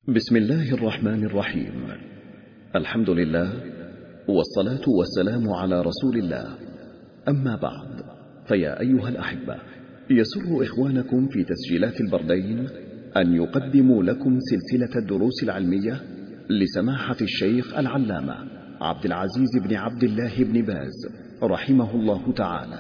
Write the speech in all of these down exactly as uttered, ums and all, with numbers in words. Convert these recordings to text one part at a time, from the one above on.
بسم الله الرحمن الرحيم. الحمد لله والصلاة والسلام على رسول الله، أما بعد، فيا أيها الأحبة، يسر إخوانكم في تسجيلات البردين أن يقدموا لكم سلسلة الدروس العلمية لسماحة الشيخ العلامة عبد العزيز بن عبد الله بن باز رحمه الله تعالى.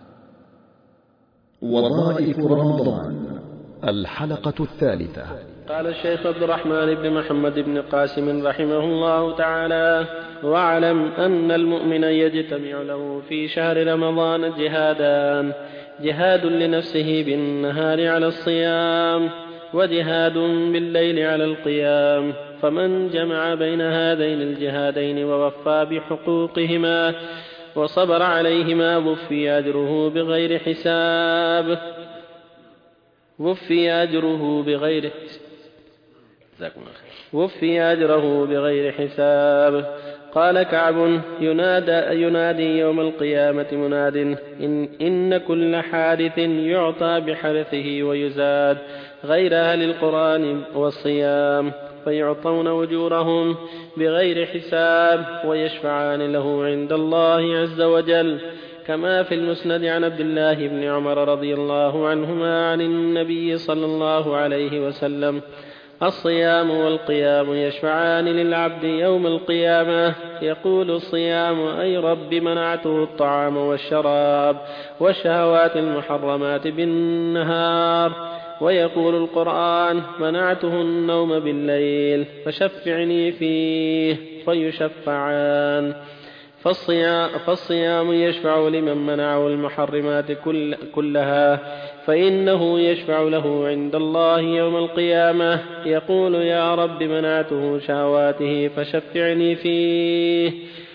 وظائف رمضان، الحلقة الثالثة. قال الشيخ عبد الرحمن بن محمد بن قاسم رحمه الله تعالى: واعلم أن المؤمن يجتمع له في شهر رمضان جهادان: جهاد لنفسه بالنهار على الصيام، وجهاد بالليل على القيام. فمن جمع بين هذين الجهادين ووفى بحقوقهما وصبر عليهما وفي أجره بغير حساب وفي أجره بغير وفي أجره بغير حساب. قال كعب: ينادى ينادي يوم القيامة مناد: إن, إن كل حادث يعطى بحدثه ويزاد غير أهل القرآن والصيام، فيعطون أجورهم بغير حساب ويشفعان له عند الله عز وجل، كما في المسند عن عبد الله بن عمر رضي الله عنهما عن النبي صلى الله عليه وسلم: الصيام والقيام يشفعان للعبد يوم القيامة. يقول الصيام: أي رب منعته الطعام والشراب والشهوات المحرمات بالنهار. ويقول القرآن: منعته النوم بالليل فشفعني فيه، فيشفعان. فالصيام, فالصيام يشفع لمن منعه المحرمات كل كلها، فإنه يشفع له عند الله يوم القيامة. يقول: يا رب منعته شهواته فشفعني فيه.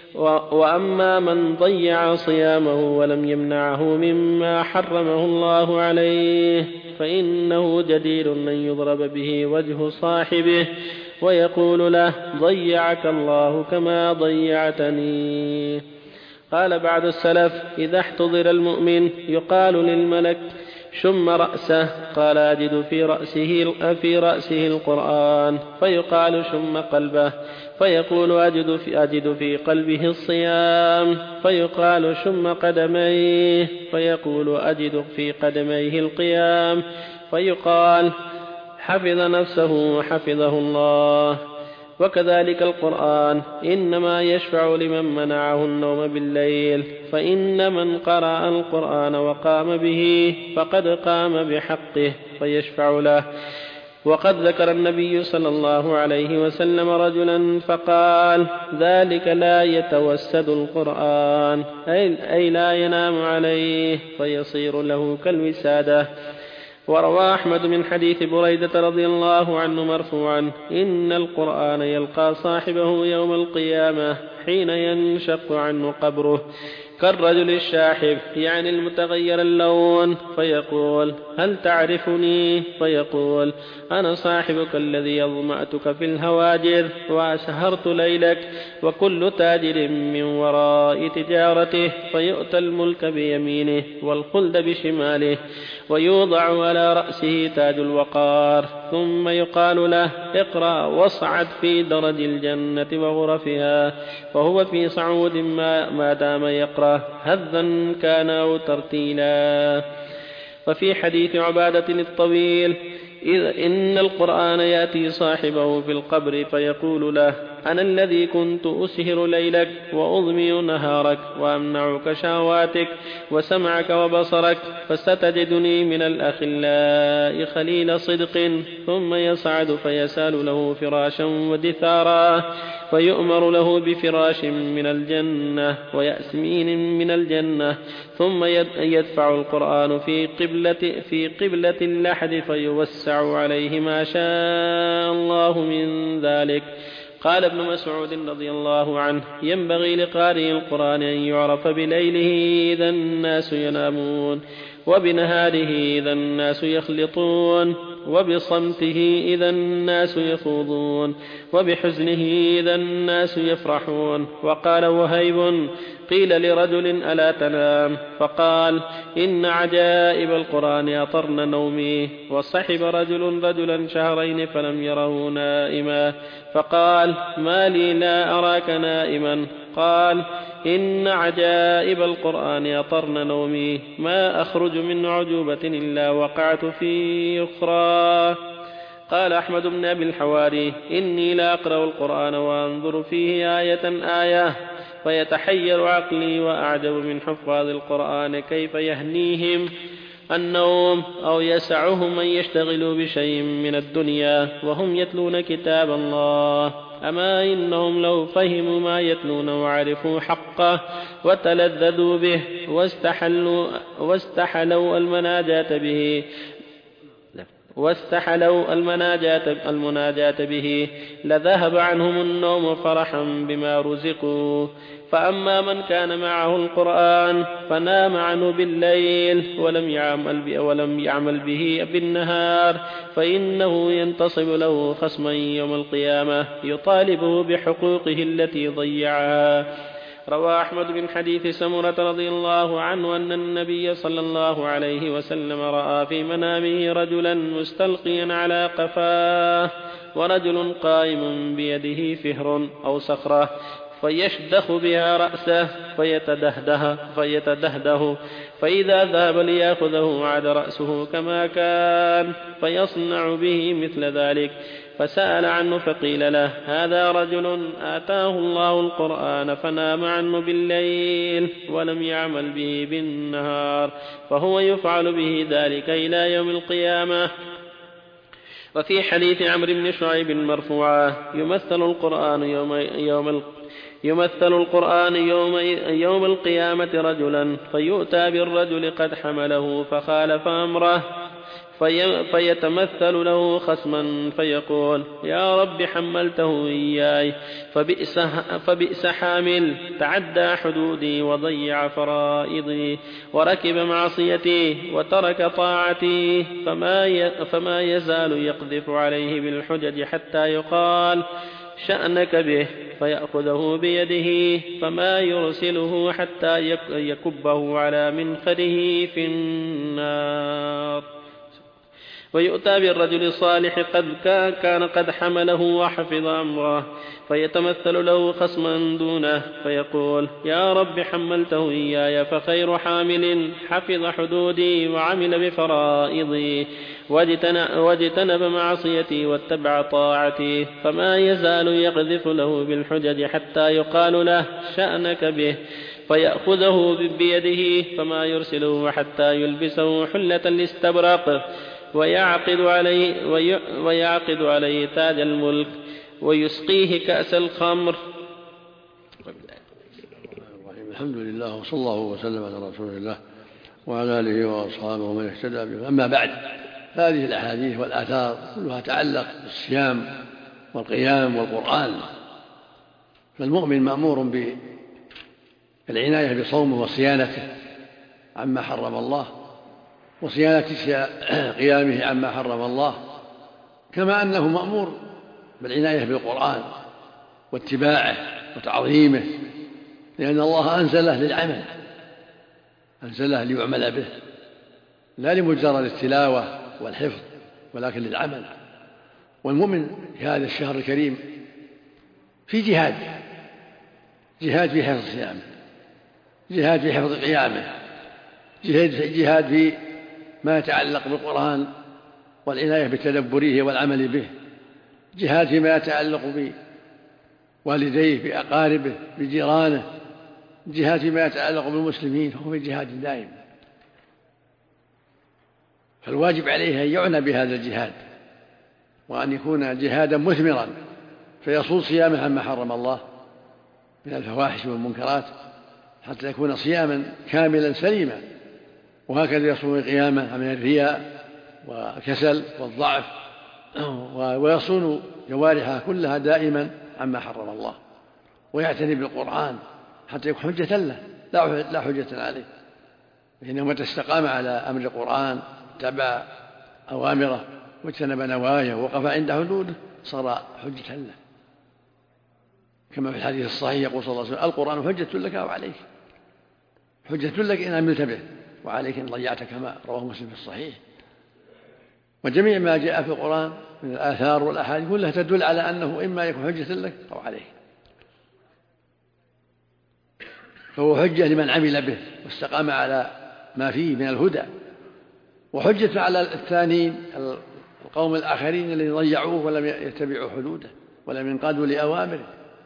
وأما من ضيع صيامه ولم يمنعه مما حرمه الله عليه، فإنه جدير أن يضرب به وجه صاحبه ويقول له: ضيعك الله كما ضيعتني. قال بعض السلف: إذا احتضر المؤمن يقال للملك: شم رأسه. قال: أجد في رأسه, في رأسه القرآن. فيقال: شم قلبه. فيقول: أجد في, أجد في قلبه الصيام. فيقال: شم قدميه. فيقول: أجد في قدميه القيام. فيقال: حفظ نفسه وحفظه الله. وكذلك القرآن إنما يشفع لمن منعه النوم بالليل، فإن من قرأ القرآن وقام به فقد قام بحقه فيشفع له. وقد ذكر النبي صلى الله عليه وسلم رجلا فقال: ذلك لا يتوسد القرآن، أي لا ينام عليه فيصير له كالوسادة. وروى أحمد من حديث بريدة رضي الله عنه مرفوعا: إن القرآن يلقى صاحبه يوم القيامة حين ينشق عنه قبره كالرجل الشاحب، يعني المتغير اللون، فيقول: هل تعرفني؟ فيقول: أنا صاحبك الذي أظمأتك في الهواجر وأسهرت ليلك. وكل تاجر من وراء تجارته، فيؤتى الملك بيمينه والخلد بشماله، ويوضع على رأسه تاج الوقار، ثم يقال له: اقرأ واصعد في درج الجنة وغرفها. فهو في صعود ما, ما دام يقرأ هذا كان أو ترتيلا. وفي حديث عبادة الطويل: إذ إن القرآن يأتي صاحبه في القبر فيقول له: أنا الذي كنت أسهر ليلك وأضمي نهارك وأمنعك شهواتك وسمعك وبصرك، فستجدني من الأخلاء خليل صدق. ثم يصعد فيسال له فراشا ودثارا، فيؤمر له بفراش من الجنة ويأسمين من الجنة، ثم يدفع القرآن في قبلة, في قبلة اللحد فيوسع عليه ما شاء الله من ذلك. قال ابن مسعود رضي الله عنه: ينبغي لقارئ القرآن أن يعرف بليله إذا الناس ينامون، وبنهاره إذا الناس يخلطون. وبصمته إذا الناس يخوضون وبحزنه إذا الناس يفرحون. وقال وهيب قيل لرجل ألا تنام؟ فقال إن عجائب القرآن أطرن نومي. وصحب رجل رجلا شهرين فلم يره نائما فقال ما لي لا أراك نائما؟ قال إن عجائب القرآن أطرن نومي ما أخرج من عجوبة إلا وقعت في أخرى. قال أحمد بن أبي الحواري إني لا أقرأ القرآن وأنظر فيه آية آية فيتحير عقلي وأعجب من حفاظ القرآن كيف يهنيهم النوم أو يسعهم أن يشتغلوا بشيء من الدنيا وهم يتلون كتاب الله. أما إنهم لو فهموا ما يتلون وعرفوا حقه وتلذذوا به واستحلوا, واستحلوا المناجاة به واستحلوا المناجاة, المناجاة به لذهب عنهم النوم فرحا بما رزقوا. فأما من كان معه القرآن فنام عنه بالليل ولم يعمل, ولم يعمل به بالنهار فإنه ينتصب له خصما يوم القيامة يطالبه بحقوقه التي ضيعها. روى أحمد بن حديث سمرة رضي الله عنه أن النبي صلى الله عليه وسلم رأى في منامه رجلا مستلقيا على قفاه ورجل قائم بيده فهر أو صخرة فيشدخ بها رأسه فيتدهده, فيتدهده فإذا ذهب ليأخذه عاد رأسه كما كان فيصنع به مثل ذلك. فسأل عنه فقيل له هذا رجل آتاه الله القرآن فنام عنه بالليل ولم يعمل به بالنهار فهو يفعل به ذلك إلى يوم القيامة. وفي حديث عمرو بن شعيب مرفوعا يمثل القرآن يوم, يوم يمثل القرآن يوم, يوم القيامة رجلا فيؤتى بالرجل قد حمله فخالف أمره في فيتمثل له خصما فيقول يا رب حملته إياي فبئس, فبئس حامل تعدى حدودي وضيع فرائضي وركب معصيتي وترك طاعتي فما, فما يزال يقذف عليه بالحجج حتى يقال شأنك به فيأخذه بيده فما يرسله حتى يكبه على منخره في النار. ويؤتى بالرجل الصالح قد كان قد حمله وحفظ أمره فيتمثل له خصما دونه فيقول يا رب حملته إياي فخير حامل حفظ حدودي وعمل بفرائضي واجتنب معصيتي واتبع طاعتي فما يزال يقذف له بالحجج حتى يقال له شأنك به فيأخذه بيده فما يرسله حتى يلبسه حلة الاستبرق ويعقد عليه, ويعقد عليه تاج الملك ويسقيه كأس الخمر. الحمد لله وصلى الله وسلم على رسول الله وعلى آله وأصحابه ومن اهتدى به. أما بعد هذه الأحاديث والآثار كلها تعلق بالصيام والقيام والقرآن. فالمؤمن مأمور بالعناية بصومه وصيانته عما حرم الله وصيانة قيامه عما حرم الله كما أنه مأمور بالعناية بالقرآن واتباعه وتعظيمه لأن الله أنزله للعمل أنزله ليعمل به لا لمجرد التلاوة والحفظ ولكن للعمل. والمؤمن في هذا الشهر الكريم في جهاد جهاد في حفظ صيامه جهاد في حفظ قيامه جهاد في ما يتعلق بالقرآن والعناية بتدبره والعمل به جهاد فيما يتعلق بوالديه بأقاربه بجيرانه جهاد فيما يتعلق بالمسلمين فهو في جهاد دائم. فالواجب عليه أن يعنى بهذا الجهاد وأن يكون جهادا مثمرا فيصون صيامه عما حرم الله من الفواحش والمنكرات حتى يكون صياما كاملا سليما. وهكذا يصون قيامه من الرياء والكسل والضعف ويصون جوارحه كلها دائما عما حرم الله ويعتني بالقرآن حتى يكون حجة له لا حجة عليه. فإنه متى استقام على أمر القرآن اتبع أوامره واجتنب نواهيه ووقف عند حدوده صار حجة له، كما في الحديث الصحيح يقول صلى الله عليه وسلم: القرآن حجة لك أو عليك، حجة لك إن عملت به وعليك إن ضيعت، كما رواه مسلم في الصحيح. وجميع ما جاء في القرآن من الآثار والأحاديث كلها تدل على أنه إما يكون حجة لك أو عليك، فهو حجة لمن عمل به واستقام على ما فيه من الهدى، وحجة على الثانيين القوم الآخرين الذين ضيعوه ولم يتبعوا حدوده ولم ينقادوا لأوامره.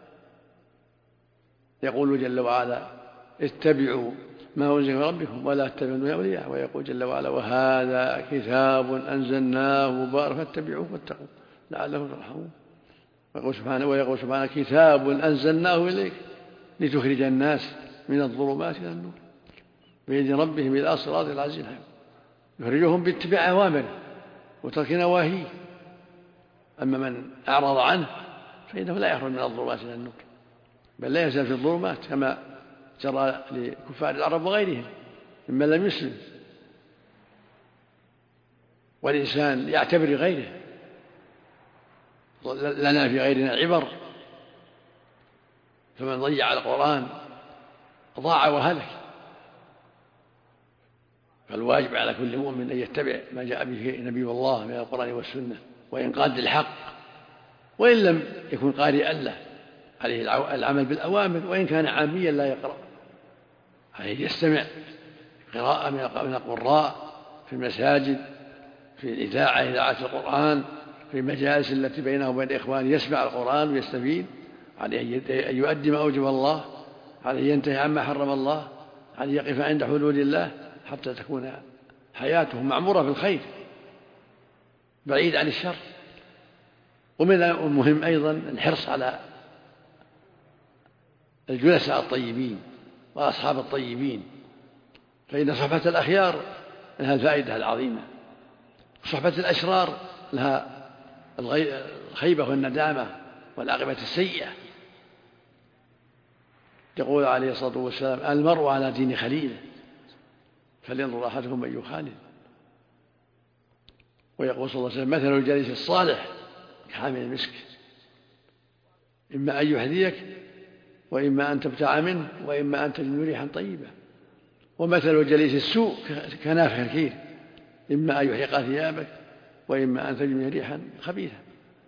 يقول جل وعلا: اتبعوا ما أنزل من ربكم ولا تتبعوا من أولياء. ويقول جل وعلا: وهذا كتاب أنزلناه مبارك فاتبعوه واتقوا لعلكم ترحمون. ويقول سبحانه ويقول سبحانه: كتاب أنزلناه إليك لتخرج الناس من الظلمات إلى النور بإذن ربهم إلى صراط العزيز الحميد، يخرجهم باتباع أوامره وترك نواهيه. أما من أعرض عنه فإنه لا يخرج من الظلمات إلى النور، بل لا يزال في الظلمات، كما جرى لكفار العرب وغيرهم ممن لم يسلم. والإنسان يعتبر غيره، لنا في غيرنا عبر، فمن ضيع القرآن ضاع وهلك. فالواجب على كل مؤمن أن يتبع ما جاء به نبي الله من القرآن والسنة وينقاد للحق، وإن لم يكن قارئا له عليه العمل بالأوامر، وإن كان عاميا لا يقرأ عليه يستمع قراءة من القراء في المساجد، في الإذاعة إذاعة القرآن، في المجالس التي بينه وبين الإخوان يسمع القرآن ويستفيد. عليه أن يؤدي ما أوجب الله، عليه ينتهي عما حرم الله، عليه يقف عند حدود الله حتى تكون حياته معمورة بالخير بعيد عن الشر. ومن المهم أيضا الحرص على الجلساء الطيبين وأصحاب الطيبين، فإن صحبة الأخيار لها الفائدة العظيمة، صحبة الأشرار لها الخيبة والندامة والعاقبة السيئة. يقول عليه الصلاة والسلام: المرء على دين خليله فلينظر أحدكم من يخالل. ويقول صلى الله عليه وسلم: مثل الجليس الصالح كحامل المسك، إما أن يحذيك وإما أن تبتاع منه وإما أن تجد ريحا طيبة. ومثل الجليس السوء كنافخ الكير، إما أن يحرق ثيابك وإما أن تجد ريحا خبيثة.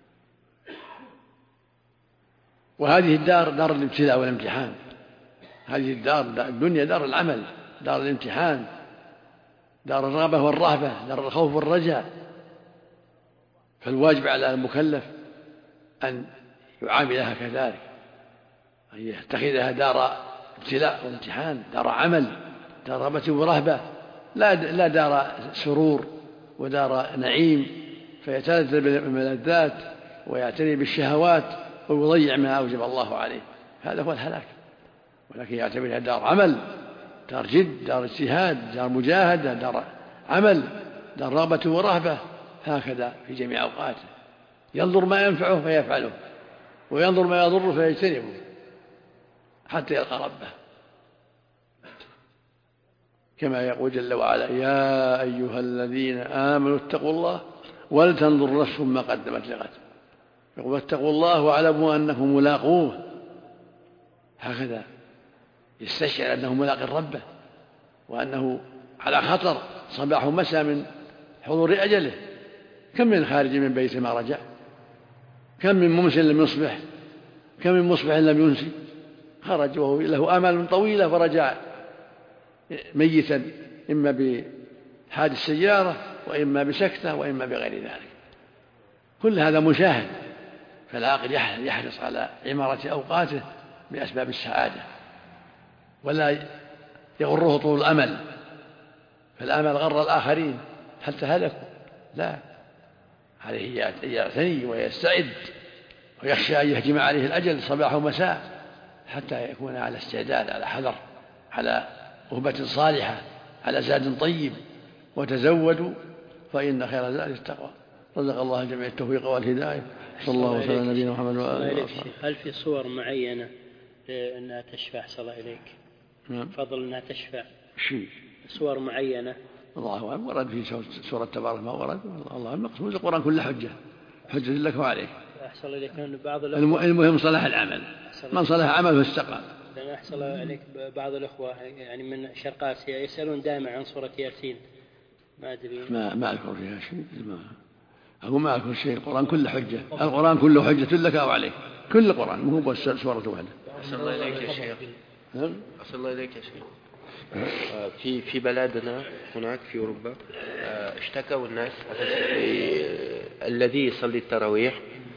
وهذه الدار دار الابتلاء والامتحان، هذه الدار الدنيا دار العمل، دار الامتحان، دار الرغبة والرهبة، دار الخوف والرجاء. فالواجب على المكلف أن يعاملها كذلك، أن يتخذها دار ابتلاء وامتحان، دار عمل، دار رغبة ورهبة، لا لا دار سرور ودار نعيم فيتلذذ بالملذات ويعتني بالشهوات ويضيع ما أوجب الله عليه. هذا هو الهلاك. ولكن يعتبرها دار عمل، دار جد، دار اجتهاد، دار مجاهدة، دار عمل، دار رغبة ورهبة، هكذا في جميع أوقاته. ينظر ما ينفعه فيفعله، وينظر ما يضره فيجتنبه حتى يلقى ربه، كما يقول جل وعلا: يا أيها الذين آمنوا اتقوا الله ولتنظر نفس ما قدمت لغد. يقول: اتقوا الله واعلموا أنكم ملاقوه. هكذا يستشعر أنه ملاق ربه وأنه على خطر صباح ومساء من حضور أجله. كم من خارج من بيته ما رجع، كم من ممس لم يصبح، كم من مصبح لم ينسي، خرج وهو له آمال طويلة فرجع ميتا، إما بحادث سيارة وإما بسكتة وإما بغير ذلك. كل هذا مشاهد. فالعاقل يحرص على عمارة أوقاته بأسباب السعادة، ولا يغره طول الأمل، فالأمل غر الآخرين حتى هلكوا. لا، عليه أن يعتني ويستعد ويخشى أن يهجم عليه الأجل صباح ومساء حتى يكون على استعداد، على حذر، على أهبة صالحة، على زاد طيب. وتزودوا فإن خير زاد التقوى. رزق الله جميع التوفيق والهداية. صلى الله وسلم على نبينا محمد وآله وصحبه. هل في صور معينة أنها تشفع صلى إليك؟ نعم. فضل أنها تشفع شيء صور معينة الله أعلم. ورد في سورة تبارك ما ورد، الله المقصود القرآن كله حجة حجة لك وعليك. أحسن إليك بعض المهم صلاح العمل، من صلاح عمله فاستقام. لأن أحسن عليك بعض الأخوة يعني من شرق آسيا يسألون دائما عن سورة ياسين، ما أدري ما ما أذكر فيها شيء، ما أقول ما أذكر شيء. القرآن كله حجة، القرآن كله حجة لك أو عليك، كل القرآن مو بس سورة واحدة. أحسن الله إليك يا شيخ. أحسن الله إليك يا شيخ. في في بلادنا هناك في أوروبا اشتكوا الناس الذي يصلي التراويح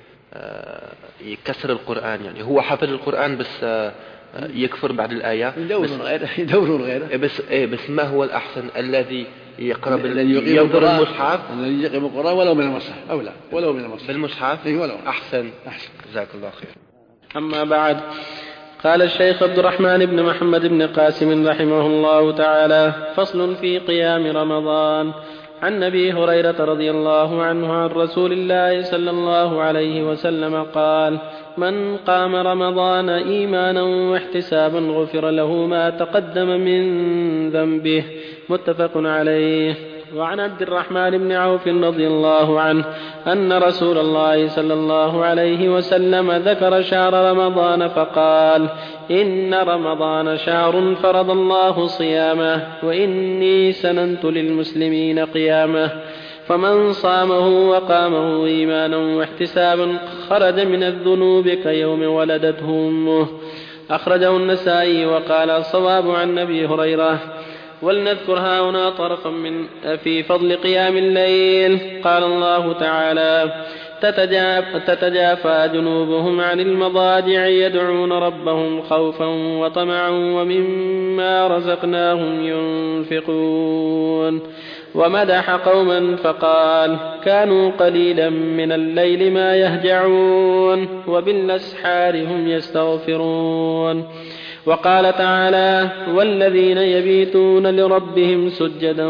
يكسر القرآن، يعني هو حفظ القرآن بس يكفر بعد الآية، يدور غيره يدور غيره بس إيه بس ما هو الأحسن؟ الذي يقرب الذي ينظر المصحف، الذي يقرأ القرآن ولو من المصحف أو لا ولو من المصحف بالمصحف إيه ولو أحسن. أحسن جزاك الله خير. أما بعد، قال الشيخ عبد الرحمن بن محمد بن قاسم رحمه الله تعالى: فصل في قيام رمضان. عن أبي هريرة رضي الله عنه عن رسول الله صلى الله عليه وسلم قال: من قام رمضان إيمانا واحتسابا غفر له ما تقدم من ذنبه. متفق عليه. وعن عبد الرحمن بن عوف رضي الله عنه أن رسول الله صلى الله عليه وسلم ذكر شهر رمضان فقال: إن رمضان شهر فرض الله صيامه، وإني سننت للمسلمين قيامه، فمن صامه وقامه إيمانا واحتسابا خرج من الذنوب كيوم ولدته أمه. أخرجه النسائي. وقال الصواب عن أبي هريرة. ولنذكر هنا طرفا من في فضل قيام الليل. قال الله تعالى: تتجافى جنوبهم عن المضاجع يدعون ربهم خوفا وطمعا ومما رزقناهم ينفقون. ومدح قوما فقال: كانوا قليلا من الليل ما يهجعون وبالأسحار هم يستغفرون. وقال تعالى: والذين يبيتون لربهم سجدا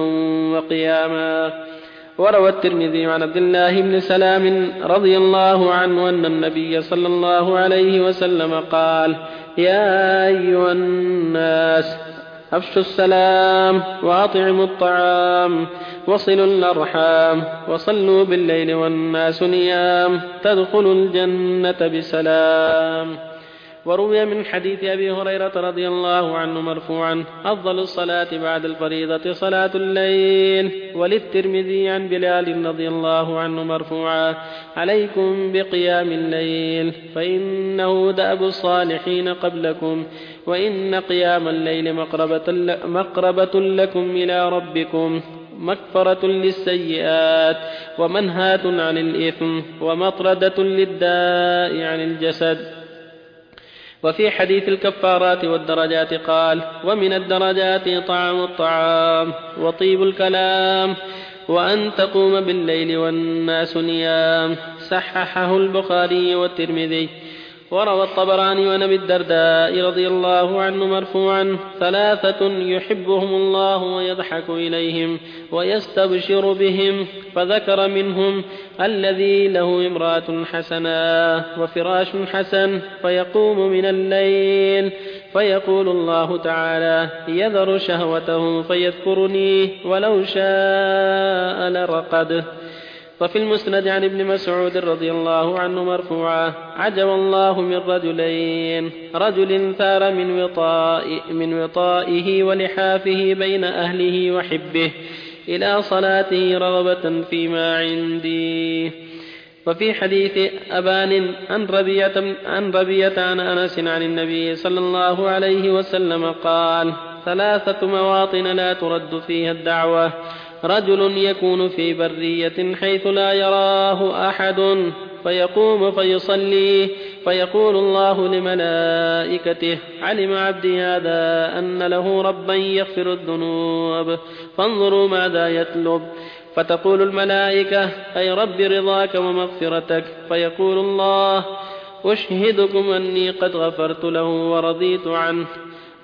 وقياما. وروى الترمذي عن عبد الله بن سلام رضي الله عنه أن النبي صلى الله عليه وسلم قال: يا أيها الناس أفشوا السلام وأطعموا الطعام وصلوا الأرحام وصلوا بالليل والناس نيام تدخلوا الجنة بسلام. وروي من حديث أبي هريرة رضي الله عنه مرفوعا: أفضل الصلاة بعد الفريضة صلاة الليل. وللترمذي عن بلال رضي الله عنه مرفوعا: عليكم بقيام الليل فإنه دأب الصالحين قبلكم، وإن قيام الليل مقربة, مقربة لكم إلى ربكم، مكفرة للسيئات ومنهاة عن الإثم ومطردة للداء عن الجسد. وفي حديث الكفارات والدرجات قال: ومن الدرجات طعام الطعام وطيب الكلام وأن تقوم بالليل والناس نيام. صححه البخاري والترمذي. وروى الطبراني عن أبي الدرداء رضي الله عنه مرفوعا: ثلاثة يحبهم الله ويضحك إليهم ويستبشر بهم، فذكر منهم: الذي له امرأة حسنة وفراش حسن فيقوم من الليل فيقول الله تعالى: يذر شهوته فيذكرني ولو شاء لرقده. وفي المسند عن ابن مسعود رضي الله عنه مرفوعا: عجب الله من رجلين: رجل ثار من وطاء من وطائه ولحافه بين أهله وحبه إلى صلاته رغبة فيما عندي. وفي حديث أبان عن ربيعة عن ربيعة عن أنس عن النبي صلى الله عليه وسلم قال: ثلاثة مواطن لا ترد فيها الدعوة: رجل يكون في برية حيث لا يراه أحد فيقوم فيصلي فيقول الله لملائكته: علم عبدي هذا أن له ربا يغفر الذنوب فانظروا ماذا يطلب. فتقول الملائكة: أي رب رضاك ومغفرتك. فيقول الله: أشهدكم أني قد غفرت له ورضيت عنه.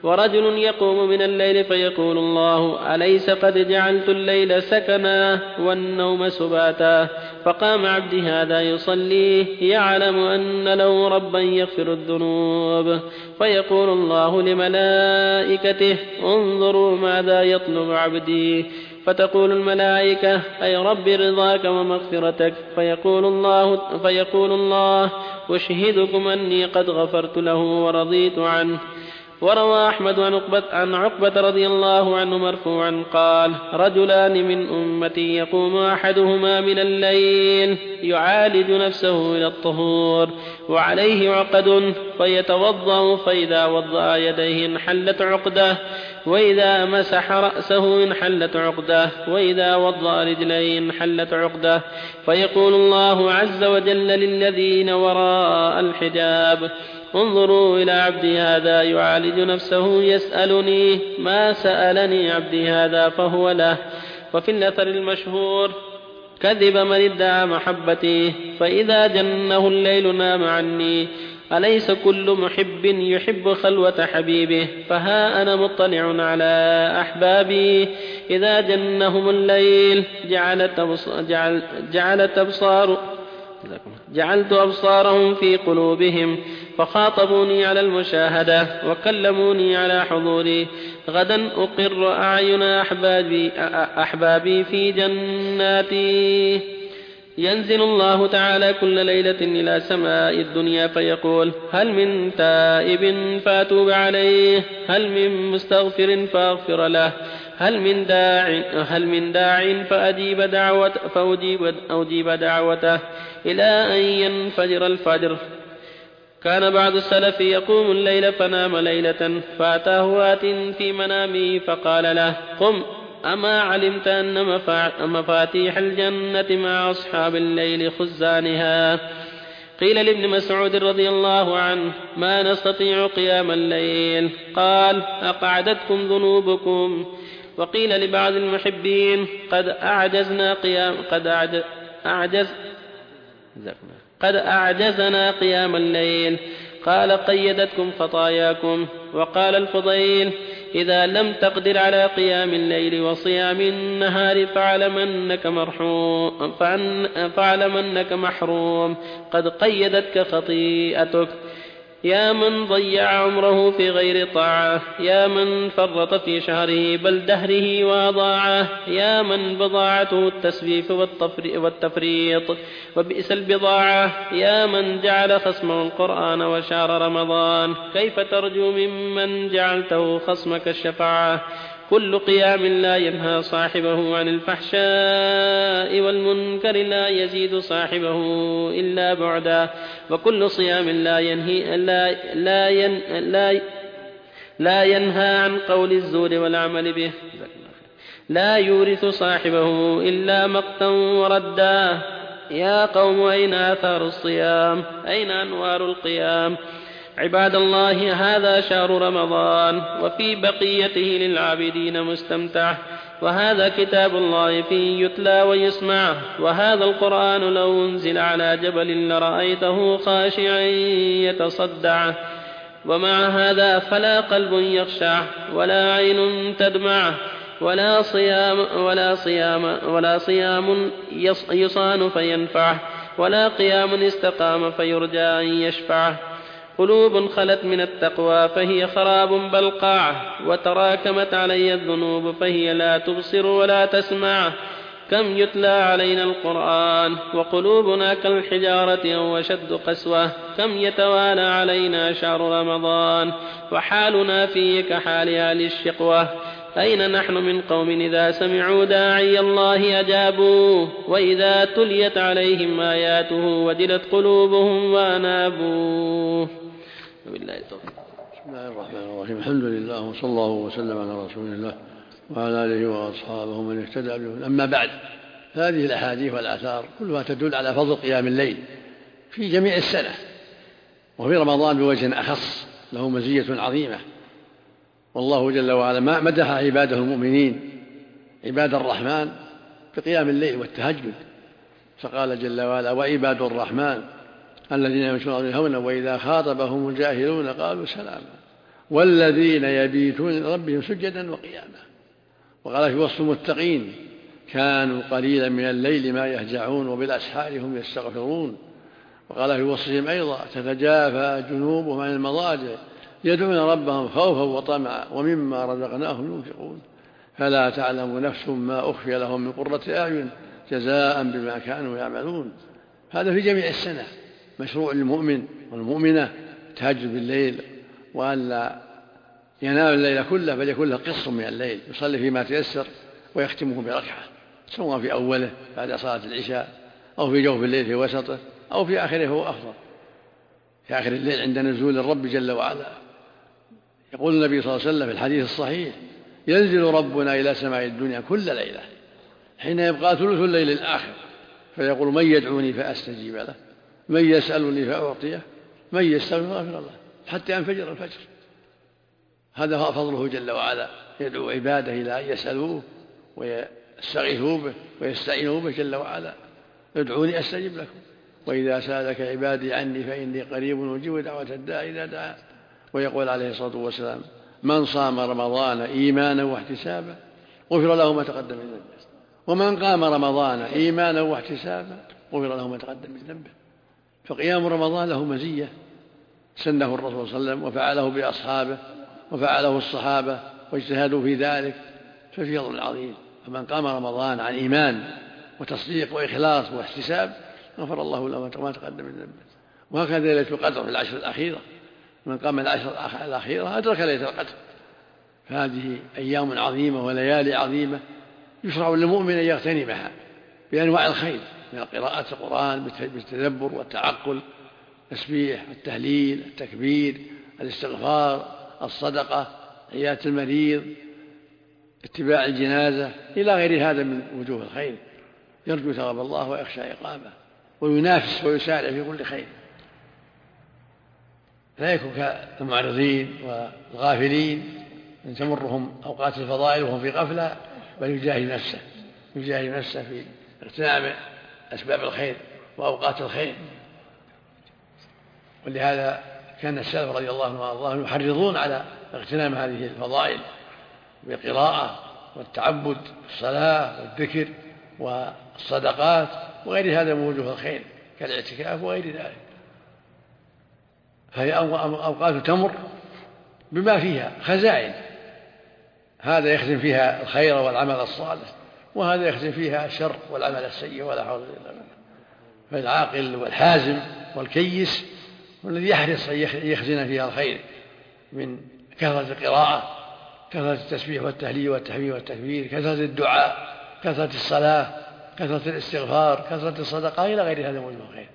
ورجل يقوم من الليل فيقول الله أليس قد جعلت الليل سكنا والنوم سباتا فقام عبدي هذا يصلي يعلم أن له ربا يغفر الذنوب فيقول الله لملائكته انظروا ماذا يطلب عبدي فتقول الملائكة أي رب رضاك ومغفرتك فيقول الله, فيقول الله أشهدكم أني قد غفرت له ورضيت عنه. وروى أحمد عن عقبة, عن عقبة رضي الله عنه مرفوعا قال رجلان من أمتي يقوم أحدهما من الليل يعالج نفسه إلى الطهور وعليه عقد فيتوضأ فإذا وضأ يديه انحلت عقده وإذا مسح رأسه انحلت عقده وإذا وضأ رجليه انحلت عقده فيقول الله عز وجل للذين وراء الحجاب انظروا إلى عبدي هذا يعالج نفسه يسألني ما سألني عبدي هذا فهو له. وفي الأثر المشهور كذب من ادعى محبتي فإذا جنه الليل نام عني أليس كل محب يحب خلوة حبيبه فها أنا مطلع على أحبابي إذا جنهم الليل جعلت أبصار جعل جعلت أبصار جعلت أبصارهم في قلوبهم فخاطبوني على المشاهدة وكلموني على حضوري غدا أقر أعين أحبابي, أحبابي في جناتي. ينزل الله تعالى كل ليلة إلى سماء الدنيا فيقول هل من تائب فأتوب عليه هل من مستغفر فأغفر له هل من داع هل من داع فأجيب دعوة فأجيب أجيب دعوته إلى أن ينفجر الفجر. كان بعض السلف يقوم الليل فنام ليلة فأتاه آت في منامه فقال له قم أما علمت أن مفاتيح الجنة مع أصحاب الليل خزانها. قيل لابن مسعود رضي الله عنه ما نستطيع قيام الليل قال أقعدتكم ذنوبكم. وقيل لبعض المحبين قد أعجزنا قيام قد أعجز, أعجز قد أعجزنا قيام الليل قال قيدتكم خطاياكم. وقال الفضيل إذا لم تقدر على قيام الليل وصيام النهار فاعلم أنك مرحوم فاعلم أنك محروم قد قيدتك خطيئتك. يا من ضيع عمره في غير طاعة يا من فرط في شهره بل دهره وأضاعه يا من بضاعته التسويف والتفريط وبئس البضاعة يا من جعل خصمه القرآن وشهر رمضان كيف ترجو ممن جعلته خصمك الشفاعة. كل قيام لا ينهى صاحبه عن الفحشاء والمنكر لا يزيد صاحبه إلا بعدا وكل صيام لا ينهي لا لا ين لا, لا ينهى عن قول الزور والعمل به لا يورث صاحبه إلا مقتا وردا. يا قوم أين آثار الصيام أين أنوار القيام. عباد الله هذا شهر رمضان وفي بقيته للعابدين مستمتع وهذا كتاب الله فيه يتلى ويسمع وهذا القرآن لو أنزل على جبل لرأيته خاشعا يتصدع. ومع هذا فلا قلب يخشع ولا عين تدمع ولا صيام ولا صيام ولا صيام يصان فينفع ولا قيام استقام فيرجى أن يشفع. قلوب خلت من التقوى فهي خراب بلقاع وتراكمت علي الذنوب فهي لا تبصر ولا تسمع. كم يتلى علينا القرآن وقلوبنا كالحجارة أو أشد قسوة. كم يتوالى علينا شهر رمضان وحالنا فيه كحال أهل الشقوة. أين نحن من قوم إذا سمعوا داعي الله أجابوا وإذا تليت عليهم آياته وجلت قلوبهم وأنابوا. بالله التوفيق. بسم الله الرحمن الرحيم. الحمد لله وصلى الله وسلم على رسول الله وعلى آله وأصحابه من اهتدى بهم. أما بعد هذه الأحاديث والآثار كلها تدل على فضل قيام الليل في جميع السنة وفي رمضان بوجه أخص له مزية عظيمة. والله جل وعلا مدح عباده المؤمنين عباد الرحمن بقيام الليل والتهجد فقال جل وعلا وعباد الرحمن الذين يمشون على الأرض هونا وإذا خاطبهم الجاهلون قالوا سلاما والذين يبيتون لربهم سجدا وقياما. وقال في وصف المتقين كانوا قليلا من الليل ما يهجعون وبالأسحار هم يستغفرون. وقال في وصفهم أيضا تتجافى جنوبهم عن المضاجع يدعون ربهم خوفا وطمعا ومما رزقناهم ينفقون فلا تعلم نفس ما أخفي لهم من قرة أعين جزاء بما كانوا يعملون. هذا في جميع السنة مشروع للمؤمن والمؤمنة تهجد بالليل وأن لا ينام الليل كله بل يكون له قسط من الليل يصلي فيما تيسر ويختمه بركعة سواء في أوله بعد صلاة العشاء أو في جوف الليل في وسطه أو في آخره هو أفضل. في آخر الليل عند نزول الرب جل وعلا يقول النبي صلى الله عليه وسلم في الحديث الصحيح ينزل ربنا إلى سماء الدنيا كل ليلة حين يبقى ثلث الليل الآخر فيقول من يدعوني فأستجيب له من يسألني فأعطيه من يستغفر فأغفر له حتى ينفجر الفجر. هذا هو فضله جل وعلا يدعو عباده إلى أن يسألوه ويستغيثوا به ويستعينوا به جل وعلا ادعوني أستجب لكم وإذا سألك عبادي عني فإني قريب أجيب دعوة الداعي إذا دعا. ويقول عليه الصلاة والسلام من صام رمضان إيمانا واحتسابا غفر له ما تقدم من ذنبه ومن قام رمضان إيمانا واحتسابا غفر له ما تقدم من ذنبه. فقيام رمضان له مزية سنه الرسول صلى الله عليه وسلم وفعله بأصحابه وفعله الصحابة واجتهدوا في ذلك ففي فضل عظيم. فمن قام رمضان عن إيمان وتصديق وإخلاص واحتساب غفر الله له ما تقدم من ذنبه. وهكذا ليلة القدر في العشر الأخيرة من قام العشر الأخيرة أدرك ليلة القدر. فهذه أيام عظيمة وليالي عظيمة يشرع للمؤمن أن يغتنمها بأنواع الخير من قراءة القرآن بالتدبر والتعقل التسبيح التهليل التكبير الاستغفار الصدقة عيادة المريض اتباع الجنازة إلى غير هذا من وجوه الخير يرجو ثواب الله ويخشى عقابه وينافس ويسارع في كل خير. لا يكون كالمعرضين والغافلين أن تمرهم أوقات الفضائل وهم في غفلة بل يجاهد نفسه يجاهد نفسه في اغتنام أسباب الخير وأوقات الخير. ولهذا كان السلف رضي الله عنهم وارضاهم يحرضون على اغتنام هذه الفضائل بالقراءة والتعبد الصلاة والذكر والصدقات وغير هذا من وجوه الخير كالاعتكاف وغير ذلك. فهي أوقات تمر بما فيها خزائن هذا يخزن فيها الخير والعمل الصالح وهذا يخزن فيها الشر والعمل السيء ولا حول ولا قوة. فالعاقل والحازم والكيس والذي يحرص أن يخزن فيها الخير من كثرة القراءة كثرة التسبيح والتهليل والتحميد والتكبير كثرة الدعاء كثرة الصلاة كثرة الاستغفار كثرة الصدقة إلى غير هذا من الخير.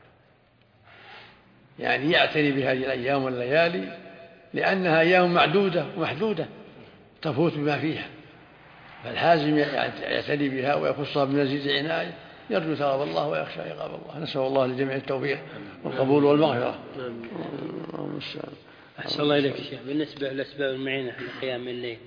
يعني يعتني بهذه الأيام والليالي لأنها أيام معدودة ومحدودة تفوت بما فيها. فالحازم يعتني بها ويخصها بمزيد عناية يرجو ثواب الله ويخشى عقاب الله. نسأل الله للجميع التوفيق والقبول والمغفرة. أحسن الله إليك شيخ. بالنسبة للأسباب المعينة لقيام الليل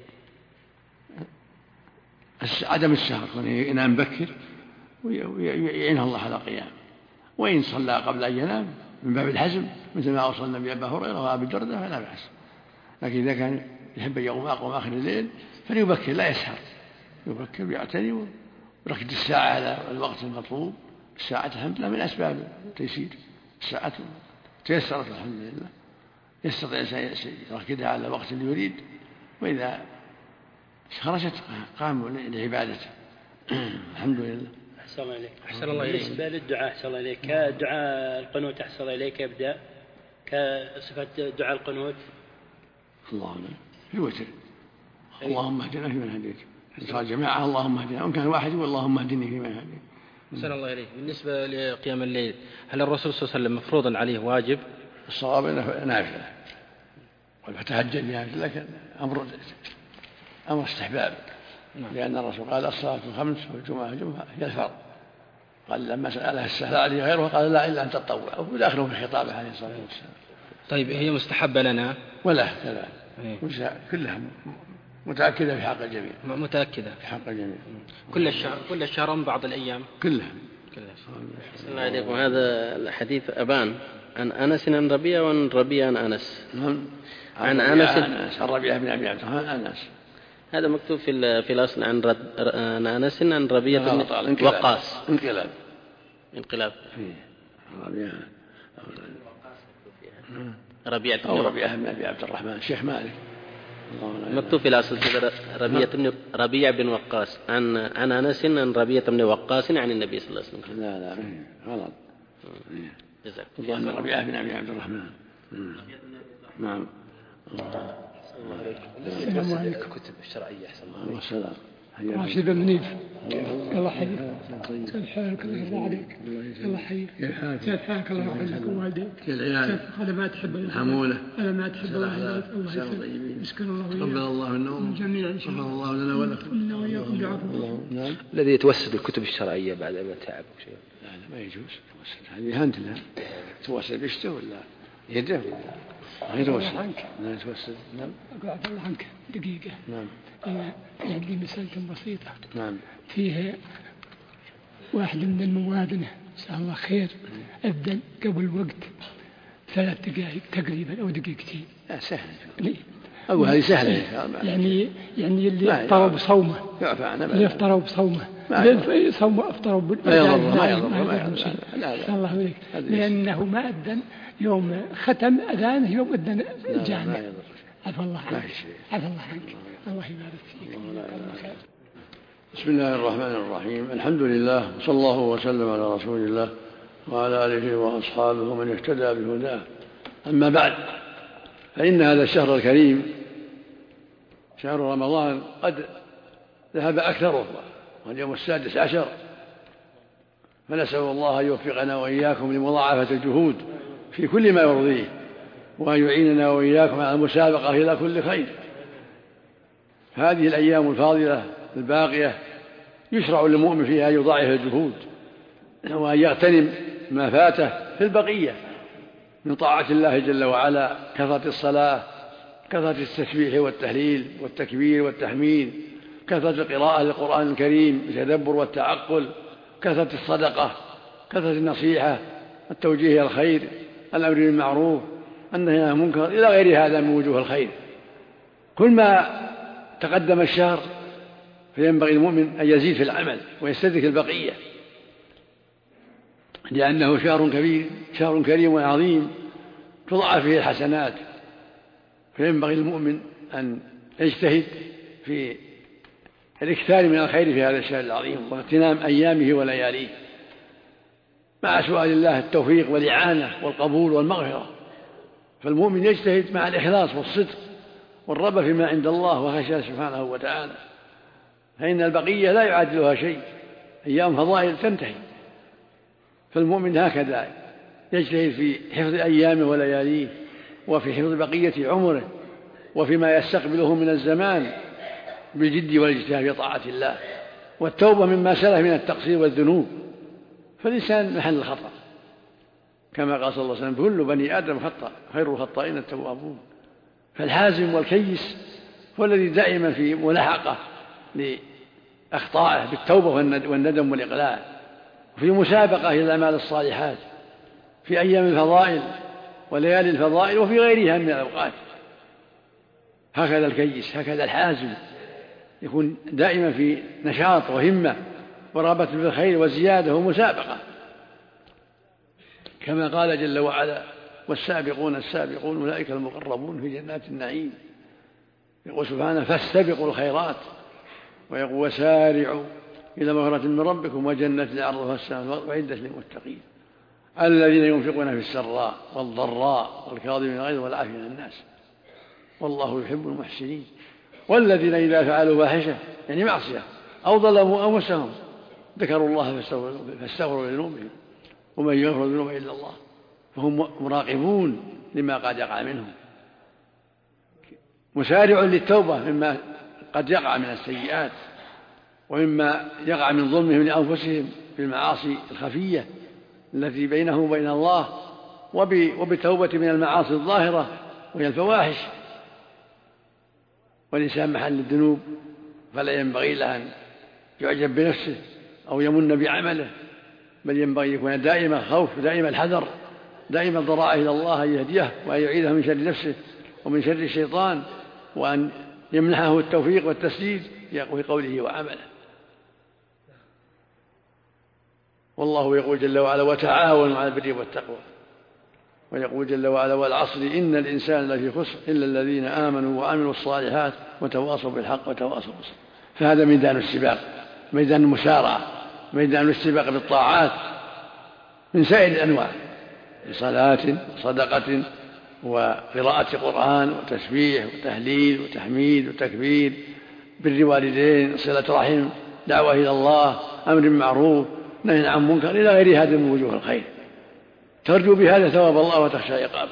عدم السهر ينام بكر ويعينه الله على قيام وإن صلى قبل أن ينام من باب الحزم مثل ما أوصى النبي أبا هريرة وأبي الدرداء فلا بأس. لكن إذا كان يحب يقوم أقوم آخر الليل فليبكر لا يسهر يبكر ويعتني ويركز الساعة على الوقت المطلوب. الساعة الحمد لله من أسباب التيسير الساعة تيسرت الحمد لله يستطيع يركزها على الوقت اللي يريد وإذا خرجت قام لعبادته. الحمد لله. أحسن الله إليك. أحسن الله إليك. بالنسبة للدعاء أحسن الله إليك كدعاء القنوت أحسن الله إليك يبدأ كصفة دعاء القنوت اللهم في الوتر اللهم اهدنا فيمن هديت صار جماعة اللهم اهدنا وإن كان واحد واللهم اهدني فيمن هديت. أحسن الله إليك. بالنسبة لقيام الليل هل الرسول صلى الله عليه وسلم مفروض عليه واجب؟ الصواب انه نافله والفتهجد بها لكن امر امر استحباب لان الرسول قال الصلاه الخمس والجمعه الجمعه هي الفرض. قال لما سالها السهل عليه غيره قال لا الا ان تطوع وداخله في الخطاب عليه الصلاه والسلام. طيب هي مستحبه لنا ولا كذا كلها متاكده في حق الجميع متاكده في حق الجميع كل الشهر كل الشهر من بعض الايام كلها كلها. الله عليكم. هذا الحديث أبان عن أنس عن ربيعة وعن ربيعة عن أنس. نعم عن أنس عن ربيعة بن أبي عبد الرحمن أنس. هذا مكتوب في في الأصل عن عن أنس عن ربيعة بن وقاص. انقلاب انقلاب فيه ربيعة ربيعة أو ربيعة بن أبي عبد الرحمن شيخ مالك. مكتوب في الأصل كذا ربيعة بن ربيع بن وقاص عن عن أنس عن ربيعة بن وقاص عن النبي صلى الله عليه وسلم. لا لا غلط. جزاك الله. ربيعة بن أبي عبد الرحمن. نعم. السلام عليكم. الكتب الشرعية أحسن الله. السلام. راشد المنيف. الله يحييك. كيف حالك؟ الله يرضى عليك. الله يحييك. كيف حالك؟ الله يرضى عليك ووالديك. العيال. أنا ما تحب حمولة. أنا ما تحب الله. الله يسلمك. مسكن الله وياك. قبل الله النوم. جميعا إن شاء الله. الله لنا ولكم. إنا وإياكم بعفو. نعم. الذي يتوسد الكتب الشرعية بعد ما تعب شيء. لا لا ما يجوز توسد. هذه هانت لها. توسد بيشته ولا يده ولا غير توسد. لا يتوسد. نعم. أقول عفى الله عنك دقيقة. نعم. عندي مسألة بسيطة. نعم. فيها واحد من الموادنة جزاه الله خير أذن قبل وقت ثلاث دقائق تقريبا أو دقيقتين. لا سهل. أو هذه سهلة. يعني يعني اللي أفطروا بصومه. يعفى عنه. اللي أفطروا بصومه. اللي صوموا أفطروا ما يضر ما يضر ما يضر. لا الله عليك. لأنه ما أذن يوم ختم أذانه يوم أذن الجامع. عفى الله عنك. عفى الله عنك. الله يبارك فيك. بسم الله الرحمن الرحيم. الحمد لله وصلى الله وسلم على رسول الله وعلى آله وأصحابه ومن اهتدى بهداه. أما بعد، فإن هذا الشهر الكريم شهر رمضان قد ذهب أكثره واليوم السادس عشر، فنسأل الله أن يوفقنا وإياكم لمضاعفة الجهود في كل ما يرضيه، وأن يعيننا وإياكم على المسابقة إلى كل خير. هذه الأيام الفاضلة الباقية يشرع للمؤمن فيها أن يضاعف الجهود وأن يغتنم ما فاته في البقية من طاعة الله جل وعلا، كثرة الصلاة، كثرة التسبيح والتهليل والتكبير والتحميد، كثرة القراءة للقرآن الكريم بالتدبر والتعقل، كثرة الصدقة، كثرة النصيحة، التوجيه إلى الخير، الأمر بالمعروف، النهي عن المنكر، إلى غير هذا من وجوه الخير. كل ما تقدم الشهر فينبغي المؤمن أن يزيد في العمل ويستدرك البقية، لأنه شهر كبير شهر كريم وعظيم تضاعف فيه الحسنات، فينبغي المؤمن أن يجتهد في الاكثار من الخير في هذا الشهر العظيم واغتنام أيامه ولياليه، مع سؤال الله التوفيق والإعانة والقبول والمغفرة. فالمؤمن يجتهد مع الإخلاص والصدق والرغبة فيما عند الله وخشية سبحانه وتعالى، فإن البقية لا يعادلها شيء، أيام فضائل تنتهي. فالمؤمن هكذا يجتهد في حفظ أيامه ولياليه وفي حفظ بقية عمره وفيما يستقبله من الزمان بالجد والاجتهاد في طاعة الله والتوبة مما سلف من التقصير والذنوب. فالإنسان محل الخطأ، كما قال صلى الله عليه وسلم: كل بني آدم خطأ، خير الخطائين التوابون. فالحازم والكيس هو الذي دائما في ملاحقة لأخطائه بالتوبة والندم والإقلاع، وفي مسابقة إلى الأعمال الصالحات في أيام الفضائل وليالي الفضائل وفي غيرها من الأوقات. هكذا الكيس، هكذا الحازم يكون دائما في نشاط وهمة ورغبة في الخير وزيادة ومسابقة، كما قال جل وعلا: والسابقون السابقون أولئك المقربون في جنات النعيم. يقول سبحانه: فاستبقوا الخيرات، ويقول: وسارعوا إلى مغفرة من ربكم وجنة عرضها السماوات وعدة للمتقين الذين ينفقون في السراء والضراء والكاظمين الغيظ والعافين عن الناس والله يحب المحسنين. والذين إذا فعلوا فاحشة يعني معصية أو ظلموا أنفسهم ذكروا الله فاستغفروا لذنوبهم ومن يغفر الذنوب إلا الله، فهم مراقبون لما قد يقع منهم، مسارع للتوبة مما قد يقع من السيئات ومما يقع من ظلمهم لأنفسهم بالمعاصي الخفية التي بينهم وبين الله، وبتوبة من المعاصي الظاهرة وهي الفواحش. والإنسان محل الذنوب فلا ينبغي له أن يعجب بنفسه أو يمن بعمله، بل ينبغي يكون دائما خوف، دائما الحذر، دائما ضراعه إلى الله أن يهديه وأن يعيده من شر نفسه ومن شر الشيطان، وأن يمنحه التوفيق والتسديد في قوله وعمله. والله يقول جل وعلا وتعاونوا على البر والتقوى، ويقول جل وعلا والعصر إن الإنسان لفي خسر إلا الذين آمنوا وعملوا الصالحات وتواصوا بالحق وتواصوا بالصبر. فهذا ميدان السباق، ميدان المسارعة، ميدان السباق بالطاعات من سائر الأنواع، بصلاة وصدقة وقراءة قرآن وتسبيح وتهليل وتحميد وتكبير، بر والدين، صلة رحم، دعوة إلى الله، أمر بالمعروف، نهي عن منكر، إلى غير هذا من وجوه الخير، ترجو بهذا ثواب الله وتخشى عقابه.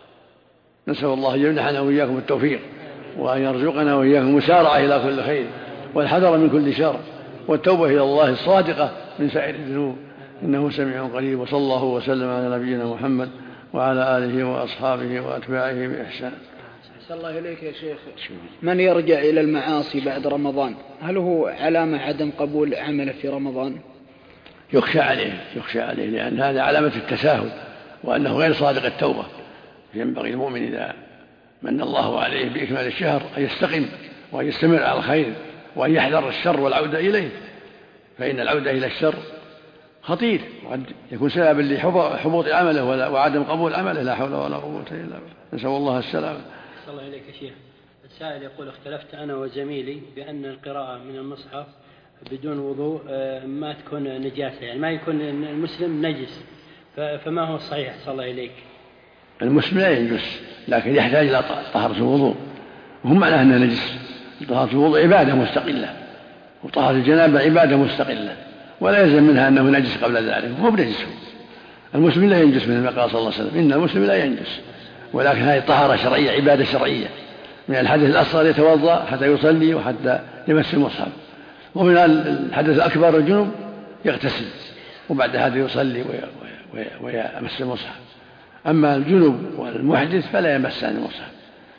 نسأل الله أن يمنحنا وإياكم التوفيق، وأن يرزقنا وإياكم المسارعة إلى كل خير، والحذر من كل شر، والتوبة إلى الله الصادقة من سائر الذنوب، إنه سميع قريب. وصلى الله وسلم على نبينا محمد وعلى آله وأصحابه وأتباعه بإحسان. أحسن الله إليك يا شيخ. من يرجع إلى المعاصي بعد رمضان هل هو علامة عدم قبول عمله في رمضان؟ يخشى عليه، يخشى عليه لأن هذا علامة التساهل، وأنه غير صادق التوبة. ينبغي المؤمن إذا من الله عليه بإكمال الشهر أن يستقم وأن يستمر على الخير، وأن يحذر الشر والعودة إليه، فإن العودة إلى الشر خطير، وقد يكون سببا لحبوط عمله وعدم قبول عمله. لا حول ولا قوة إلا بالله، نسأل الله السلامة. صلى الله عليك يا شيخ. السائل يقول اختلفت أنا وزميلي بأن القراءة من المصحف بدون وضوء ما تكون نجاسة، يعني ما يكون المسلم نجس، فما هو الصحيح؟ صلى الله عليك. المسلم لا ينجس، لكن يحتاج إلى طهارة الوضوء، وهم معناه أنه نجس. طهارة الوضوء عبادة مستقلة، وطهارة الجنابة عبادة مستقلة، ولا يلزم منها أنه نجس قبل ذلك، وهو بنجس. المسلم لا ينجس من ما قال صلى الله عليه وسلم إن المسلم لا ينجس، ولكن هذه طهارة شرعية، عبادة شرعية. من الحدث الأصغر يتوضأ حتى يصلي وحتى يمس المصحف، ومن الحدث الأكبر الجنوب يغتسل وبعد هذا يصلي ويمس المصحف. أما الجنوب والمحدث فلا يمس عن المصحف،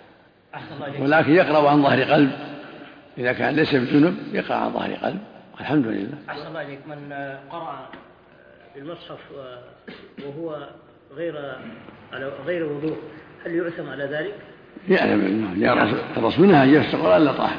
ولكن يقرأ عن ظهر قلب. إذا كان ليس بجنوب يقرأ عن ظهر قلب، الحمد لله. أحسن الله عليك. من قرأ المصحف وهو غير على غير وضوء هل يؤثم على ذلك؟ يعني يا الرسول نهى أن يستقر إلا طاهر.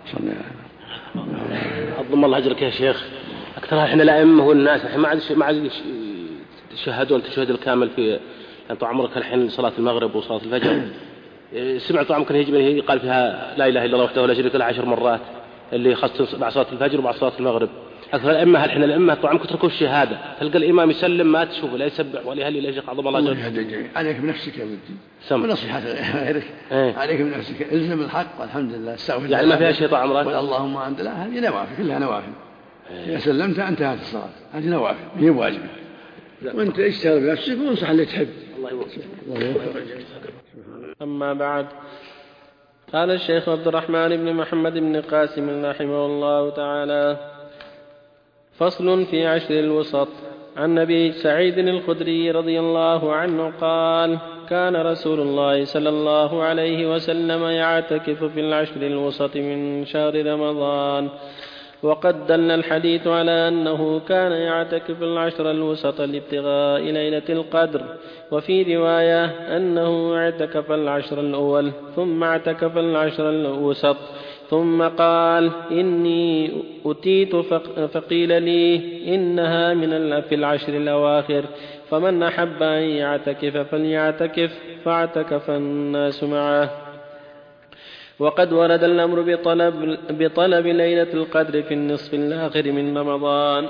أضم الله أجرك يا شيخ. أكثر إحنا الأئمة والناس إحنا ما عاد ما عاد يشهدون التشهد الكامل في يعني طول عمرك الحين صلاة المغرب وصلاة الفجر. سمعت طبعا ممكن يجي قال فيها لا إله إلا الله وحده لا شريك له عشر مرات، اللي خاصة بعد صلاة الفجر وبعد صلاة المغرب. أكثر الأئمة هل إحنا الأئمة طبعا تركوا الشهادة، تلقى الإمام يسلم ما تشوفه لا يسبح ولا يهلل لا يشق. عظم الله أجرك. عليك بنفسك يا ودي ونصيحة غيرك. ايه؟ عليك بنفسك، الزم الحق والحمد لله، استغفر يعني ما فيها شيء طال عمرك. اللهم أنت لا، هذه نوافل كلها نوافل. إذا سلمت انتهت الصلاة، هذه نوافل هي واجبة. وأنت اشتغل بنفسك وانصح اللي تحب. الله يوفقك. أما بعد، قال الشيخ عبد الرحمن بن محمد بن قاسم رحمه الله تعالى: فصل في عشر الوسط. عن أبي سعيد الخدري رضي الله عنه قال: كان رسول الله صلى الله عليه وسلم يعتكف في العشر الوسط من شهر رمضان. وقد دل الحديث على أنه كان يعتكف العشر الوسط لابتغاء ليلة القدر. وفي رواية أنه اعتكف العشر الأول ثم اعتكف العشر الوسط، ثم قال: إني أتيت فقيل لي إنها من في العشر الأواخر، فمن أحب أن يعتكف فليعتكف، فاعتكف الناس معه. وقد ورد الأمر بطلب, بطلب ليلة القدر في النصف الآخر من رمضان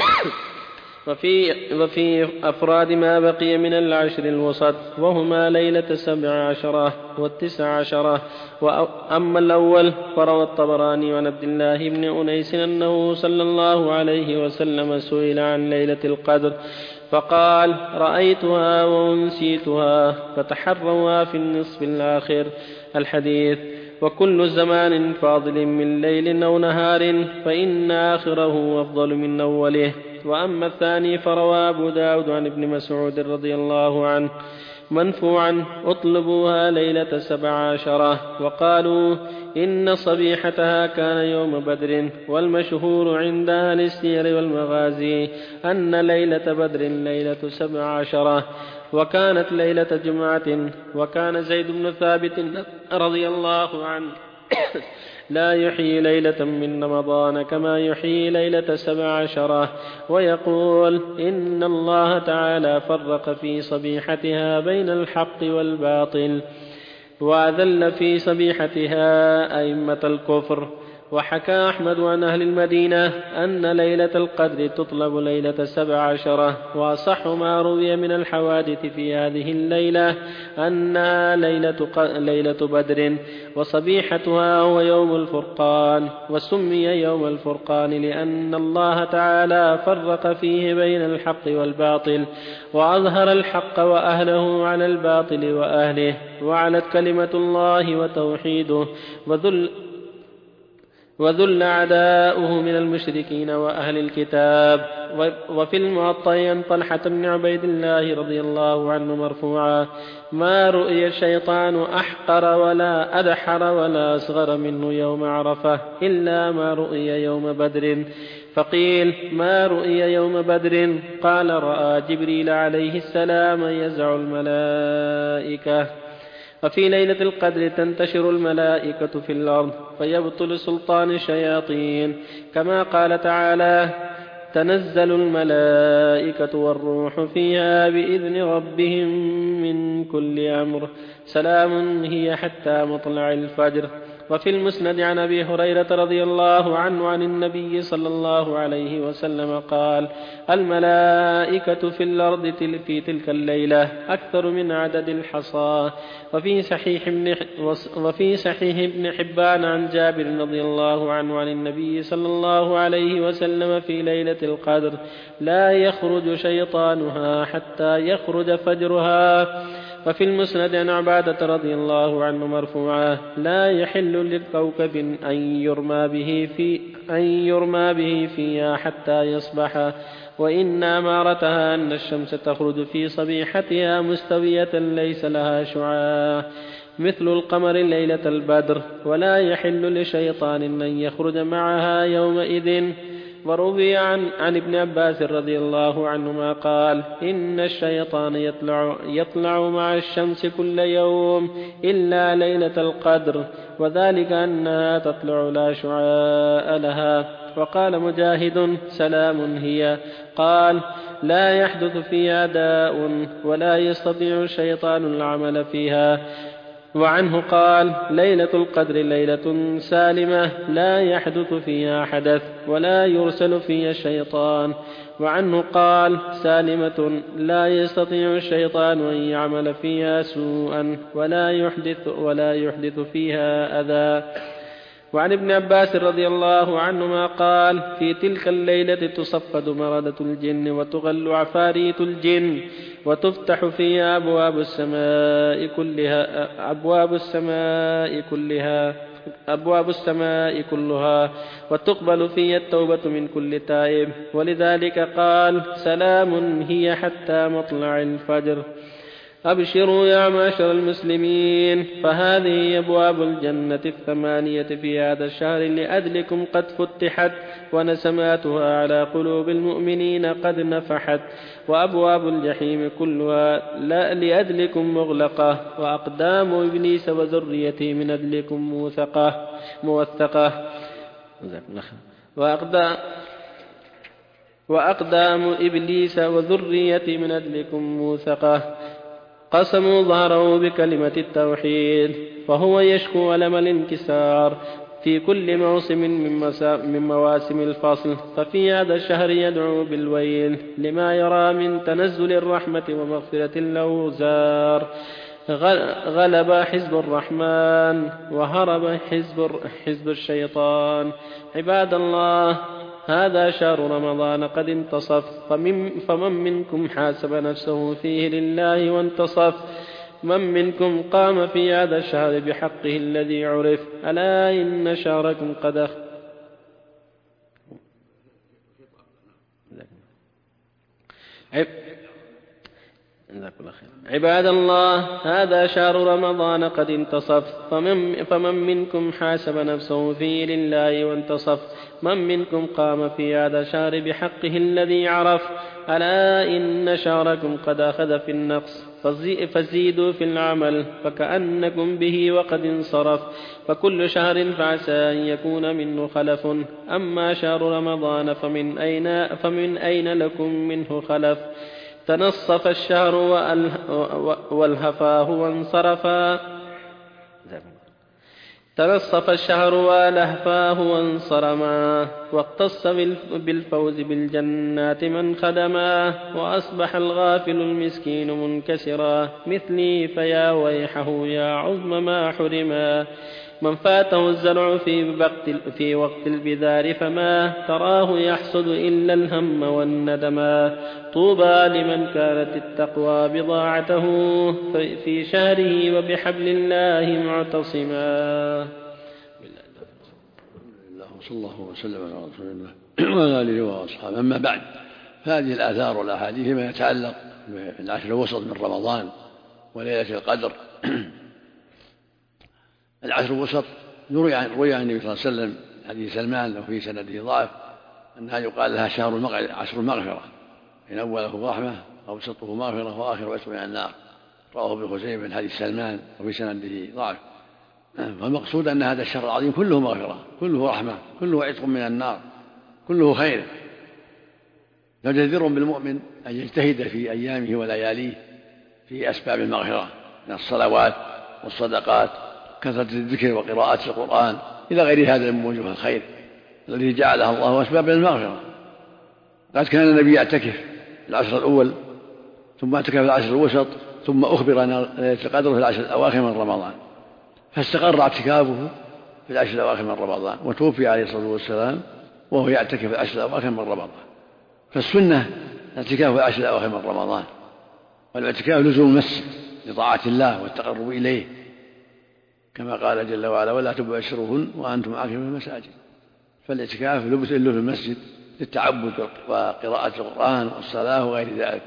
وفي, وفي أفراد ما بقي من العشر الوسط، وهما ليلة السبع عشرة والتسع عشرة. وأما الأول فروى الطبراني عن عبد الله بن أنيس أنه صلى الله عليه وسلم سئل عن ليلة القدر فقال: رأيتها وأنسيتها، فتحروا في النصف الآخر. الحديث. وكل زمان فاضل من ليل أو نهار فإن آخره أفضل من أوله. وأما الثاني فروى أبو داود عن ابن مسعود رضي الله عنه منفوعا: اطلبوها ليلة سبع عشرة. وقالوا إن صبيحتها كان يوم بدر. والمشهور عند أهل السير والمغازي أن ليلة بدر ليلة سبع عشرة. وكانت ليلة جمعة. وكان زيد بن ثابت رضي الله عنه لا يحيي ليلة من رمضان كما يحيي ليلة سبع عشرة، ويقول إن الله تعالى فرق في صبيحتها بين الحق والباطل، وأذل في صبيحتها أئمة الكفر. وحكى أحمد عن أهل المدينة أن ليلة القدر تطلب ليلة سبع عشرة، وأصح ما روي من الحوادث في هذه الليلة أنها ليلة, ليلة بدر، وصبيحتها هو يوم الفرقان. وسمي يوم الفرقان لأن الله تعالى فرق فيه بين الحق والباطل، وأظهر الحق وأهله على الباطل وأهله، وعلت كلمة الله وتوحيده، وذل وذل أعداؤه من المشركين وأهل الكتاب. وفي المعطى عن طلحة بن عبيد الله رضي الله عنه مرفوعا: ما رؤي الشيطان أحقر ولا أدحر ولا أصغر منه يوم عرفة إلا ما رؤي يوم بدر. فقيل: ما رؤي يوم بدر؟ قال: رأى جبريل عليه السلام يزع الملائكة. وفي ليلة القدر تنتشر الملائكة في الأرض فيبطل سلطان الشياطين، كما قال تعالى: تنزل الملائكة والروح فيها بإذن ربهم من كل أمر سلام هي حتى مطلع الفجر. وفي المسند عن أبي هريرة رضي الله عنه عن النبي صلى الله عليه وسلم قال: الملائكة في الأرض في تلك الليلة أكثر من عدد الحصى. وفي صحيح ابن وفي صحيح ابن حبان عن جابر رضي الله عنه عن النبي صلى الله عليه وسلم في ليلة القدر: لا يخرج شيطانها حتى يخرج فجرها. وفي المسند عن عبادة رضي الله عنه مرفوعا: لا يحل لكوكب أن يرمى به في أن يرمى به فيها حتى يصبح، وإن أمارتها أن الشمس تخرج في صبيحتها مستوية ليس لها شعاع مثل القمر ليلة البدر، ولا يحل لشيطان أن يخرج معها يومئذ. وروي عن, عن ابن عباس رضي الله عنهما قال: إن الشيطان يطلع, يطلع مع الشمس كل يوم إلا ليلة القدر، وذلك أنها تطلع لا شعاع لها. وقال مجاهد: سلام هي. قال: لا يحدث فيها داء ولا يستطيع الشيطان العمل فيها. وعنه قال: ليلة القدر ليلة سالمة لا يحدث فيها حدث ولا يرسل فيها الشيطان. وعنه قال: سالمة لا يستطيع الشيطان أن يعمل فيها سوءا ولا يحدث, ولا يحدث فيها أذى. وعن ابن عباس رضي الله عنهما قال: في تلك الليلة تصفد مردة الجن وتغل عفاريت الجن، وتفتح فيها أبواب السماء كلها أبواب السماء كلها أبواب السماء كلها وتقبل فيها التوبة من كل تائب، ولذلك قال: سلام هي حتى مطلع الفجر. أبشروا يا معشر المسلمين، فهذه أبواب الجنة الثمانية في هذا الشهر لأجلكم قد فتحت، ونسماتها على قلوب المؤمنين قد نفحت، وأبواب الجحيم كلها لأجلكم مغلقة، وأقدام إبليس وذريته من أجلكم موثقة موثقة وأقدام وأقدام إبليس وذريته من أجلكم موثقة. قسموا ظهره بكلمة التوحيد، فهو يشكو ألم الانكسار في كل موسم من مواسم الفصل، ففي هذا الشهر يدعو بالويل لما يرى من تنزل الرحمة ومغفرة الأوزار. غلب حزب الرحمن وهرب حزب, حزب الشيطان. عباد الله، هذا شهر رمضان قد انتصف، فمن, فمن منكم حاسب نفسه فيه لله وانتصف، من منكم قام في هذا الشهر بحقه الذي عرف، ألا إن شهركم قد أخ عباد الله، هذا شهر رمضان قد انتصف، فمن, فمن منكم حاسب نفسه فيه لله وانتصف، من منكم قام في هذا الشهر بحقه الذي عرف، ألا إن شهركم قد أخذ في النقص، فزيدوا في العمل فكأنكم به وقد انصرف، فكل شهر فعسى أن يكون منه خلف، أما شهر رمضان فمن أين, فمن أين لكم منه خلف، تنصف الشهر والهفاه وانصرفا تنصف الشهر والهفاه وانصرما، واقتص بالفوز بالجنات من خدما، وأصبح الغافل المسكين منكسرا، مثلي فيا ويحه يا عظم ما حرما، من فاته الزرع في وقت, في وقت البذار فما تراه يحصد إلا الهم والندما، طوبى لمن كانت التقوى بضاعته في شهره وبحبل الله معتصما. صلى الله وسلم على رسول الله وعلى آله وأصحابه. أما بعد، فهذه الآثار والأحاديث فيما يتعلق بالعشر الوسط من رمضان وليلة القدر. العشر الوسط روي عن النبي صلى الله عليه وسلم حديث سلمان وفي سنده ضعف أنها يقال لها شهر عشر المغفرة، إن أوله رحمة أوسطه مغفرة وآخر عتق من النار، رواه ابن خزيمة من حديث سلمان وفي سنده ضعف. فالمقصود أن هذا الشهر العظيم كله مغفرة، كله رحمة، كله عتق من النار، كله خير. فجدير بالمؤمن أن يجتهد في أيامه ولياليه في أسباب المغفرة من الصلوات والصدقات، كثرة الذكر وقراءة القرآن إلى غير هذا من وجوه الخير الذي جعلها الله أسباب للمغفرة. قد كان النبي يعتكف العشر الأول، ثم اعتكف العشر الوسط، ثم أخبر أن ليلة القدر في العشر الأواخر من رمضان، فاستقر اعتكافه في العشر الأواخر من رمضان، وتوفي عليه الصلاة والسلام وهو يعتكف في العشر الأواخر من رمضان. فالسنة الاعتكاف في العشر الأواخر من رمضان، والاعتكاف لزوم المسجد لطاعة الله والتقرب إليه، كما قال جل وعلا: ولا تباشروهن وأنتم عاكفون في المساجد. فالاعتكاف لبس له في المسجد للتعبد وقراءة القرآن والصلاة وغير ذلك،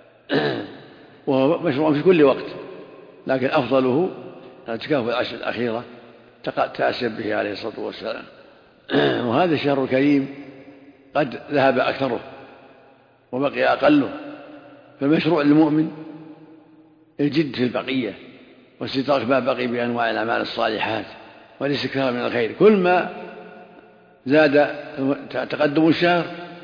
وهو مشروع في كل وقت، لكن أفضله الاعتكاف في العشر الأخيرة تأسى به عليه الصلاة والسلام. وهذا الشهر الكريم قد ذهب أكثره وبقي أقله، فالمشروع للمؤمن الجد في البقية واستدراك ما بقي بأنواع الأعمال الصالحات والاستكثار من الخير. كل ما زاد تقدم الشهر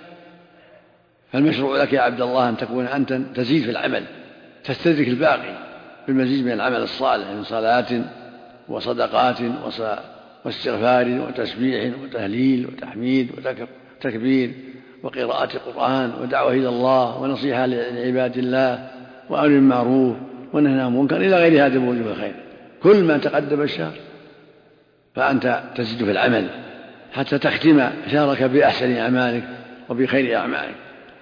فالمشروع لك يا عبد الله أن تكون أنت تزيد في العمل، تستدرك الباقي بالمزيد من العمل الصالح من صلاة وصدقات واستغفار وتسبيح وتهليل وتحميد وتكبير وقراءة القرآن ودعوة إلى الله ونصيحة لعباد الله وأمر بالمعروف ونهي عن المنكر إلى غير هذا من وجوه الخير. كل ما تقدم الشهر فأنت تزيد في العمل حتى تختم شهرك بأحسن أعمالك وبخير أعمالك،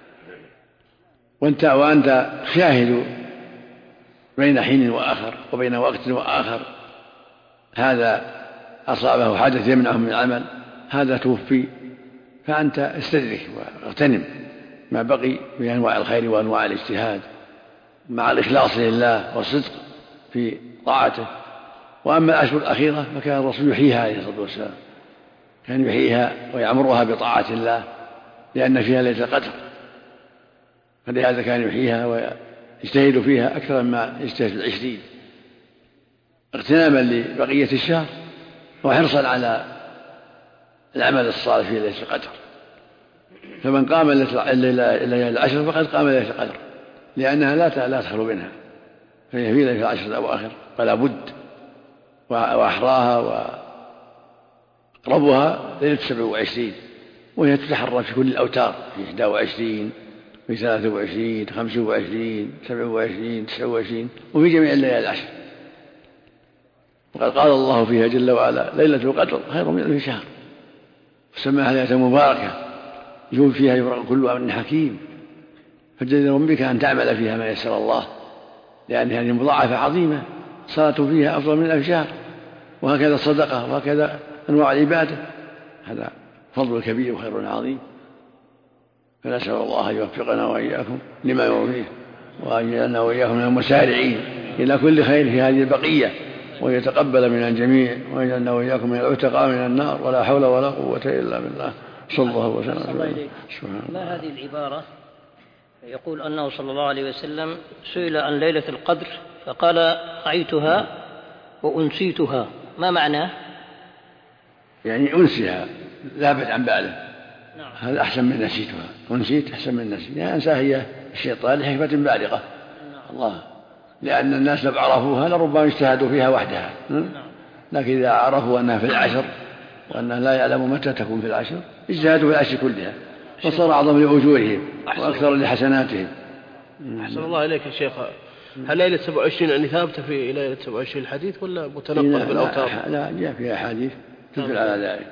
وأنت وأنت شاهد بين حين وآخر وبين وقت وآخر، هذا أصابه حدث يمنعه من العمل، هذا توفي، فأنت استدرك واغتنم ما بقي من أنواع الخير وأنواع الاجتهاد مع الإخلاص لله والصدق في طاعته. وأما الأشهر الأخيرة فكان الرسول يحييها عليه الصلاة والسلام، كان يحييها ويعمرها بطاعة الله لأن فيها ليلة القدر، فلهذا كان يحييها ويجتهد فيها أكثر مما يجتهد في العشرين، اغتناما لبقية الشهر وحرصا على العمل الصالح في ليلة القدر. فمن قام الليلة العشر فقد قام ليلة القدر، لأنها لا لا تخلو منها، فهي في ليلة العشر الأواخر فلا بد، وأحراها وأقربها ليلة سبع وعشرين، وهي تتحرى في كل الأوتار، في إحدى وعشرين، في ثلاثة وعشرين، خمس وعشرين، سبع وعشرين، تسع وعشرين، وفي جميع الليالي العشر. وقد قال الله فيها جل وعلا: ليلة القدر خير من ألف شهر، فسماها ليلة مباركة يوم فيها يفرق كل أمر حكيم. فجدير بك أن تعمل فيها ما يسر الله، لأن هذه مضاعفة عظيمة، صلاة فيها أفضل من ألف شهر، وهكذا الصدقة وهكذا أنواع العبادة، هذا فضل كبير وخير عظيم. فنسأل الله أن يوفقنا وإياكم لما يرضيه وأن يجعلنا وإياهم من المسارعين إلى كل خير في هذه البقية، ويتقبل من الجميع، ويجعلنا وإياكم من العتقاء من النار، ولا حول ولا قوة إلا بالله. صلى الله وسلم. ما هذه العبارة؟ يقول أنه صلى الله عليه وسلم سئل عن ليلة القدر فقال رأيتها وأنسيتها، ما معناه؟ يعني أنسيها ذهبت عن باله. نعم. هذا أحسن من نسيتها، أنسيت أحسن من نسيت، يعني أنساها هي الشيطان لحكمة بالغة. نعم. الله، لأن الناس لو عرفوها لربما اجتهدوا فيها وحدها. نعم. لكن إذا عرفوا أنها في العشر وأنها لا يعلم متى تكون في العشر اجتهدوا في العشر كلها، فصار أعظم لأجورهم وأكثر لحسناتهم. أحسن الله إليك يا شيخ، هل ليلة سبعة وعشرين يعني ثابتة في ليلة سبعة وعشرين الحديث ولا متنقل بالأوتار؟ لا، جاء فيها حديث تدل على ذلك،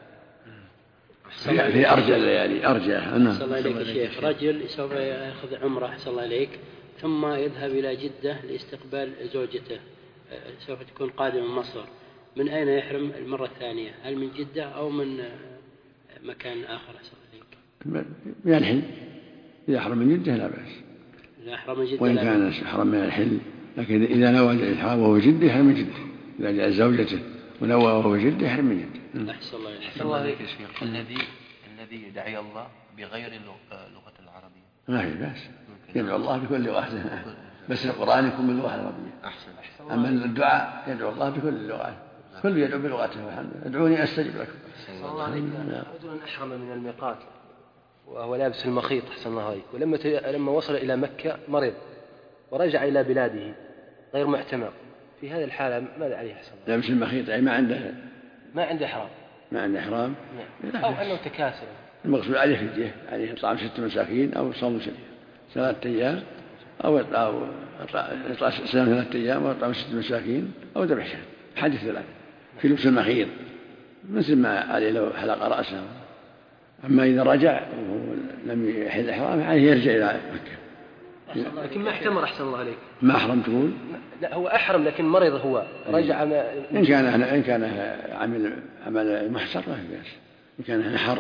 في أرجى الليالي أرجى. أحسن الله إليك يا شيخ، رجل سوف يأخذ عمرة أحسن الله إليك ثم يذهب إلى جدة لاستقبال زوجته، سوف تكون قادمة من مصر، من أين يحرم المرة الثانية؟ هل من جدة أو من مكان آخر أحسن الله إليك؟ من الحل، إذا أحرم من جدة لا بأس، إذا أحرم من جدة وإن كان أحرم من الحل، لكن إذا نوى الإحرام وهو جدة يحرم من جدة، إذا جاء زوجته ونوى وهو جدة يحرم من جدة. أحسن الله إليك. أحسن الله إليك يا شيخ، الذي الذي يدعي الله بغير اللغة العربية ما في بأس، يدعو الله بكل لغة، بس القرآن يكون باللغة العربية. أحسن. أما الدعاء يدعو الله بكل اللغات، كل يدعو بلغته والحمد لله. ادعوني أستجب لكم. أحسن الله عليك. رجل أحرم من الميقات وهو لابس المخيط أحسن الله عليك، ولما لما وصل إلى مكة مرض ورجع إلى بلاده غير محتمر، في هذه الحالة ماذا عليه أحسن الله؟ لابس المخيط أي ما عنده ما عنده إحرام ما عنده إحرام أو أنه تكاسل، المقصود عليه فدية، عليه إطعام ستة مساكين أو صوم ثلاثة أيام أو أو إطعام صيام ثلاثة أيام أو إطعام ستة مساكين أو ذبح شاة، حدث ثلاثة في لبس المخيط مثل ما عليه لو حلق رأسه. أما إذا رجع ولم يحل إحرامه عليه يرجع إلى مكة. لكن ما احتمر أحسن الله عليك. ما أحرم تقول؟ لا هو أحرم لكن مرض هو رجع. إن كان إن كان عمل عمل محصر ما في بأس، إن كان نحر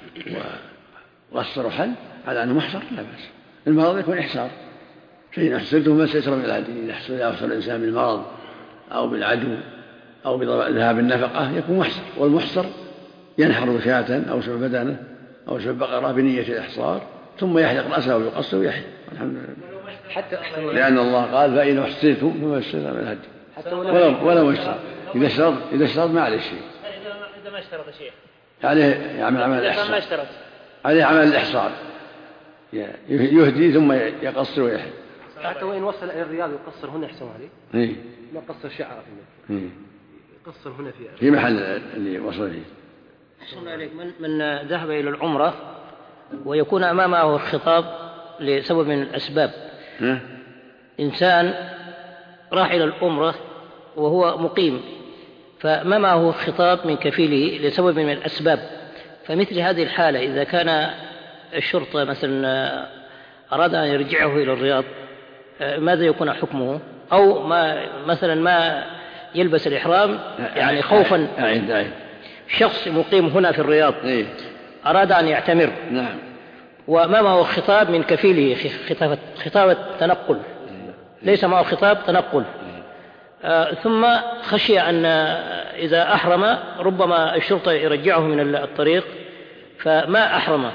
وغسر وحل على أنه محصر لا بأس. المرض يكون إحصار، فإن أحصرته ما سيسر من العدل، إذا أحصر الإنسان بالمرض أو بالعدو أو بذهاب النفقة يكون محصر، والمحصر ينحر شاة أو سبع بدنه أو سبع بقرة بنية الإحصار ثم يحلق رأسه ويقصر ويحل الحمد لله. حتى لأن الله قال فإن أحصرتم فما استيسر من الهدي ولو ولو اشترط، إذا اشترط إذا اشترط ما عليه شيء. إذا ما اشترط شيء عليه يعمل عمل الإحصار، ما اشترط عليه عمل الإحصار يهدي ثم يقصر ويحل. حتى وإن وصل إلى الرياض يقصر هنا أحسن عليه. إيه. ما قصر شعره في إيه. يقصر هنا في في محل اللي وصل فيه. أحسن عليك. من من ذهب إلى العمرة ويكون أمامه الخطاب لسبب من الأسباب. ها؟ إنسان راح إلى العمرة وهو مقيم فما معه خطاب من كفيله لسبب من الأسباب، فمثل هذه الحالة إذا كان الشرطة مثلا أراد أن يرجعه إلى الرياض ماذا يكون حكمه؟ أو ما مثلا ما يلبس الإحرام يعني خوفا، شخص مقيم هنا في الرياض أراد أن يعتمر نعم وما معه خطاب من كفيله خطابة, خطابة تنقل، ليس معه خطاب تنقل، آه ثم خشي أن إذا أحرم ربما الشرطة يرجعه من الطريق فما أحرم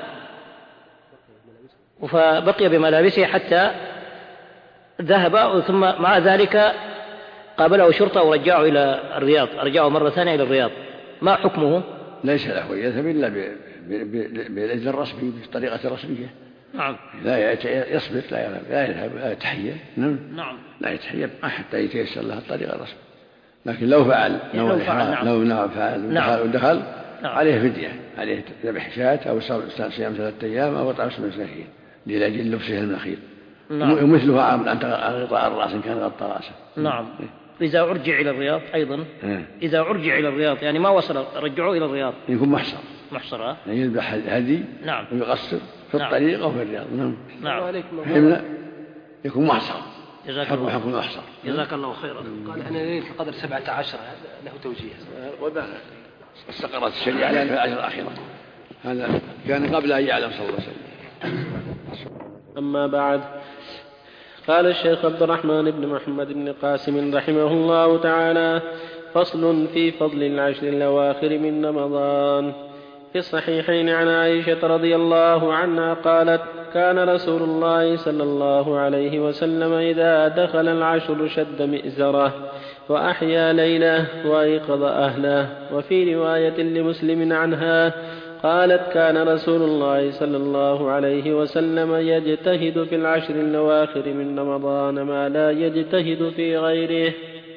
فبقي بملابسه حتى ذهب، ثم مع ذلك قابله شرطة ورجعه إلى الرياض، رجعه مرة ثانية إلى الرياض، ما حكمه؟ ليس له يذهب إلا بالإذن الرسمي بالطريقة الرسمية. نعم. لا يصبر لا يذهب لا يذهب لا يتحيى. نعم. نعم. لا يتحيى حتى يتيسر له الطريقة الرسمية. لكن لو فعل لو فعل نعم. لو نعم فعل نعم. ودخل نعم. عليه فدية، عليه ذبح شاة أو صيام ثلاثة أيام أو إطعام مساكين لأجل لبسه المخيط. نعم. ومثلها عن غطاء الرأس إن كان غطى رأسه. نعم. إذا أرجع إلى الرياض أيضا م. إذا أرجع إلى الرياض يعني ما وصل رجعوه إلى الرياض يكون محصر محصرة يعني يذبح هدي نعم. ويقصر في نعم. الطريق أو في الرياض. نعم. نعم. يكون محصر. جزاك الله حكم محصر. جزاك الله خيرا. قال أنا ليلة القدر سبعة عشر له توجيه وبعد استقرت الشريعة على العشر الأخيرة، هذا كان قبل أن يعلم صلى الله عليه وسلم. أما بعد، قال الشيخ عبد الرحمن بن محمد بن قاسم رحمه الله تعالى: فصل في فضل العشر الأواخر من رمضان. في الصحيحين عن عائشة رضي الله عنها قالت: كان رسول الله صلى الله عليه وسلم إذا دخل العشر شد مئزره وأحيا ليله وأيقظ أهله. وفي رواية لمسلم عنها قالت: كان رسول الله صلى الله عليه وسلم يجتهد في العشر الأواخر من رمضان ما لا يجتهد في غيره.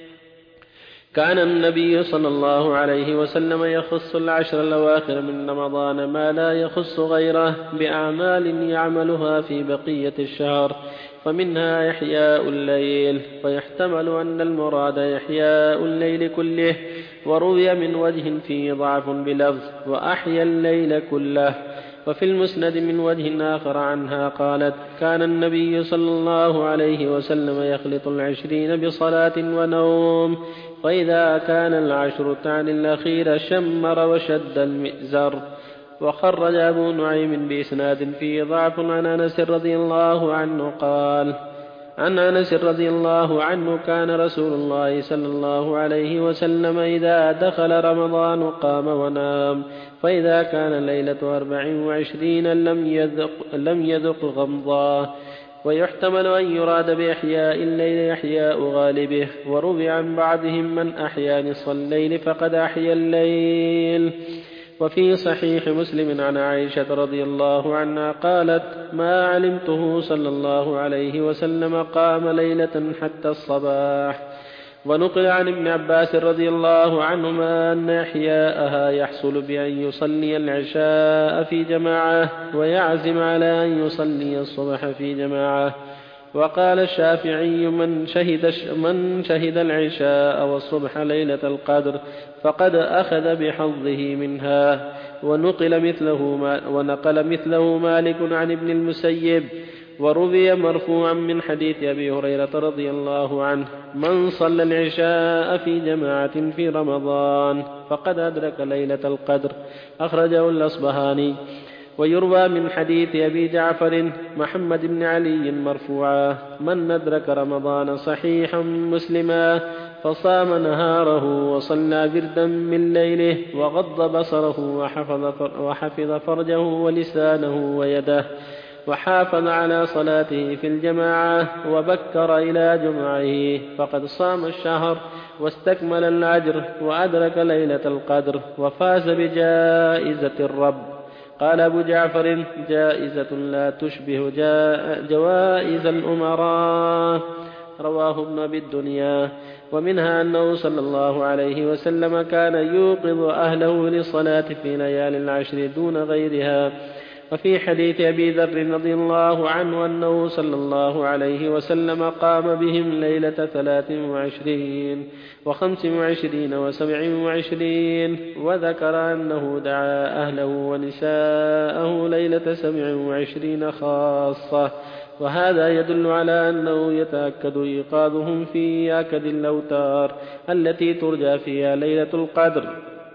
كان النبي صلى الله عليه وسلم يخص العشر الأواخر من رمضان ما لا يخص غيره بأعمال يعملها في بقية الشهر، فمنها إحياء الليل، ويحتمل أن المراد إحياء الليل كله، وروي من وجه فيه ضعف بلفظ وأحيا الليل كله. وفي المسند من وجه آخر عنها قالت: كان النبي صلى الله عليه وسلم يخلط العشرين بصلاة ونوم، وإذا كان العشر تعني الأخير شمر وشد المئزر. وخرج أبو نعيم بإسناد فيه ضعف عن أنس رضي الله عنه قال: عن أنس رضي الله عنه: كان رسول الله صلى الله عليه وسلم إذا دخل رمضان قام ونام، فإذا كان ليلة أربع وعشرين لم يذق, لم يذق غمضا. ويحتمل أن يراد بإحياء الليل إحياء غالبه، وروي عن بعضهم: من أحيا نصف الليل فقد أحيا الليل. وفي صحيح مسلم عن عائشة رضي الله عنها قالت: ما علمته صلى الله عليه وسلم قام ليلة حتى الصباح. ونقل عن ابن عباس رضي الله عنهما أن إحياءها يحصل بأن يصلي العشاء في جماعة ويعزم على أن يصلي الصبح في جماعة. وقال الشافعي: من شهد, من شهد العشاء والصبح ليلة القدر فقد أخذ بحظه منها. ونقل مثله, ونقل مثله مالك عن ابن المسيب. وروي مرفوعا من حديث أبي هريرة رضي الله عنه: من صلى العشاء في جماعة في رمضان فقد أدرك ليلة القدر، أخرجه الأصبهاني. ويروى من حديث أبي جعفر محمد بن علي مرفوعا: من أدرك رمضان صحيحا مسلما فصام نهاره وصلى بردا من ليله وغض بصره وحفظ فرجه ولسانه ويده وحافظ على صلاته في الجماعة وبكر إلى جمعه فقد صام الشهر واستكمل الأجر وأدرك ليلة القدر وفاز بجائزة الرب. قال أبو جعفر: جائزة لا تشبه جوائز الأمراء. رواه ابن أبي الدنيا. ومنها أنه صلى الله عليه وسلم كان يوقظ أهله للصلاة في ليالي العشر دون غيرها. وفي حديث أبي ذر رضي الله عنه أنه صلى الله عليه وسلم قام بهم ليلة ثلاث وعشرين وخمس وعشرين وسبع وعشرين. وذكر أنه دعا أهله ونساءه ليلة سبع وعشرين خاصة، وهذا يدل على أنه يتأكد إيقاظهم في آكد الأوتار التي ترجى فيها ليلة القدر.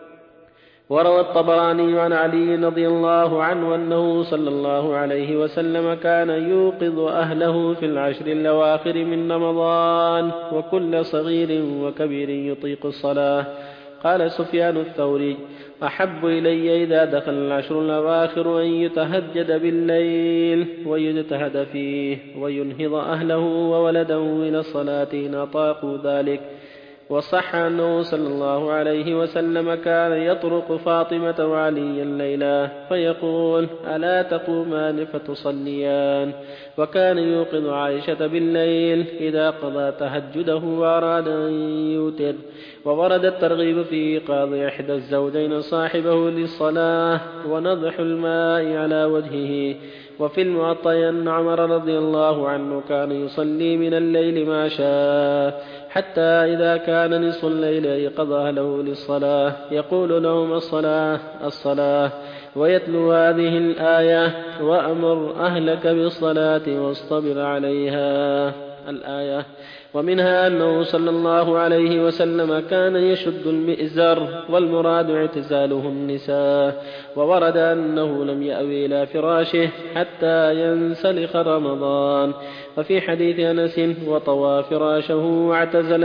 وروى الطبراني عن علي رضي الله عنه أنه صلى الله عليه وسلم كان يوقظ أهله في العشر الأواخر من رمضان وكل صغير وكبير يطيق الصلاة. قال سفيان الثوري: أحب إلي إذا دخل العشر الأواخر أن يتهجد بالليل ويجتهد فيه وينهض أهله وولده إلى الصلاة إن أطاقوا ذلك. وصح أنه صلى الله عليه وسلم كان يطرق فاطمة وعليا ليلا فيقول: ألا تقومان فتصليان؟ وكان يوقظ عائشة بالليل إذا قضى تهجده وأراد أن يوتر. وورد الترغيب في إيقاظ إحدى الزوجين صاحبه للصلاة ونضح الماء على وجهه. وفي المعطى أن عمر رضي الله عنه كان يصلي من الليل ما شاء حتى إذا كان نصف الليل أيقظ أهله للصلاة يقول لهم: الصلاة الصلاة، ويتلو هذه الآية: وأمر أهلك بالصلاة واصطبر عليها. الآية. ومنها أنه صلى الله عليه وسلم كان يشد المئزر والمراد اعتزاله النساء. وورد أنه لم يأوي إلى فراشه حتى ينسلخ رمضان. وفي حديث أنس وطوى فراشه واعتزل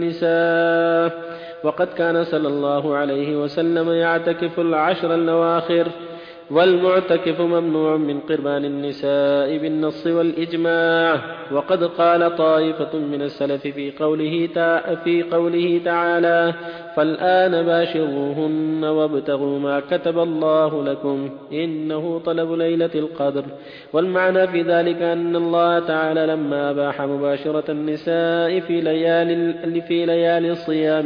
النساء. وقد كان صلى الله عليه وسلم يعتكف العشر الأواخر، والمعتكف ممنوع من قربان النساء بالنص والإجماع. وقد قال طائفة من السلف في قوله, في قوله تعالى: فالآن باشروهن وابتغوا ما كتب الله لكم إنه طلب ليلة القدر. والمعنى في ذلك أن الله تعالى لما أباح مباشرة النساء في ليالي, في ليالي الصيام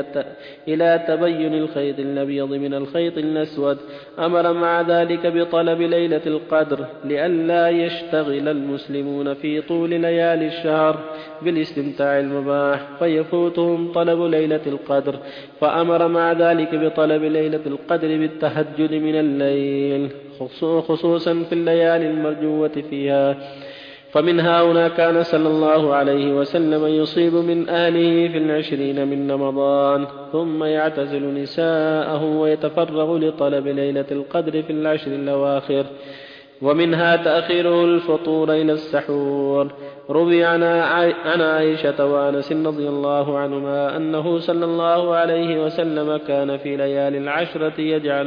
إلى تبين الخيط الأبيض من الخيط الأسود أمر مع ذلك بطلب ليلة القدر لئلا يشتغل المسلمون في طول ليالي الشهر بالاستمتاع المباح فيفوتهم طلب ليلة القدر، فأمر مع ذلك بطلب ليلة القدر بالتهجد من الليل خصوصا في الليالي المرجوة فيها. فمن هنا كان صلى الله عليه وسلم يصيب من أهله في العشرين من رمضان ثم يعتزل نساءه ويتفرغ لطلب ليلة القدر في العشر الأواخر. ومنها تأخيره الفطور إلى السحور. روي عن عائشة وأنس رضي الله عنهما أنه صلى الله عليه وسلم كان في ليالي العشرة يجعل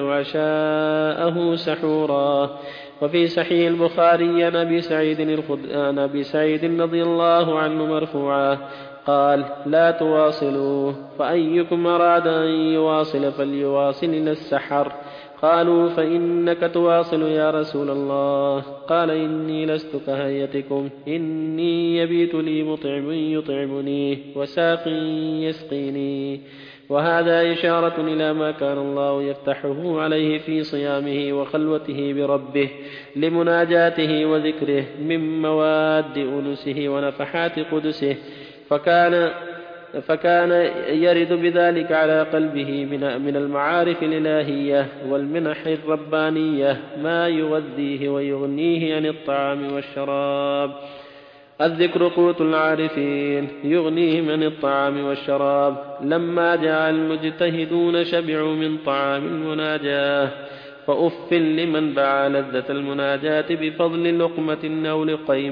عشاءه سحورا. وفي صحيح البخاري عن أبي سعيد عن أبي سعيد رضي الله عنه مرفوعا قال: لا تواصلوا، فأيكم أراد أن يواصل فليواصل إلى السحر. قالوا: فإنك تواصل يا رسول الله. قال: إني لست كهيئتكم، إني يبيت لي مطعم يطعمني وساق يسقيني. وهذا إشارة إلى ما كان الله يفتحه عليه في صيامه وخلوته بربه لمناجاته وذكره من مواد أنسه ونفحات قدسه، فكان فكان يرد بذلك على قلبه من المعارف الإلهية والمنح الربانية ما يغذيه ويغنيه عن الطعام والشراب. الذكر قوت العارفين يغنيهم عن الطعام والشراب. لما جاء المجتهدون شبعوا من طعام المناجاة، فأف لمن باع لذة المناجاة بفضل لقمة أو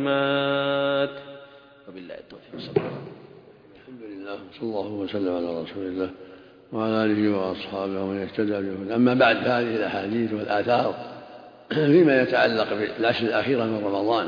لقيمات. وبالله التوفيق. الحمد لله صلى الله وسلم على رسول الله وعلى آله وأصحابه ومن اهتدى بهداه. أما بعد، فهذه الأحاديث والآثار فيما يتعلق بالعشر الأخيرة من رمضان.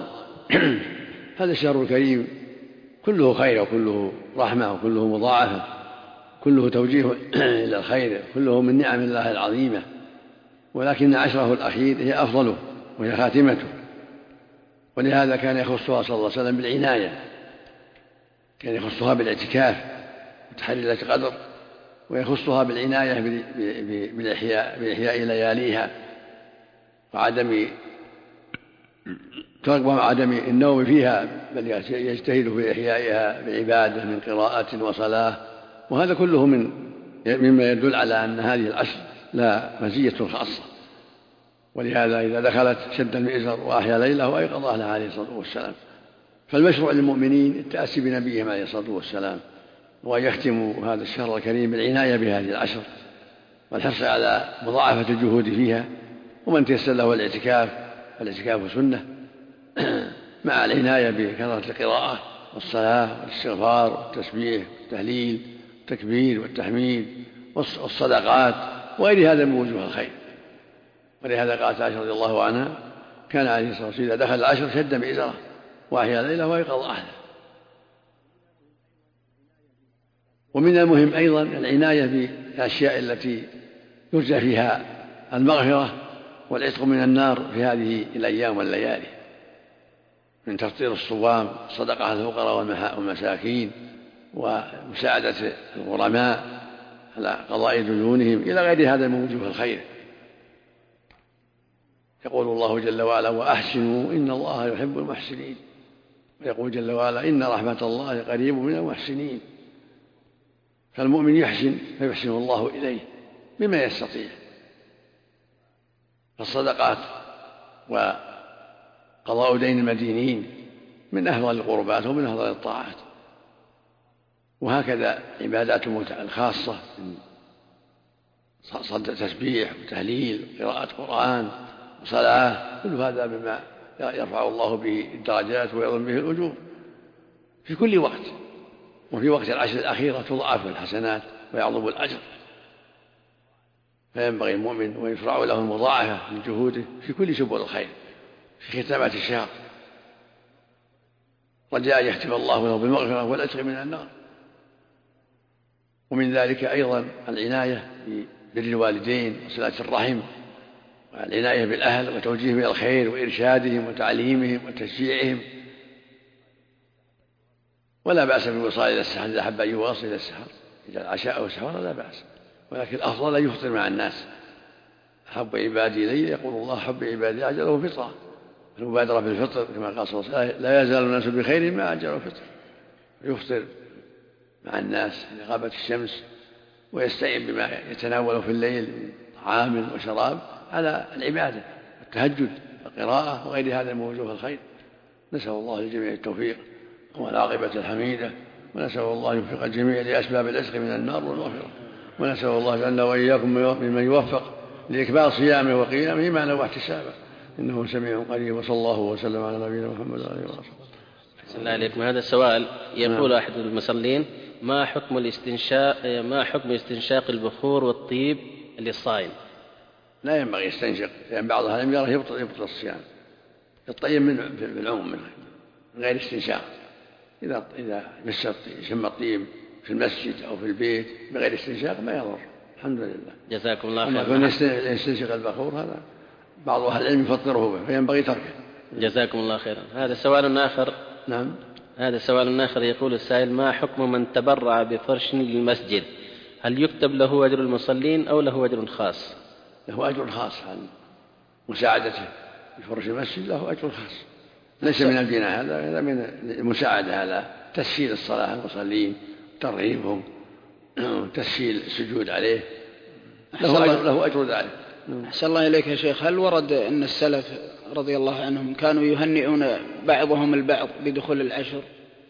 هذا الشهر الكريم كله خير وكله رحمة وكله مضاعفة، كله توجيه إلى الخير، كله من نعم الله العظيمة، ولكن عشره الأخير هي أفضله وهي خاتمته، ولهذا كان يخصها صلى الله عليه وسلم بالعناية، كان يخصها بالاعتكاف وتحري ليلة القدر، ويخصها بالعناية بالإحياء بإحياء لياليها وعدم ترغب عدم النوم فيها، بل يجتهد في إحيائها بعبادة من قراءة وصلاة. وهذا كله من مما يدل على أن هذه العشر لا مزية خاصة، ولهذا إذا دخلت شد المئزر وأحيا ليله وأيقظ أهلها عليه الصلاة والسلام. فالمشروع للمؤمنين التأسي بنبيهم عليه الصلاة والسلام، وأن يختموا هذا الشهر الكريم بالعناية بهذه العشر والحرص على مضاعفة الجهود فيها. ومن تيسر له الاعتكاف فالاعتكاف سنة مع العناية بكثرة القراءة والصلاة والاستغفار والتسبيح والتهليل والتكبير والتحميد والصدقات وغير هذا من وجوه الخير. ولهذا قالت عائشة رضي الله عنها: كان عليه الصلاة والسلام إذا دخل العشر شد مئزره وأحيا ليله وأيقظ أهله. ومن المهم أيضا العناية بالأشياء التي يرجى فيها المغفرة والعتق من النار في هذه الأيام والليالي، من تفطير الصوام، صدقة على الفقراء والمساكين، ومساعدة الغرماء على قضاء ديونهم، إلى غير هذا من وجوه الخير. يقول الله جل وعلا: وأحسنوا إن الله يحب المحسنين. ويقول جل وعلا: إن رحمة الله قريب من المحسنين. فالمؤمن يحسن فيحسن الله إليه بما يستطيع. فالصدقات وقضاء دين المدينين من أفضل القربات ومن أفضل الطاعات. وهكذا عبادات الخاصة من صد تسبيح وتهليل وقراءة قرآن وصلاة، كل هذا مما يرفع الله به الدرجات ويظن به الأجور في كل وقت. وفي وقت العشر الأخيرة تضاعف الحسنات ويعظم الأجر، فينبغي المؤمن ويشرع له المضاعفة من جهوده في كل سبل الخير في ختامات الشهر، رجاء يختم الله له بالمغفرة والأجر من النار. ومن ذلك أيضا العناية ببر الوالدين وصلة الرحم والعناية بالأهل وتوجيههم إلى الخير وإرشادهم وتعليمهم وتشجيعهم. ولا بأس بالوصال إلى السحر إذا أحب أن يواصل إلى السحر، إذا العشاء أو السحر لا بأس، ولكن الأفضل أن يفطر مع الناس. أحب عبادي إلي يقول الله حب عبادي أجله فطرة، المبادرة بالفطر كما قال صلى الله عليه وسلم لا يزال الناس بخير ما أجلوا فطر، يفطر مع الناس إذا غابت الشمس ويستعين بما يتناول في الليل من طعام وشراب على العبادة والتهجد والقراءة وغير هذا من وجوه الخير. نسأل الله للجميع التوفيق والعاقبة الحميدة، ونسأل الله يوفق الجميع لأسباب العتق من النار والمغفرة، ونسأل الله جعلنا وإياكم ممن يوفق لإكمال صيامه وقيامه معنا واحتسابه، إنه سميع قريب. وصلى الله وسلم على نبينا محمد وعلى آله وصحبه. أحسن الله عليكم. هذا السؤال يقول أحد المصلين: ما حكم الاستنشاق ما حكم استنشاق البخور والطيب للصائم؟ لا ينبغي يستنشق، لأن بعضها لم يره يبطل يبطل الصيام. الطيب من بالعموم من غير استنشاق، إذا إذا مس شم الطيب في المسجد أو في البيت بغير استنشاق ما يضر، الحمد لله. جزاكم الله خيرا. أما يستنشق البخور هذا بعض أهل العلم يفطره به فينبغي تركه. جزاكم الله خيرا. هذا سؤال آخر. نعم. هذا سؤال آخر يقول السائل: ما حكم من تبرع بفرش للمسجد؟ هل يكتب له أجر المصلين أو له أجر خاص؟ له أجر خاص عن مساعدته بفرش المسجد، له أجر خاص، ليس من البناء، هذا من المساعدة على تسهيل الصلاة المصلين، ترغيبهم، تسهيل السجود عليه، له أجر, له أجر ذلك. أحسن الله إليك يا شيخ، هل ورد أن السلف رضي الله عنهم كانوا يهنئون بعضهم البعض بدخول العشر؟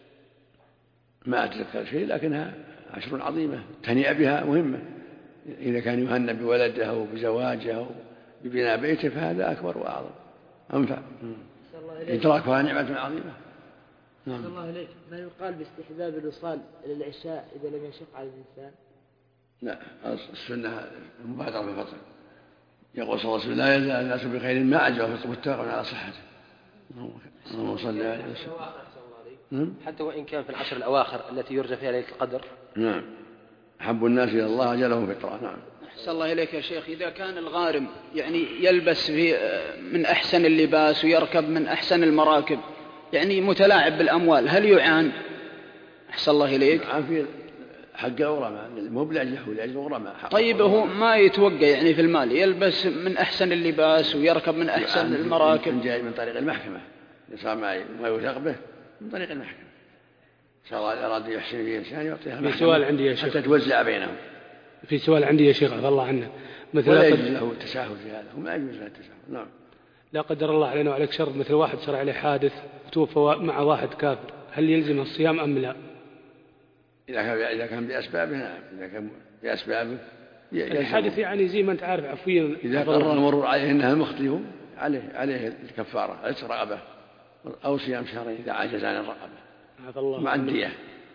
ما أتذكر شيء، لكنها عشر عظيمة تهنئ بها مهمة. إذا كان يهنئ بولده أو بزواجه أو ببناء بيته فهذا أكبر وأعظم أنفع. إدراكها نعمة عظيمة. نعم. الله إليك، ما يقال باستحباب الوصال إلى العشاء إذا لم يشق على الإنسان؟ لا، السنة المبادرة بالفطر. يقول صلى الله عليه وسلم لا يزال الناس بخير ما عجل الفطر متفق على صحته. اللهم صل عليه وسلم. حتى وإن كان في العشر الأواخر التي يرجى فيها ليلة القدر. نعم، أحب الناس إلى الله أجلهم فطرة. نعم. أحسن الله إليك يا شيخ، إذا كان الغارم يعني يلبس في من أحسن اللباس ويركب من أحسن المراكب، يعني متلاعب بالأموال، هل يعان؟ أحسن الله إليك. يعان في حق غرماء، مو بلعجه ولعجه غرماء. طيب هو ما يتوقع يعني في المال، يلبس من أحسن اللباس ويركب من أحسن المراكب. جاي من طريق المحكمة، صار ما يوثق به من طريق المحكمة. إن شاء الله أراد يحسن فيه إنسان يعطيها المحكمة. في سؤال عندي يا شيخ، حتى توزع بينهم. في سؤال عندي يا شيخ عفى الله عنه، مثل لا يجوز له التساهل في هذا، وما يجوز له التساهل. نعم. لا قدر الله علينا وعليك شر، مثل واحد صار عليه حادث وتوفى مع واحد كافر، هل يلزم الصيام أم لا؟ إذا كان إذا كان بأسبابه نعم، إذا كان بأسبابه الحادث يعني زي ما أنت عارف عفويا. إذا قرر المرور عليه أنها مخطئ عليه عليه الكفارة، عتق رقبة أو صيام شهرين إذا عجز عن الرقبة مع الدية،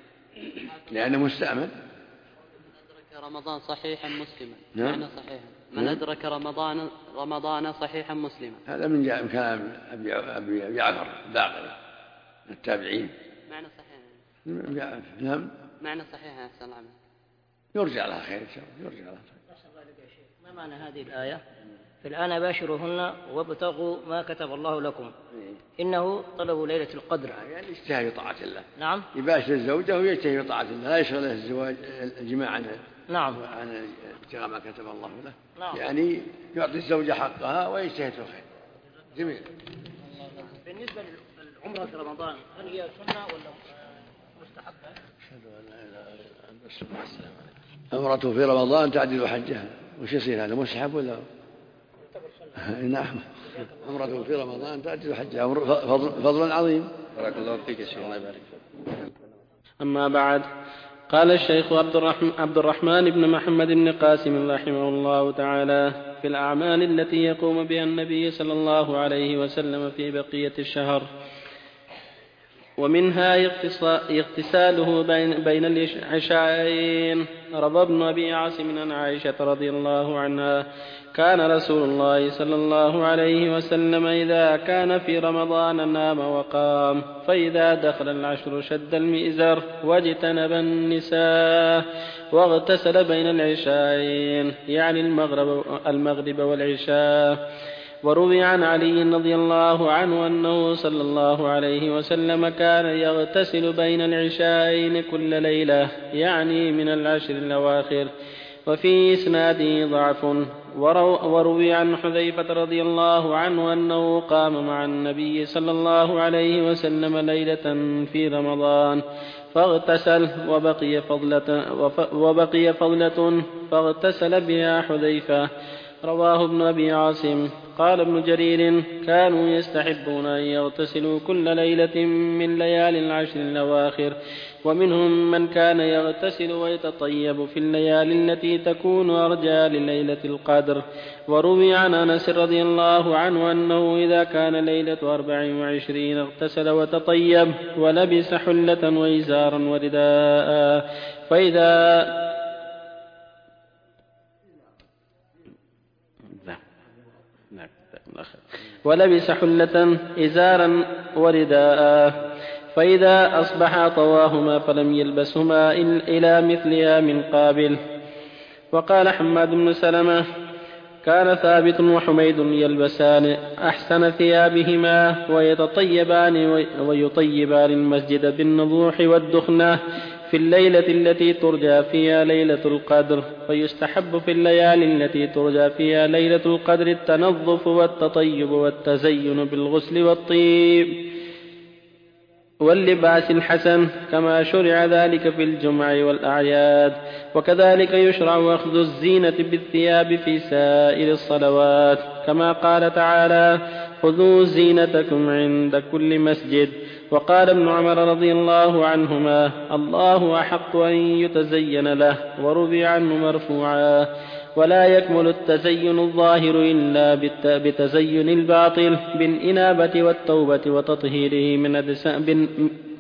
لأنه مستأمن. رمضان صحيحا مسلما. نعم. معنى صحيحا من نعم. أدرك رمضان رمضان صحيحا مسلما. هذا من جاء من كلام أبي أبي جعفر الباقر التابعين. معنى صحيح. نعم. معنى صحيح يا سلام. يرجع لها خير إن شاء الله، يرجع لها خير. ما معنى هذه الآية؟ فالآن باشروهن وابتغوا ما كتب الله لكم إنه طلب ليلة القدر. يعني يجتهد طاعة الله. نعم. يباشر زوجه ويجتهد طاعة الله، لا يشغله الزواج الجماع عن نعم عن ابتغاء ما كتب الله له. نعم. يعني يعطي الزوجة حقها ويجتهد في الخير. جميل. بالنسبة للعمرة في رمضان هل هي سنة ولا مستحبة؟ أشهد أن لا إله إلا أنت أستغفرك وأتوب إليك. عمرته في رمضان تعدل حجها، وش يصير هذا مستحب ولا؟ نعم، عمرة في رمضان تأتي حج عمر فضل, فضل عظيم. بارك الله فيك يا شيخ. الله يبارك فيك. أما بعد، قال الشيخ عبد الرحمن, عبد الرحمن بن محمد بن قاسم رحمه الله تعالى: في الأعمال التي يقوم بها النبي صلى الله عليه وسلم في بقية الشهر، ومنها اغتساله بين العشاءين. روى ابن أبي عاصم عن عائشة رضي الله عنها: كان رسول الله صلى الله عليه وسلم إذا كان في رمضان نام وقام، فإذا دخل العشر شد المئزر واجتنب النساء واغتسل بين العشاءين، يعني المغرب, المغرب والعشاء. وروي عن علي رضي الله عنه أنه صلى الله عليه وسلم كان يغتسل بين العشاءين كل ليلة، يعني من العشر الأواخر. وفي إسناده ضعف. وروي عن حذيفة رضي الله عنه أنه قام مع النبي صلى الله عليه وسلم ليلة في رمضان فاغتسل وبقي فضلة, وبقي فضلة فاغتسل بها حذيفة. رواه ابن أبي عاصم. قال ابن جرير: كانوا يستحبون أن يغتسلوا كل ليلة من ليالي العشر الأواخر، ومنهم من كان يغتسل ويتطيب في الليالي التي تكون أرجى لليلة القدر. وروي عن أنس رضي الله عنه أنه إذا كان ليلة أربع وعشرين اغتسل وتطيب ولبس حلة وإزارا ورداء، فإذا ولبس حلة إزارا ورداء فإذا أصبح طواهما فلم يلبسهما إلى مثلها من قابل. وقال حماد بن سلمة: كان ثابت وحميد يلبسان أحسن ثيابهما ويتطيبان ويطيبان المسجد بالنضوح والدخنة في الليلة التي ترجى فيها ليلة القدر. فيستحب في الليالي التي ترجى فيها ليلة القدر التنظف والتطيب والتزين بالغسل والطيب واللباس الحسن، كما شرع ذلك في الجمع والأعياد. وكذلك يشرع أخذ الزينة بالثياب في سائر الصلوات، كما قال تعالى: خذوا زينتكم عند كل مسجد. وقال ابن عمر رضي الله عنهما: الله أحق أن يتزين له. وروي عنه مرفوعا: ولا يكمل التزين الظاهر إلا بتزين الباطل بالإنابة والتوبة وتطهيره من أدسان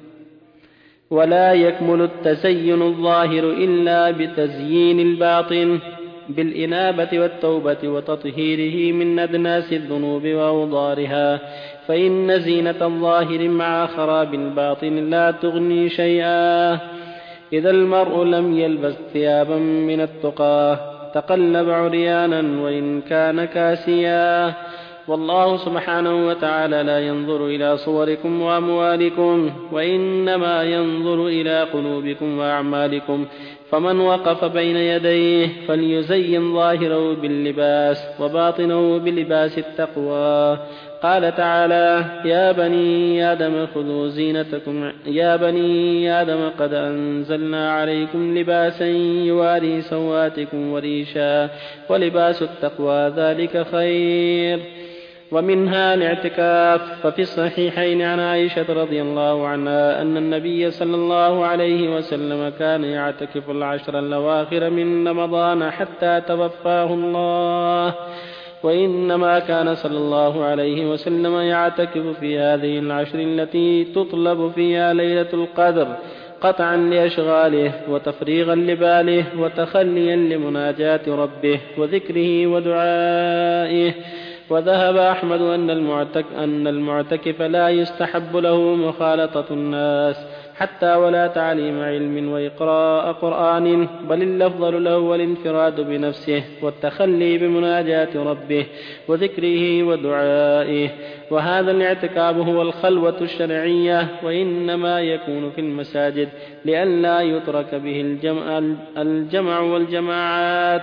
ولا يكمل التزين الظاهر إلا بتزيين الباطن بالإنابة والتوبة وتطهيره من أدناس الذنوب وأوضارها، فإن زينة الظاهر مع خراب الباطن لا تغني شيئا. إذا المرء لم يلبس ثيابا من التقى تقلب عريانا وإن كان كاسيا. والله سبحانه وتعالى لا ينظر إلى صوركم وأموالكم، وإنما ينظر إلى قلوبكم وأعمالكم. فمن وقف بين يديه فليزين ظاهره باللباس وباطنه بلباس التقوى. قال تعالى: يا بني آدم خذوا زينتكم يا بني آدم قد أنزلنا عليكم لباسا يواري سواتكم وريشا ولباس التقوى ذلك خير. ومنها الاعتكاف. ففي الصحيحين عن عائشة رضي الله عنها أن النبي صلى الله عليه وسلم كان يعتكف العشر الأواخر من رمضان حتى توفاه الله، وإنما كان صلى الله عليه وسلم يعتكف في هذه العشر التي تطلب فيها ليلة القدر قطعا لأشغاله وتفريغا لباله وتخليا لمناجاة ربه وذكره ودعائه. وذهب أحمد أن المعتك أن المعتكف لا يستحب له مخالطة الناس حتى ولا تعليم علم وإقراء قرآن، بل الأفضل له الانفراد بنفسه والتخلي بمناجاة ربه وذكره ودعائه. وهذا الاعتكاف هو الخلوة الشرعية، وإنما يكون في المساجد لئلا يترك به الجمع, الجمع والجماعات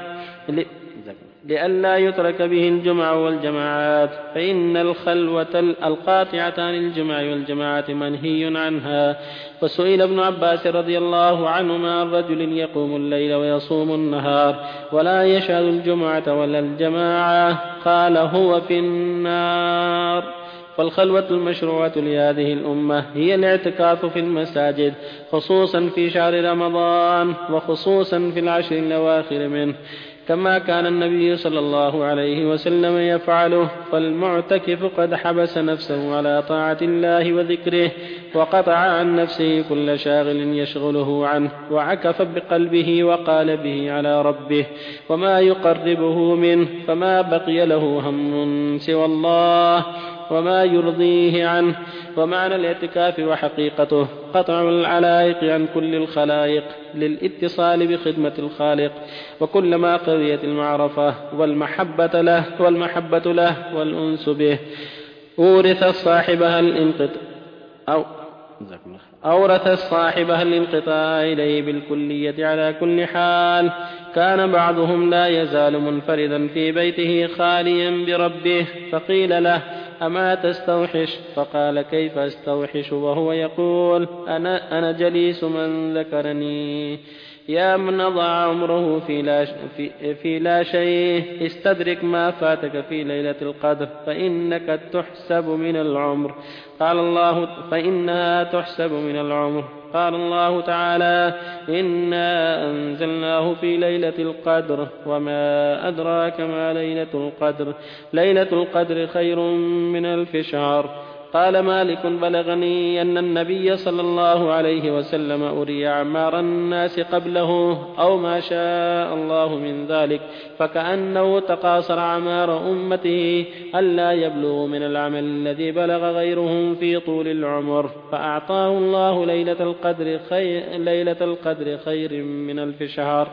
لئلا يترك به الجمع والجماعات فإن الخلوة القاطعة عن الجمع والجماعة منهي عنها. فسئل ابن عباس رضي الله عنهما عن رجل يقوم الليل ويصوم النهار ولا يشهد الجمعة ولا الجماعة، قال هو في النار. فالخلوة المشروعة لهذه الأمة هي الاعتكاف في المساجد، خصوصا في شهر رمضان وخصوصا في العشر الأواخر منه، كما كان النبي صلى الله عليه وسلم يفعله. فالمعتكف قد حبس نفسه على طاعة الله وذكره، وقطع عن نفسه كل شاغل يشغله عنه، وعكف بقلبه وقالبه على ربه وما يقربه منه، فما بقي له هم سوى الله وما يرضيه عنه. ومعنى الاعتكاف وحقيقته قطع العلائق عن كل الخلائق للاتصال بخدمة الخالق، وكلما قويت المعرفة والمحبة له والمحبة له والأنس به أورث صاحبها الانقطاع أو أورث صاحبها الانقطاع إليه بالكلية على كل حال. كان بعضهم لا يزال منفردا في بيته خاليا بربه، فقيل له أما تستوحش؟ فقال كيف أستوحش وهو يقول أنا, أنا جليس من ذكرني. يا من ضاع عمره في لا, في, في لا شيء، استدرك ما فاتك في ليلة القدر فإنك تحسب من العمر. قال الله فإنها تحسب من العمر. قال الله تعالى إنا أنزلناه في ليلة القدر وما أدراك ما ليلة القدر ليلة القدر خير من ألف شهر. قال مالك بلغني أن النبي صلى الله عليه وسلم أري أعمار الناس قبله أو ما شاء الله من ذلك، فكأنه تقاصر أعمار أمته ألا يبلغوا من العمل الذي بلغ غيرهم في طول العمر، فأعطاه الله ليلة القدر خير, ليلة القدر خير من ألف شهر.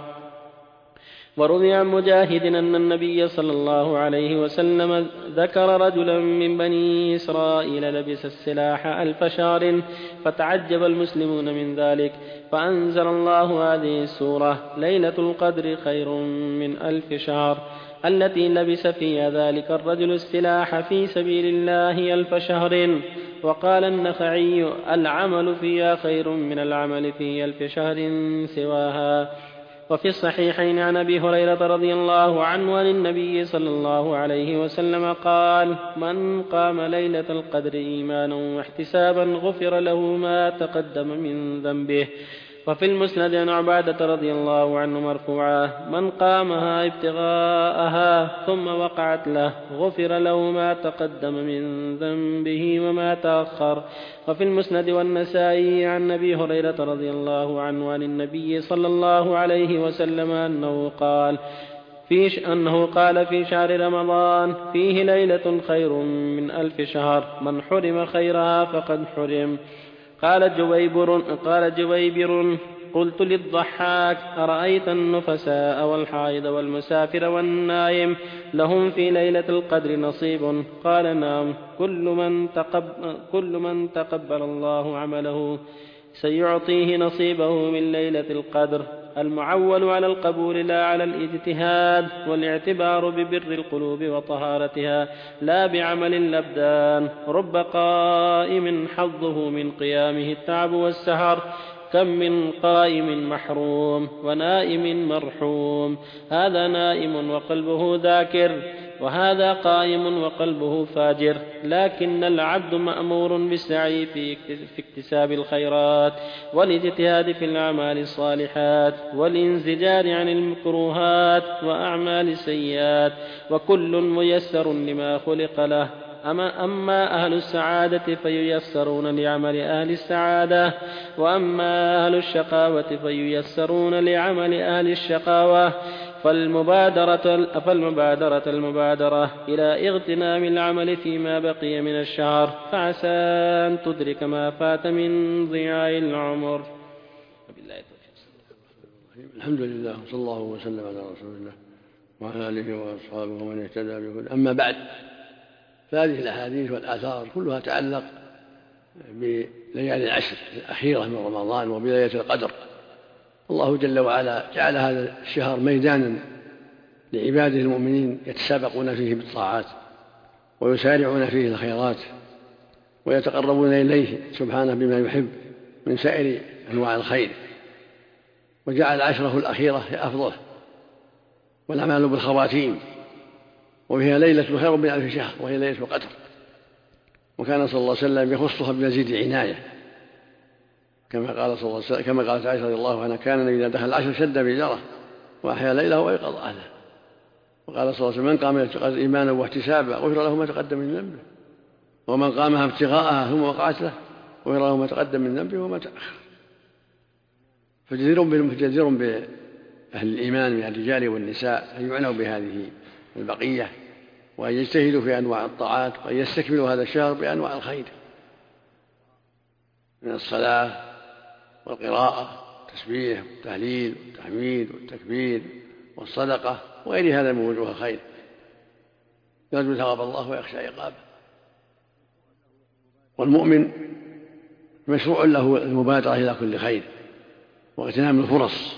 وروي عن مجاهد أن النبي صلى الله عليه وسلم ذكر رجلا من بني إسرائيل لبس السلاح ألف شهر، فتعجب المسلمون من ذلك، فأنزل الله هذه السورة ليلة القدر خير من ألف شهر، التي لبس فيها ذلك الرجل السلاح في سبيل الله ألف شهر. وقال النخعي العمل فيها خير من العمل في ألف شهر سواها. وفي الصحيحين عن أبي هريرة رضي الله عنه عن النبي صلى الله عليه وسلم قال من قام ليلة القدر إيمانا واحتسابا غفر له ما تقدم من ذنبه. وفي المسند عن عبادة رضي الله عنه مرفوعا من قامها ابتغاءها ثم وقعت له غفر له ما تقدم من ذنبه وما تأخر. وفي المسند والنسائي عن أبي هريرة رضي الله عنه عن النبي صلى الله عليه وسلم أنه قال في أنه قال في شهر رمضان فيه ليلة خير من ألف شهر، من حرم خيرها فقد حرم. قال جويبر, قال جويبر قلت للضحاك أرأيت النفساء والحائض والمسافر والنائم لهم في ليلة القدر نصيب؟ قال نعم، كل من تقبل, كل من تقبل الله عمله سيعطيه نصيبه من ليلة القدر. المعول على القبول لا على الاجتهاد، والاعتبار ببر القلوب وطهارتها لا بعمل الأبدان. رب قائم حظه من قيامه التعب والسهر، كم من قائم محروم ونائم مرحوم. هذا نائم وقلبه ذاكر، وهذا قائم وقلبه فاجر. لكن العبد مأمور بالسعي في اكتساب الخيرات والاجتهاد في الأعمال الصالحات والانزجار عن المكروهات وأعمال السيئات، وكل ميسر لما خلق له. أما, أما أهل السعادة فييسرون لعمل أهل السعادة، وأما أهل الشقاوة فييسرون لعمل أهل الشقاوة. فالمبادرة, فالمبادرة المبادرة إلى اغتنام العمل فيما بقي من الشهر، فعسى أن تدرك ما فات من ضياع العمر. الحمد لله صلى الله وسلم على رسول الله وعلى آله وأصحابه ومن اهتدى بهداه. أما بعد، فهذه الأحاديث والآثار كلها تعلق بليالي العشر الأخيرة من رمضان وبليلة القدر. الله جل وعلا جعل هذا الشهر ميدانا لعباده المؤمنين يتسابقون فيه بالطاعات ويسارعون فيه الخيرات ويتقربون إليه سبحانه بما يحب من سائر أنواع الخير، وجعل عشره الأخيرة أفضل والأعمال بالخواتيم، وفيها ليلة خير من ألف شهر وهي ليلة القدر. وكان صلى الله عليه وسلم يخصها بمزيد عناية كما قال صلى الله عليه وسلم كما قالت عائشة رضي الله عنها كان إذا دخل العشر شد بجرة وأحيا ليله وأيقظ أهله. وقال صلى الله عليه وسلم من قام القدر إيمانا واحتسابا غفر له ما تقدم من ذنبه ومن قامها ابتغاءها ثم وقعت له غفر له ما تقدم من ذنبه وما تأخر. فجدير بجدير بأهل الإيمان من الرجال والنساء أن يعنوا بهذه البقية وأن يجتهدوا في أنواع الطاعات وأن يستكملوا هذا الشهر بأنواع الخير من الصلاة والقراءة والتسبيح والتهليل والتحميد والتكبير والصدقة وغير هذا من وجوه الخير يرجو ثواب الله ويخشى عقابه. والمؤمن مشروع له المبادرة إلى كل خير واغتنام الفرص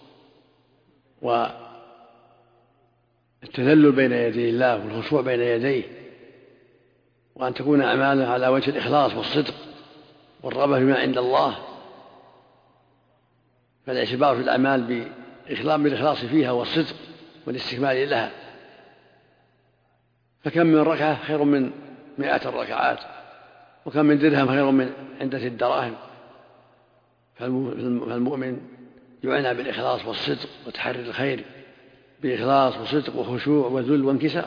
والتذلل بين يدي الله والخشوع بين يديه وأن تكون أعماله على وجه الإخلاص والصدق والرغبة بما عند الله. فالاعتبار في الأعمال بالإخلاص فيها والصدق والاستكمال لها. فكم من ركعة خير من مئات الركعات وكم من درهم خير من عدة الدراهم. فالمؤمن يعنى بالإخلاص والصدق وتحري الخير بإخلاص وصدق وخشوع وذل وانكسار.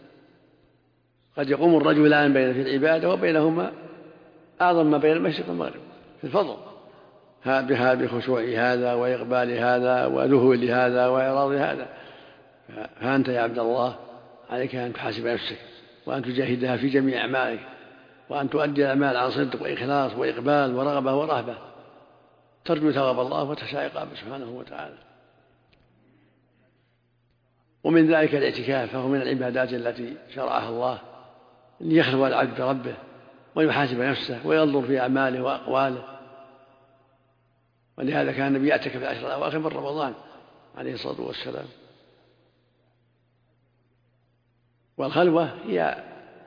قد يقوم الرجلان بين في العبادة وبينهما أعظم ما بين المشرق والمغرب في الفضل بها بخشوع هذا وإقبال هذا وذهول هذا وإعراض هذا. فأنت يا عبد الله عليك أن تحاسب نفسك وأن تجاهدها في جميع أعمالك وأن تؤدي الأعمال عن صدق وإخلاص وإقبال ورغبة ورهبة ترجو ثواب الله وتخشى عقابه سبحانه وتعالى. ومن ذلك الاعتكاف فهو من العبادات التي شرعها الله ليخلو العبد بربه ويحاسب نفسه وينظر في أعماله وأقواله. ولهذا كان النبي يعتكف في العشر الأواخر من رمضان عليه الصلاة والسلام. والخلوة هي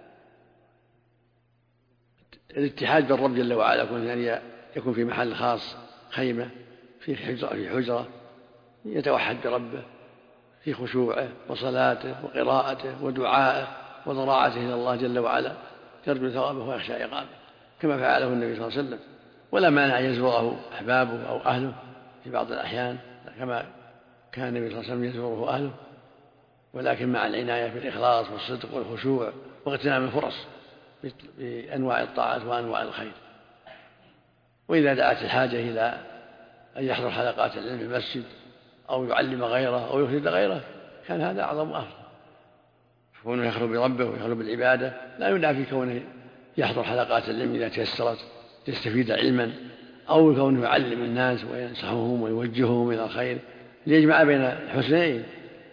الاتحاد بالرب جل وعلا يعني يكون في محل خاص خيمة في حجرة في حجرة يتوحد بربه في خشوعه وصلاته وقراءته ودعائه وضراعته إلى الله جل وعلا يرجو ثوابه ويخشى عقابه كما فعله النبي صلى الله عليه وسلم. ولا مانع أن يزوره أحبابه أو أهله في بعض الأحيان كما كان النبي صلى الله عليه وسلم يزوره أهله ولكن مع العناية بالإخلاص والصدق والخشوع واغتنام الفرص بأنواع الطاعات وأنواع الخير. وإذا دعت الحاجة إلى أن يحضر حلقات العلم في المسجد أو يعلم غيره أو يفيد غيره كان هذا أعظم وأفضل. كونه يخلو بربه ويخلو بالعبادة لا يدعى في كونه يحضر حلقات العلم إذا تيسرت يستفيد علما أو كونه يعلم الناس وينصحهم ويوجههم إلى الخير ليجمع بين الحسنين.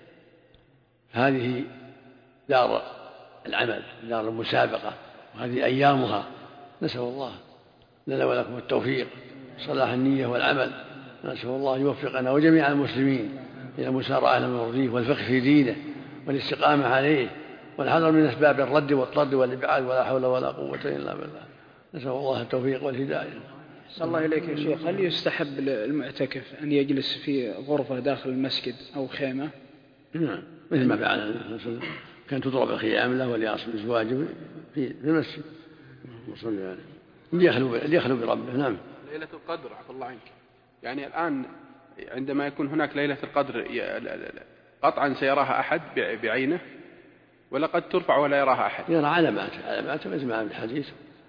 هذه دار العمل دار المسابقة وهذه أيامها. نسأل الله لنا ولكم التوفيق صلاح النية والعمل. نسأل الله يوفقنا وجميع المسلمين إلى المسارعة إلى ما يرضيه والفقه في دينه والاستقامة عليه والحذر من أسباب الرد والطرد والإبعاد ولا حول ولا قوة إلا بالله. نسأل الله التوفيق والهداية. صلى الله إليك يا شيخ. هل يستحب المعتكف أن يجلس في غرفة داخل المسجد أو خيمة؟ نعم مثل ما فعل النبي صلى الله عليه وسلم كان تضرب الخيام له وليصل أزواجه في المسجد وصلى عليه ليخلو ليخلو بربه. نعم. ليلة القدر عفى الله عنك يعني الآن عندما يكون هناك ليلة القدر قطعا سيراها أحد بعينه ولا قد ترفع ولا يراها أحد؟ يرى علامات علامات مثل ما في الحديث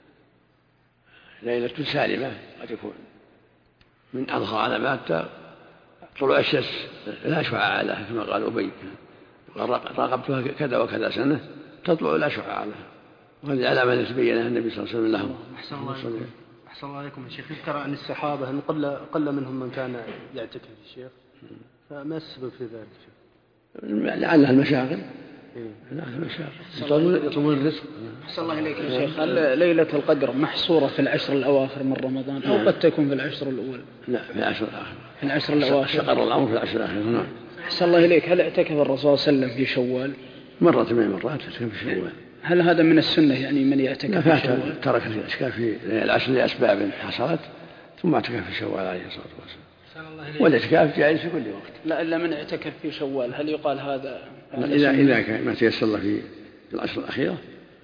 ليلة سالمة قد يكون من أظهر علامات طلوع الشمس لا شعاع لها كما قال أبي راقبتها كذا وكذا سنة تطلع لا شعاع لها وهذه علامة التي بينها النبي صلى الله عليه وسلم لهم. أحسن الله عليكم. أحسن الله عليكم يا شيخ. يذكر عن الصحابة أن قل قل منهم من كان يعتكف الشيخ فما السبب في ذلك؟ لعلها المشاغل. لعلها المشاغل يطلبون الرزق. أحسن الله إليك يا شيخ. هل ليلة القدر محصورة في العشر الأواخر من رمضان أو قد تكون في العشر الأول؟ لا في العشر الأواخر. في العشر الأواخر. استقر الأمر في العشر الأواخر. نعم. أحسن الله إليك. هل اعتكف الرسول صلى الله عليه وسلم في شوال؟ مرة من المرات اعتكف في شوال. هل هذا من السنة يعني من يعتكف في شوال؟ ترك الاعتكاف في العشر لأسباب حصلت ثم اعتكف في شوال عليه الصلاة والسلام. والاعتكاف جائز في كل وقت. لا إلا من اعتكف في شوال، هل يقال هذا؟ إذا إذا كان ما تيسر له في العشر الأخيرة.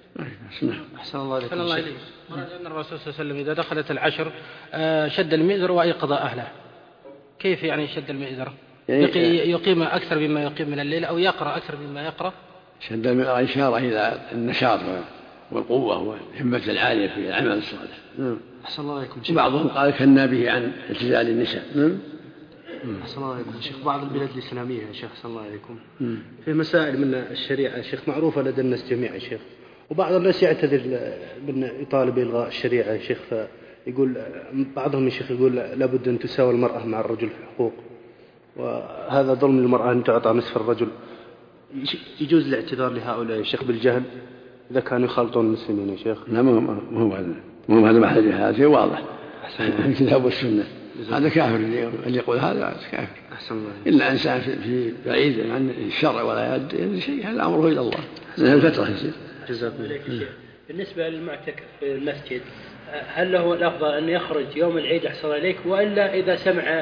أحسن الله إليك. ورد أن الرسول صلى الله عليه وسلم إذا دخلت العشر شد المئزر وأيقظ أهله. كيف يعني شد المئزر؟ يقيم أكثر مما يقيم من الليل أو يقرأ أكثر مما يقرأ؟ شد المئزر إشارة إلى النشاط والقوة والهمة العالية في العمل الصالح. أحسن الله إليكم. وبعضهم قال كنا به عن اعتزال النساء. أحسن الله عليكم شيخ. بعض البلاد الإسلامية يا شيخ أحسن الله عليكم في مسائل من الشريعة شيخ معروفة لدى الناس جميعا يا شيخ، وبعض الناس يعتذر من يطالب بإلغاء الشريعة يا شيخ، فيقول بعضهم يا شيخ يقول لابد أن تساوي المرأة مع الرجل في الحقوق، وهذا ظلم للمرأة أن تعطى نصف الرجل. يجوز الاعتذار لهؤلاء يا شيخ بالجهل إذا كانوا يخالطون المسلمين يا شيخ؟ لا ما هو هذا مو هذا محل هذا شيء واضح الكتاب والسنة. هذا كافر اللي يقول هذا كافر. أحسن الله. إلا إنسان في بعيد عن الشرع ولا يد شيء هذا أمره إلى الله. لأن الفترة يصير. جزاكم الله خير. بالنسبة للمعتكف في المسجد هل له الأفضل أن يخرج يوم العيد أحسن عليك وإلا إذا سمع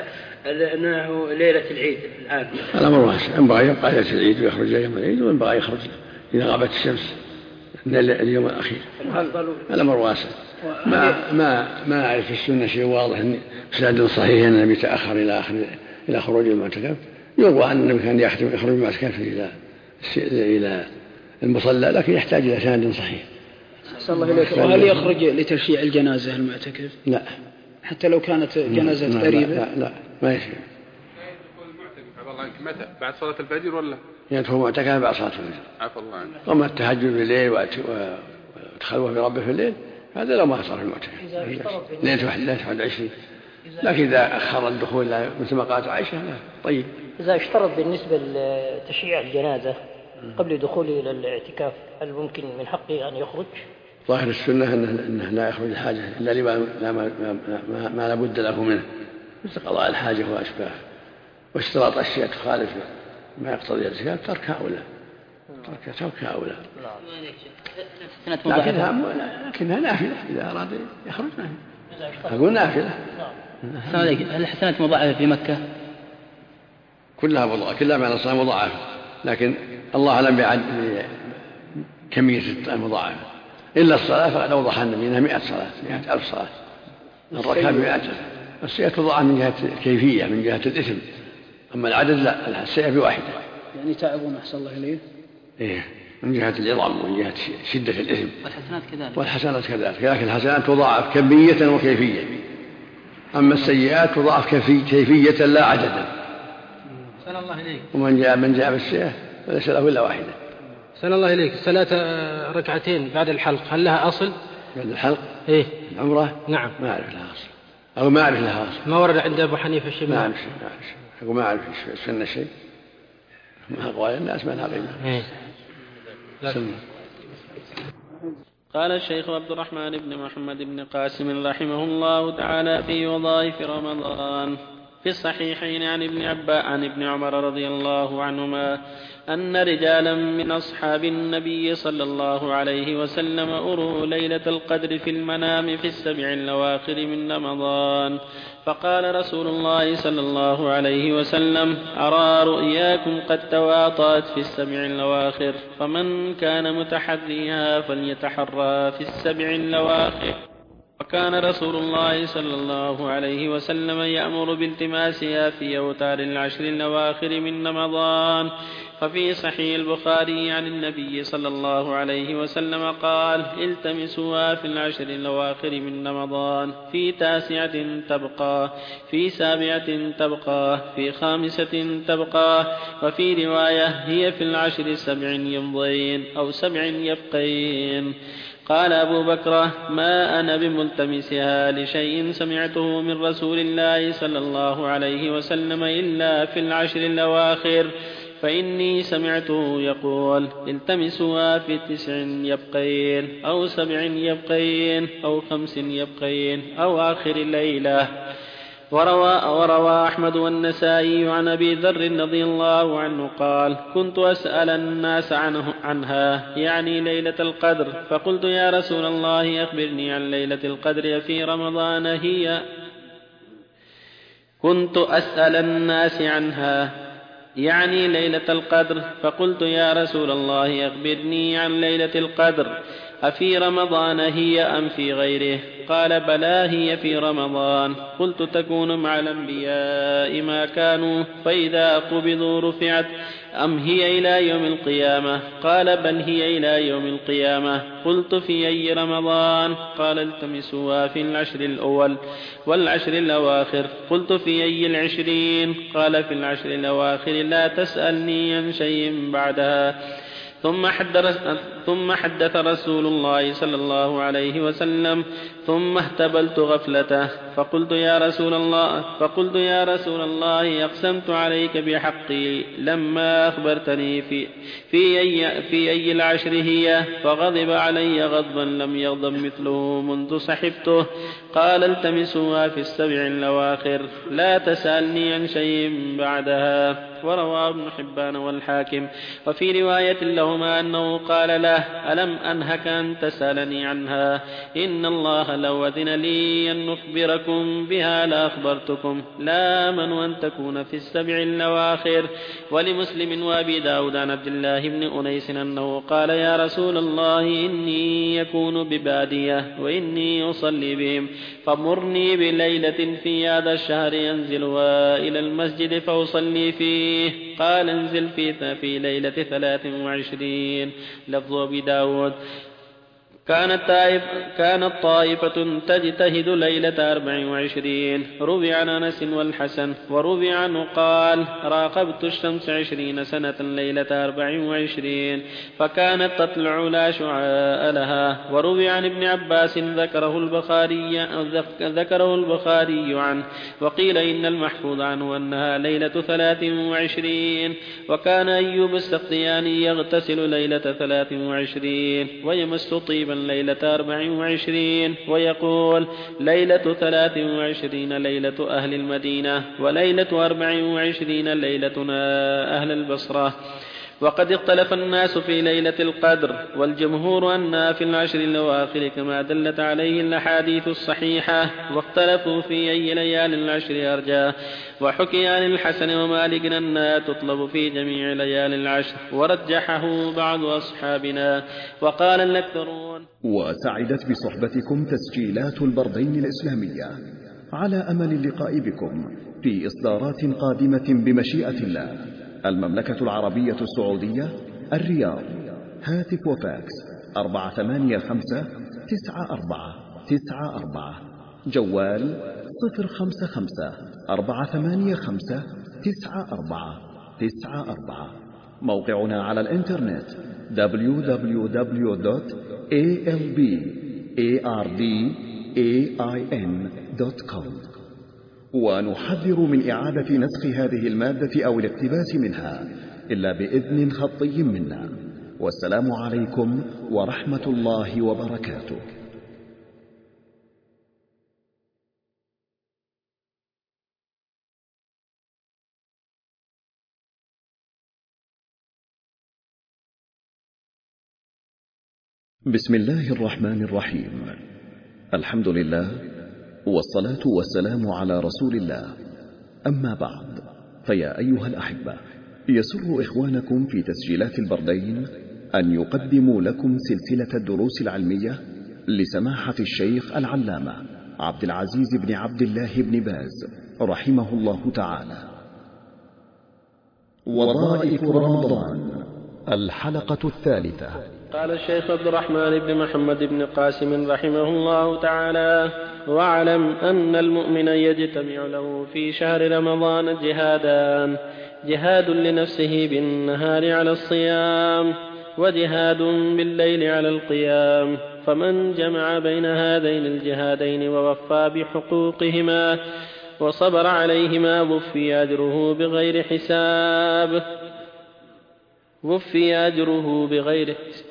أنه ليلة العيد الآن؟ الأمر واسع، إن بغى يبقى ليلة العيد ويخرج يوم العيد، وإن بغى يخرج إذا غابت الشمس اليوم الأخير. الأمر واسع. ما ما ما أعرف في السنة شيء واضح إن إسناد صحيح أن النبي تأخر إلى آخر إلى خروج المعتكف. يروى أن النبي كان يخرج المعتكف إلى إلى المصلى، لكن يحتاج إلى سند صحيح. الله إليك. وهل يخرج لتشييع الجنازة المعتكف؟ لا، حتى لو كانت جنازة قريبة؟ لا, لا, لا ما يشيء. يدخل المعتكف الله عنك متى؟ بعد صلاة الفجر ولا؟ يدخل المعتكف بعد صلاة الفجر. عفى الله عنك. أما التهجد بالليل وتخلوه في ربه في الليل هذا لو ما صار في المعتكف. ليلة واحد وعشرين. لكن إذا أخر الدخول مثل ما قالت عائشة لا طيب. إذا اشترط بالنسبة لتشييع الجنازة قبل دخوله إلى الاعتكاف هل ممكن من حقه أن يخرج؟ ظاهر السنة أنه لا يخرج الحاجة إلا لما ما, ما, ما, ما لابد له منه مثل قضاء الحاجة وأشباه، واشتراط أشياء تخالف ما يقتضي الاعتكاف تركها أولى تركها أولى. لكنها لكنها نافلة إذا أراد يخرج نافلة. أقول نافلة. هل الحسنات مضاعفة في مكة؟ كلها مضاعفة، كلها معنى الصلاة مضاعفة، لكن الله أعلم بعد كمية المضاعفة. إلا الصلاة فقد أوضح النبي أنها مئة صلاة مئة ألف صلاة الركعة بمئة ألف. السيئة تضاعف من جهة الكيفية من جهة الإثم، أما العدد لا، السيئة بواحدة. يعني تعبون أحسن الله إليه. إيه من جهة العظم ومن جهة شدة الإثم. والحسنات كذلك. والحسنات كذلك، لكن الحسنات تضاعف كمية وكيفية، أما السيئات تضاعف كيفية لا عددا. سلام الله إليك. ومن جاء من جاء بالسيئة فليس له إلا واحدة. سلام الله إليك. صلاة ركعتين بعد الحلق هل لها أصل؟ بعد الحلق؟ إيه. العمرة؟ نعم. ما أعرف لها أصل، أو ما أعرف لها أصل. ما ورد عند أبو حنيفة شيء؟ ما أعرف شيء، ما أعرف شيء. أقول ما أعرف سنة شيء، ما أقوال الناس ما لها قيمة. إيه. قال الشيخ عبد الرحمن بن محمد بن قاسم رحمه الله تعالى في وظائف رمضان في الصحيحين عن ابن عباس عن ابن عمر رضي الله عنهما أن رجالا من أصحاب النبي صلى الله عليه وسلم أروا ليلة القدر في المنام في السبع الأواخر من رمضان، فقال رسول الله صلى الله عليه وسلم: أرى رؤياكم قد تواطأت في السبع الأواخر، فمن كان متحريها فليتحرى في السبع الأواخر. وكان رسول الله صلى الله عليه وسلم يأمر بالتماسها في أوتار العشر الأواخر من رمضان. ففي صحيح البخاري عن النبي صلى الله عليه وسلم قال: التمسوها في العشر الأواخر من رمضان، في تاسعة تبقى، في سابعة تبقى، في خامسة تبقى، وفي رواية هي في العشر سبع يمضين أو سبع يبقين. قال أبو بكر: ما أنا بملتمسها لشيء سمعته من رسول الله صلى الله عليه وسلم إلا في العشر الأواخر، فإني سمعته يقول: التمسوها في تسع يبقين أو سبع يبقين أو خمس يبقين أو آخر الليلة. وروى, وروى أحمد والنسائي عن أبي ذر رضي الله عنه قال: كنت أسأل الناس عنه عنها يعني ليلة القدر، فقلت: يا رسول الله أخبرني عن ليلة القدر في رمضان هي كنت أسأل الناس عنها يعني ليلة القدر، فقلت يا رسول الله أخبرني عن ليلة القدر، أفي رمضان هي أم في غيره؟ قال بلى هي في رمضان. قلت تكون مع الأنبياء ما كانوا فإذا قبضوا رفعت أم هي إلى يوم القيامة؟ قال بل هي إلى يوم القيامة. قلت في أي رمضان؟ قال التمسوها في العشر الأول والعشر الأواخر. قلت في أي العشرين؟ قال في العشر الأواخر، لا تسألني عن شيء بعدها. ثم حدث, ثم حدث رسول الله صلى الله عليه وسلم ثم اهتبلت غفلته فقلت يا رسول الله فقلت يا رسول الله أقسمت عليك بحقي لما أخبرتني في, في, أي, في أي العشر هي، فغضب علي غضبا لم يغضب مثله منذ صحبته. قال التمسوها في السبع الأواخر، لا تسألني عن شيء بعدها. ورواه ابن حبان والحاكم. وفي رواية لهما أنه قال له ألم أنهك أن تسألني عنها؟ إن الله لو أذن لي أن نخبركم بها لأخبرتكم، لا آمن أن تكون في السبع الأواخر. ولمسلم وأبي داود عن عبد الله بن أنيس أنه قال يا رسول الله إني يكون ببادية وإني أصلي بهم، فمرني بليلة في هذا الشهر ينزلها إلى المسجد فأصلي فيه. قال انزل في, في ليلة ثلاث وعشرين. لفظ أبي داود كانت, طائف كانت طائفة تجتهد ليلة أربع وعشرين. روي عن أنس والحسن وروي عنه قال راقبت الشمس عشرين سنة ليلة أربع وعشرين فكانت تطلع لا شعاء لها. وروي عن ابن عباس ذكره البخاري, ذكره البخاري عنه، وقيل إن المحفوظ عنه أنها ليلة ثلاث وعشرين. وكان أيوب السختياني يغتسل ليلة ثلاث وعشرين ويمس طيبا ليلة أربع وعشرين، ويقول ليلة ثلاث وعشرين ليلة أهل المدينة، وليلة أربع وعشرين ليلتنا أهل البصرة. وقد اختلف الناس في ليلة القدر، والجمهور أنها في العشر الأواخر كما دلت عليه الأحاديث الصحيحة، واختلفوا في أي ليال العشر أرجاه. وحكي عن الحسن ومالك أنها تطلب في جميع ليال العشر، ورجحه بعض أصحابنا، وقال الأكثرون. وسعدت بصحبتكم تسجيلات البردين الإسلامية، على أمل اللقاء بكم في إصدارات قادمة بمشيئة الله. المملكة العربية السعودية، الرياض. هاتف وفاكس أربعة ثمانية خمسة تسعة أربعة تسعة أربعة. جوال صفر خمسة خمسة أربعة ثمانية خمسة تسعة أربعة تسعة أربعة. موقعنا على الإنترنت دبليو دبليو دبليو دوت إيه إل بي إيه آر دي إيه آي إن دوت كوم. ونحذر من إعادة نسخ هذه المادة أو الاقتباس منها إلا بإذن خطي منا. والسلام عليكم ورحمة الله وبركاته. بسم الله الرحمن الرحيم. الحمد لله والصلاة والسلام على رسول الله. أما بعد، فيا أيها الأحبة، يسر إخوانكم في تسجيلات البردين أن يقدموا لكم سلسلة الدروس العلمية لسماحة الشيخ العلامة عبد العزيز بن عبد الله بن باز رحمه الله تعالى. وظائف رمضان، الحلقة الثالثة. قال الشيخ عبد الرحمن بن محمد بن قاسم رحمه الله تعالى: واعلم أن المؤمن يجتمع له في شهر رمضان جهادان: جهاد لنفسه بالنهار على الصيام، وجهاد بالليل على القيام. فمن جمع بين هذين الجهادين ووفى بحقوقهما وصبر عليهما وفي أجره بغير حساب وفي أجره بغير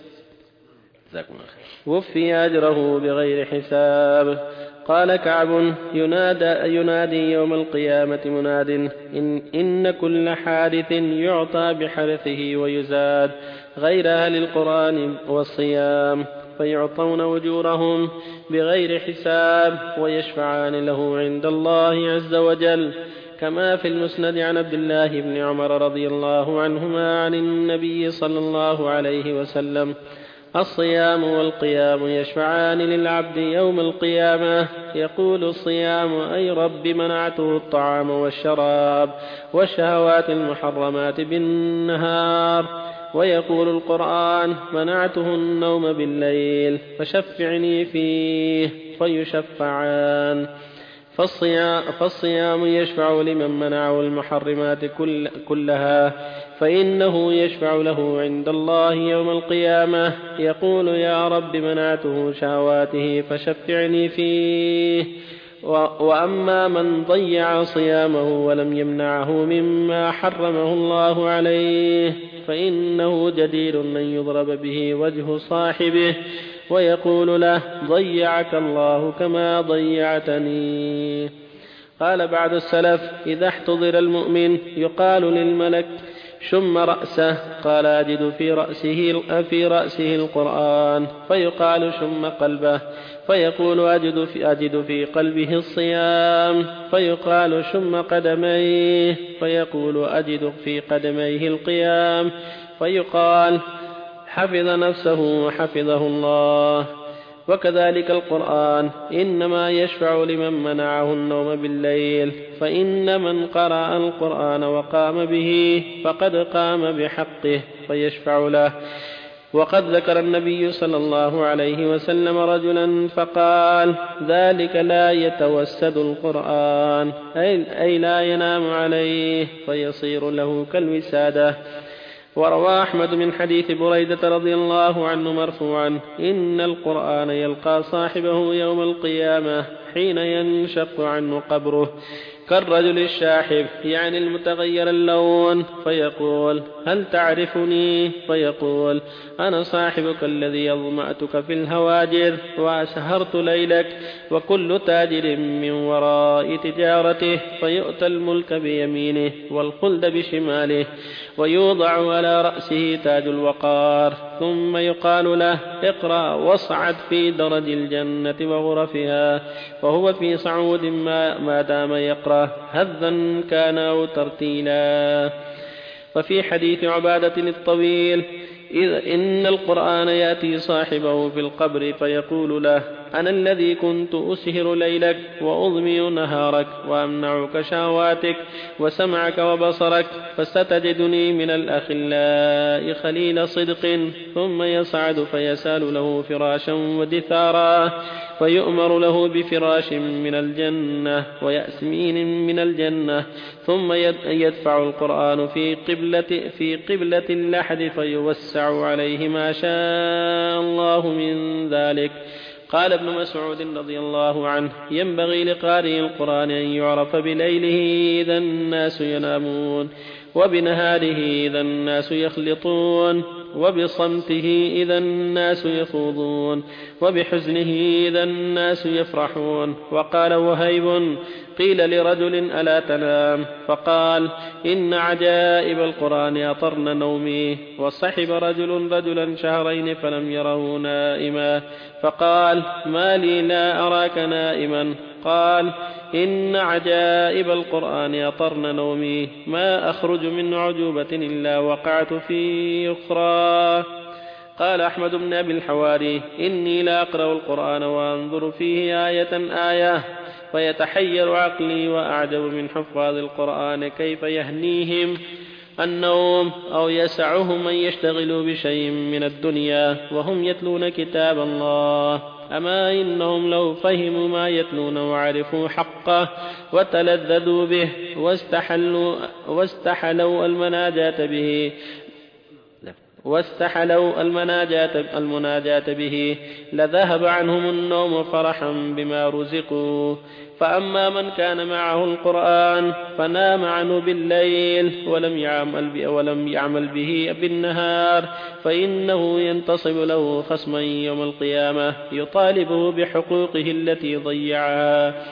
وفي أجره بغير حساب. قال كعب: ينادى, ينادي يوم القيامة مناد: إن, إن كل حادث يعطى بحدثه ويزاد غير أهل القرآن والصيام. فيعطون أجورهم بغير حساب ويشفعان له عند الله عز وجل، كما في المسند عن عبد الله بن عمر رضي الله عنهما عن النبي صلى الله عليه وسلم: الصيام والقيام يشفعان للعبد يوم القيامة، يقول الصيام: أي رب منعته الطعام والشراب والشهوات المحرمات بالنهار، ويقول القرآن: منعته النوم بالليل فشفعني فيه، فيشفعان. فالصيام, فالصيام يشفع لمن منعه المحرمات كل كلها، فإنه يشفع له عند الله يوم القيامة، يقول: يا رب منعته شهواته فشفعني فيه. وأما من ضيع صيامه ولم يمنعه مما حرمه الله عليه فإنه جدير أن يضرب به وجه صاحبه ويقول له: ضيعك الله كما ضيعتني. قال بعض السلف: إذا احتضر المؤمن يقال للملك: شم رأسه، قال: أجد في رأسه, في رأسه القرآن، فيقال: شم قلبه، فيقول: أجد في, أجد في قلبه الصيام، فيقال: شم قدميه، فيقول: أجد في قدميه القيام، فيقال: حفظ نفسه وحفظه الله. وكذلك القرآن إنما يشفع لمن منعه النوم بالليل، فإن من قرأ القرآن وقام به فقد قام بحقه فيشفع له. وقد ذكر النبي صلى الله عليه وسلم رجلا فقال: ذلك لا يتوسد القرآن، أي لا ينام عليه فيصير له كالوسادة. وروى أحمد من حديث بريدة رضي الله عنه مرفوعا: إن القرآن يلقى صاحبه يوم القيامة حين ينشق عنه قبره كالرجل الشاحب، يعني المتغير اللون، فيقول: هل تعرفني؟ فيقول: أنا صاحبك الذي أظمأتك في الهواجر وأسهرت ليلك. وكل تاجر من وراء تجارته، فيؤتى الملك بيمينه والخلد بشماله، ويوضع على رأسه تاج الوقار، ثم يقال له: اقرأ واصعد في درج الجنة وغرفها، فهو في صعود ما, ما دام يقرأ هذا كان أو ترتيلا. وفي حديث عبادة الطويل: إذ إن القرآن يأتي صاحبه في القبر فيقول له: أنا الذي كنت أسهر ليلك وأضمي نهارك وأمنعك شهواتك وسمعك وبصرك، فستجدني من الأخلاء خليل صدق. ثم يصعد فيسال له فراشا ودثارا، فيؤمر له بفراش من الجنة ويأسمين من الجنة، ثم يدفع القرآن في قبلة, في قبلة اللحد فيوسع عليه ما شاء الله من ذلك. قال ابن مسعود رضي الله عنه: ينبغي لقارئ القرآن أن يعرف بليله إذا الناس ينامون، وبنهاره إذا الناس يخلطون، وبصمته إذا الناس يخوضون، وبحزنه إذا الناس يفرحون. وقال وهيب: قيل لرجل: ألا تنام؟ فقال: إن عجائب القرآن أطرن نومي. وصحب رجل رجلا شهرين فلم يره نائما، فقال: ما لي لا أراك نائما؟ قال: إن عجائب القرآن أطرن نومي، ما أخرج من عجوبة إلا وقعت في أخرى. قال أحمد بن أبي الحواري: إني لا أقرأ القرآن وأنظر فيه آية آية فيتحير عقلي، وأعجب من حفاظ القرآن كيف يهنيهم النوم أو يسعهم أن يشتغلوا بشيء من الدنيا وهم يتلون كتاب الله. أما إنهم لو فهموا ما يتلون وعرفوا حقه وتلذذوا به واستحلوا, واستحلوا المناجاة به واستحلوا المناجاة, المناجاة به لذهب عنهم النوم فرحا بما رزقوا. فأما من كان معه القرآن فنام عنه بالليل ولم يعمل, ولم يعمل به بالنهار، فإنه ينتصب له خصما يوم القيامة يطالبه بحقوقه التي ضيعها.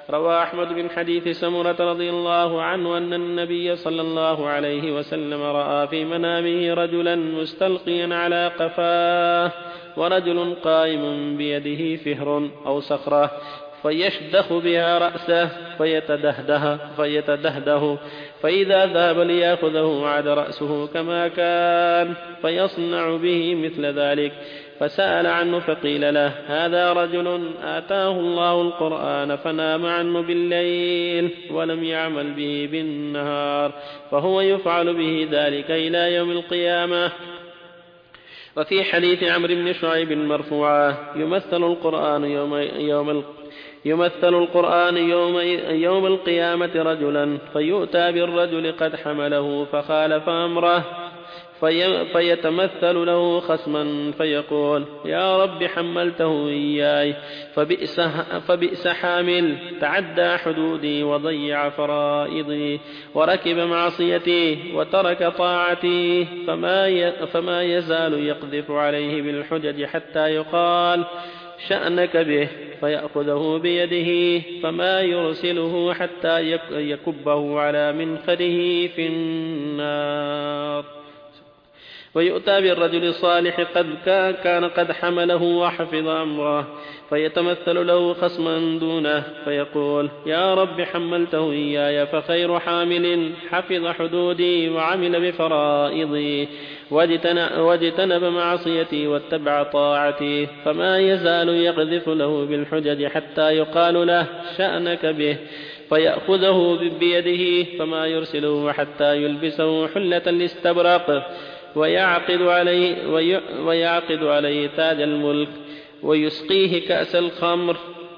روى أحمد من حديث سمرة رضي الله عنه أن النبي صلى الله عليه وسلم رأى في منامه رجلا مستلقيا على قفاه ورجل قائم بيده فهر أو صخرة فيشدخ بها رأسه فيتدهده, فيتدهده فإذا ذهب ليأخذه عاد رأسه كما كان فيصنع به مثل ذلك. فسأل عنه فقيل له هذا رجل آتاه الله القرآن فنام عنه بالليل ولم يعمل به بالنهار فهو يفعل به ذلك إلى يوم القيامة. وفي حديث عمرو بن شعيب مرفوعا يمثل القرآن يوم, يوم يمثل القرآن يوم, يوم القيامة رجلا فيؤتى بالرجل قد حمله فخالف أمره في فيتمثل له خصما فيقول يا رب حملته إياي فبئس, فبئس حامل تعدى حدودي وضيع فرائضي وركب معصيتي وترك طاعتي فما, فما يزال يقذف عليه بالحجج حتى يقال شأنك به فيأخذه بيده فما يرسله حتى يكبه على منخره في النار. ويؤتى بالرجل الصالح قد كان قد حمله وحفظ أمره فيتمثل له خصما دونه فيقول يا رب حملته إياي فخير حامل حفظ حدودي وعمل بفرائضي واجتنب معصيتي واتبع طاعتي فما يزال يقذف له بالحجج حتى يقال له شأنك به فيأخذه بيده فما يرسله حتى يلبسه حلة الاستبرق ويعقد عليه, ويعقد عليه تاج الملك ويسقيه كأس الخمر.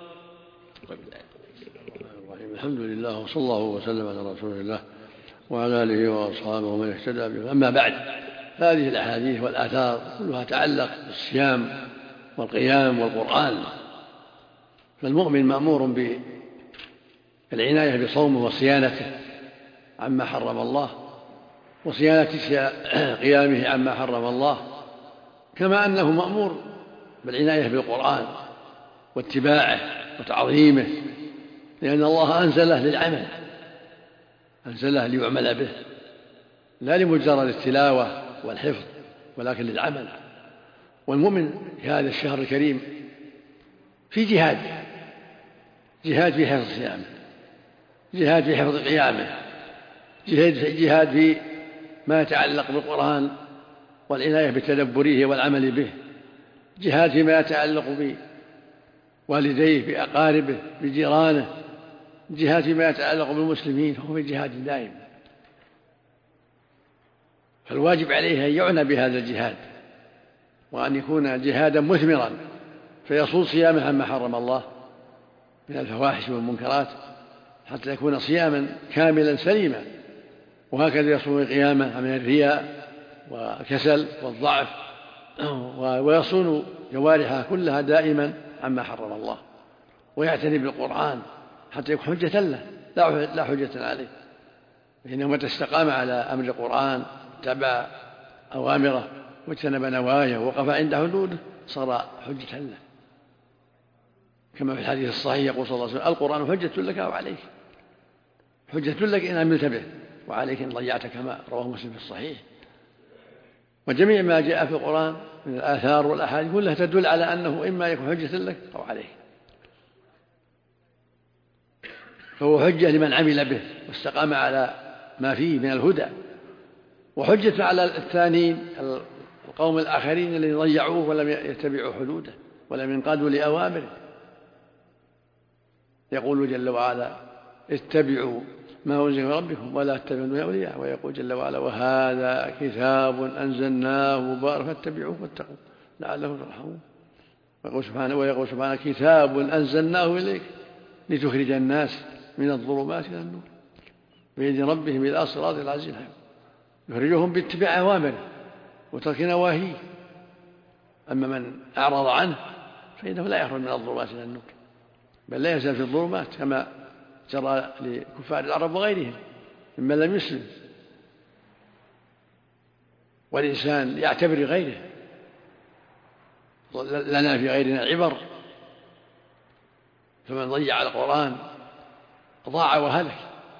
الحمد لله وصلى الله وسلم على رسول الله وعلى آله وأصحابه ومن اهتدى به. أما بعد، هذه الأحاديث والآثار كلها تعلق بالصيام والقيام والقرآن، فالمؤمن مأمور بالعناية بصومه وصيانته عما حرم الله وصيانة قيامه عما حرم الله، كما أنه مأمور بالعناية بالقرآن واتباعه وتعظيمه، لأن الله أنزله للعمل، أنزله ليعمل به لا لمجرد التلاوة والحفظ ولكن للعمل. والمؤمن في هذا الشهر الكريم في جهاد، جهاد في حفظ صيامه، جهاد في حفظ قيامه، جهاد في ما يتعلق بالقرآن والعناية بتدبره والعمل به، جهاد فيما يتعلق بوالديه بأقاربه بجيرانه، جهاد فيما يتعلق بالمسلمين، فهو في جهاد دائم. فالواجب عليه أن يعنى بهذا الجهاد وأن يكون جهادا مثمرا فيصون صيامه عما حرم الله من الفواحش والمنكرات حتى يكون صياما كاملا سليما، وهكذا يصون قيامه من الرياء والكسل والضعف، ويصون جوارحه كلها دائما عما حرم الله، ويعتني بالقرآن حتى يكون حجة له لا حجة عليه، فإنه متى استقام على أمر القرآن تبع أوامره واجتنب نواهيه ووقف عند حدوده صار حجة له، كما في الحديث الصحيح يقول صلى الله عليه وسلم القرآن حجة لك أو عليك، حجة لك إن عملت به وعليك إن ضيعت، كما رواه مسلم في الصحيح. وجميع ما جاء في القرآن من الآثار والأحاديث كلها تدل على أنه إما يكون حجة لك أو عليك، فهو حجة لمن عمل به واستقام على ما فيه من الهدى، وحجة على الثانيين القوم الآخرين الذين ضيعوه ولم يتبعوا حدوده ولم ينقادوا لأوامره. يقول جل وعلا اتبعوا ما أنزل من ربكم ولا تتبعوا من أولياء، ويقول جل وعلا وهذا كتاب أنزلناه مبارك فاتبعوه واتقوا لعلهم ترحمون. ويقول سبحانه ويقول سبحانه كتاب أنزلناه إليك لتخرج الناس من الظلمات إلى النور بإذن ربهم إلى صراط العزيز الحميد، يخرجهم باتباع أوامره وترك نواهيه. أما من أعرض عنه فإنه لا يخرج من الظلمات إلى النور، بل لا يزال في الظلمات كما جرى لكفار العرب وغيرهم ممن لم يسلم. والإنسان يعتبر غيره، لنا في غيرنا عبر، فمن ضيع القرآن ضاع وهلك.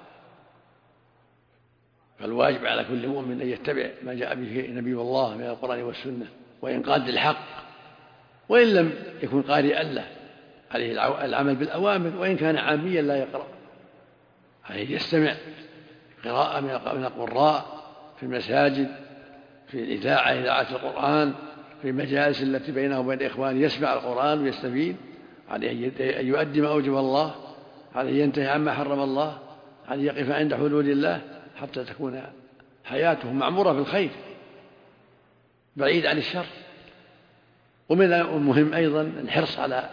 فالواجب على كل مؤمن أن يتبع ما جاء به نبي الله من القرآن والسنة وإنقاذ الحق، وإن لم يكن قارئا له عليه العمل بالأوامر، وإن كان عاميا لا يقرأ عليه يستمع قراءة من القراء في المساجد، في الإذاعة إذاعة القرآن، في المجالس التي بينه وبين الإخوان يسمع القرآن ويستفيد. عليه أن يؤدي ما أوجب الله، عليه ينتهي عما حرم الله، عليه يقف عند حدود الله حتى تكون حياته معمورة بالخير بعيد عن الشر. ومن المهم أيضا الحرص على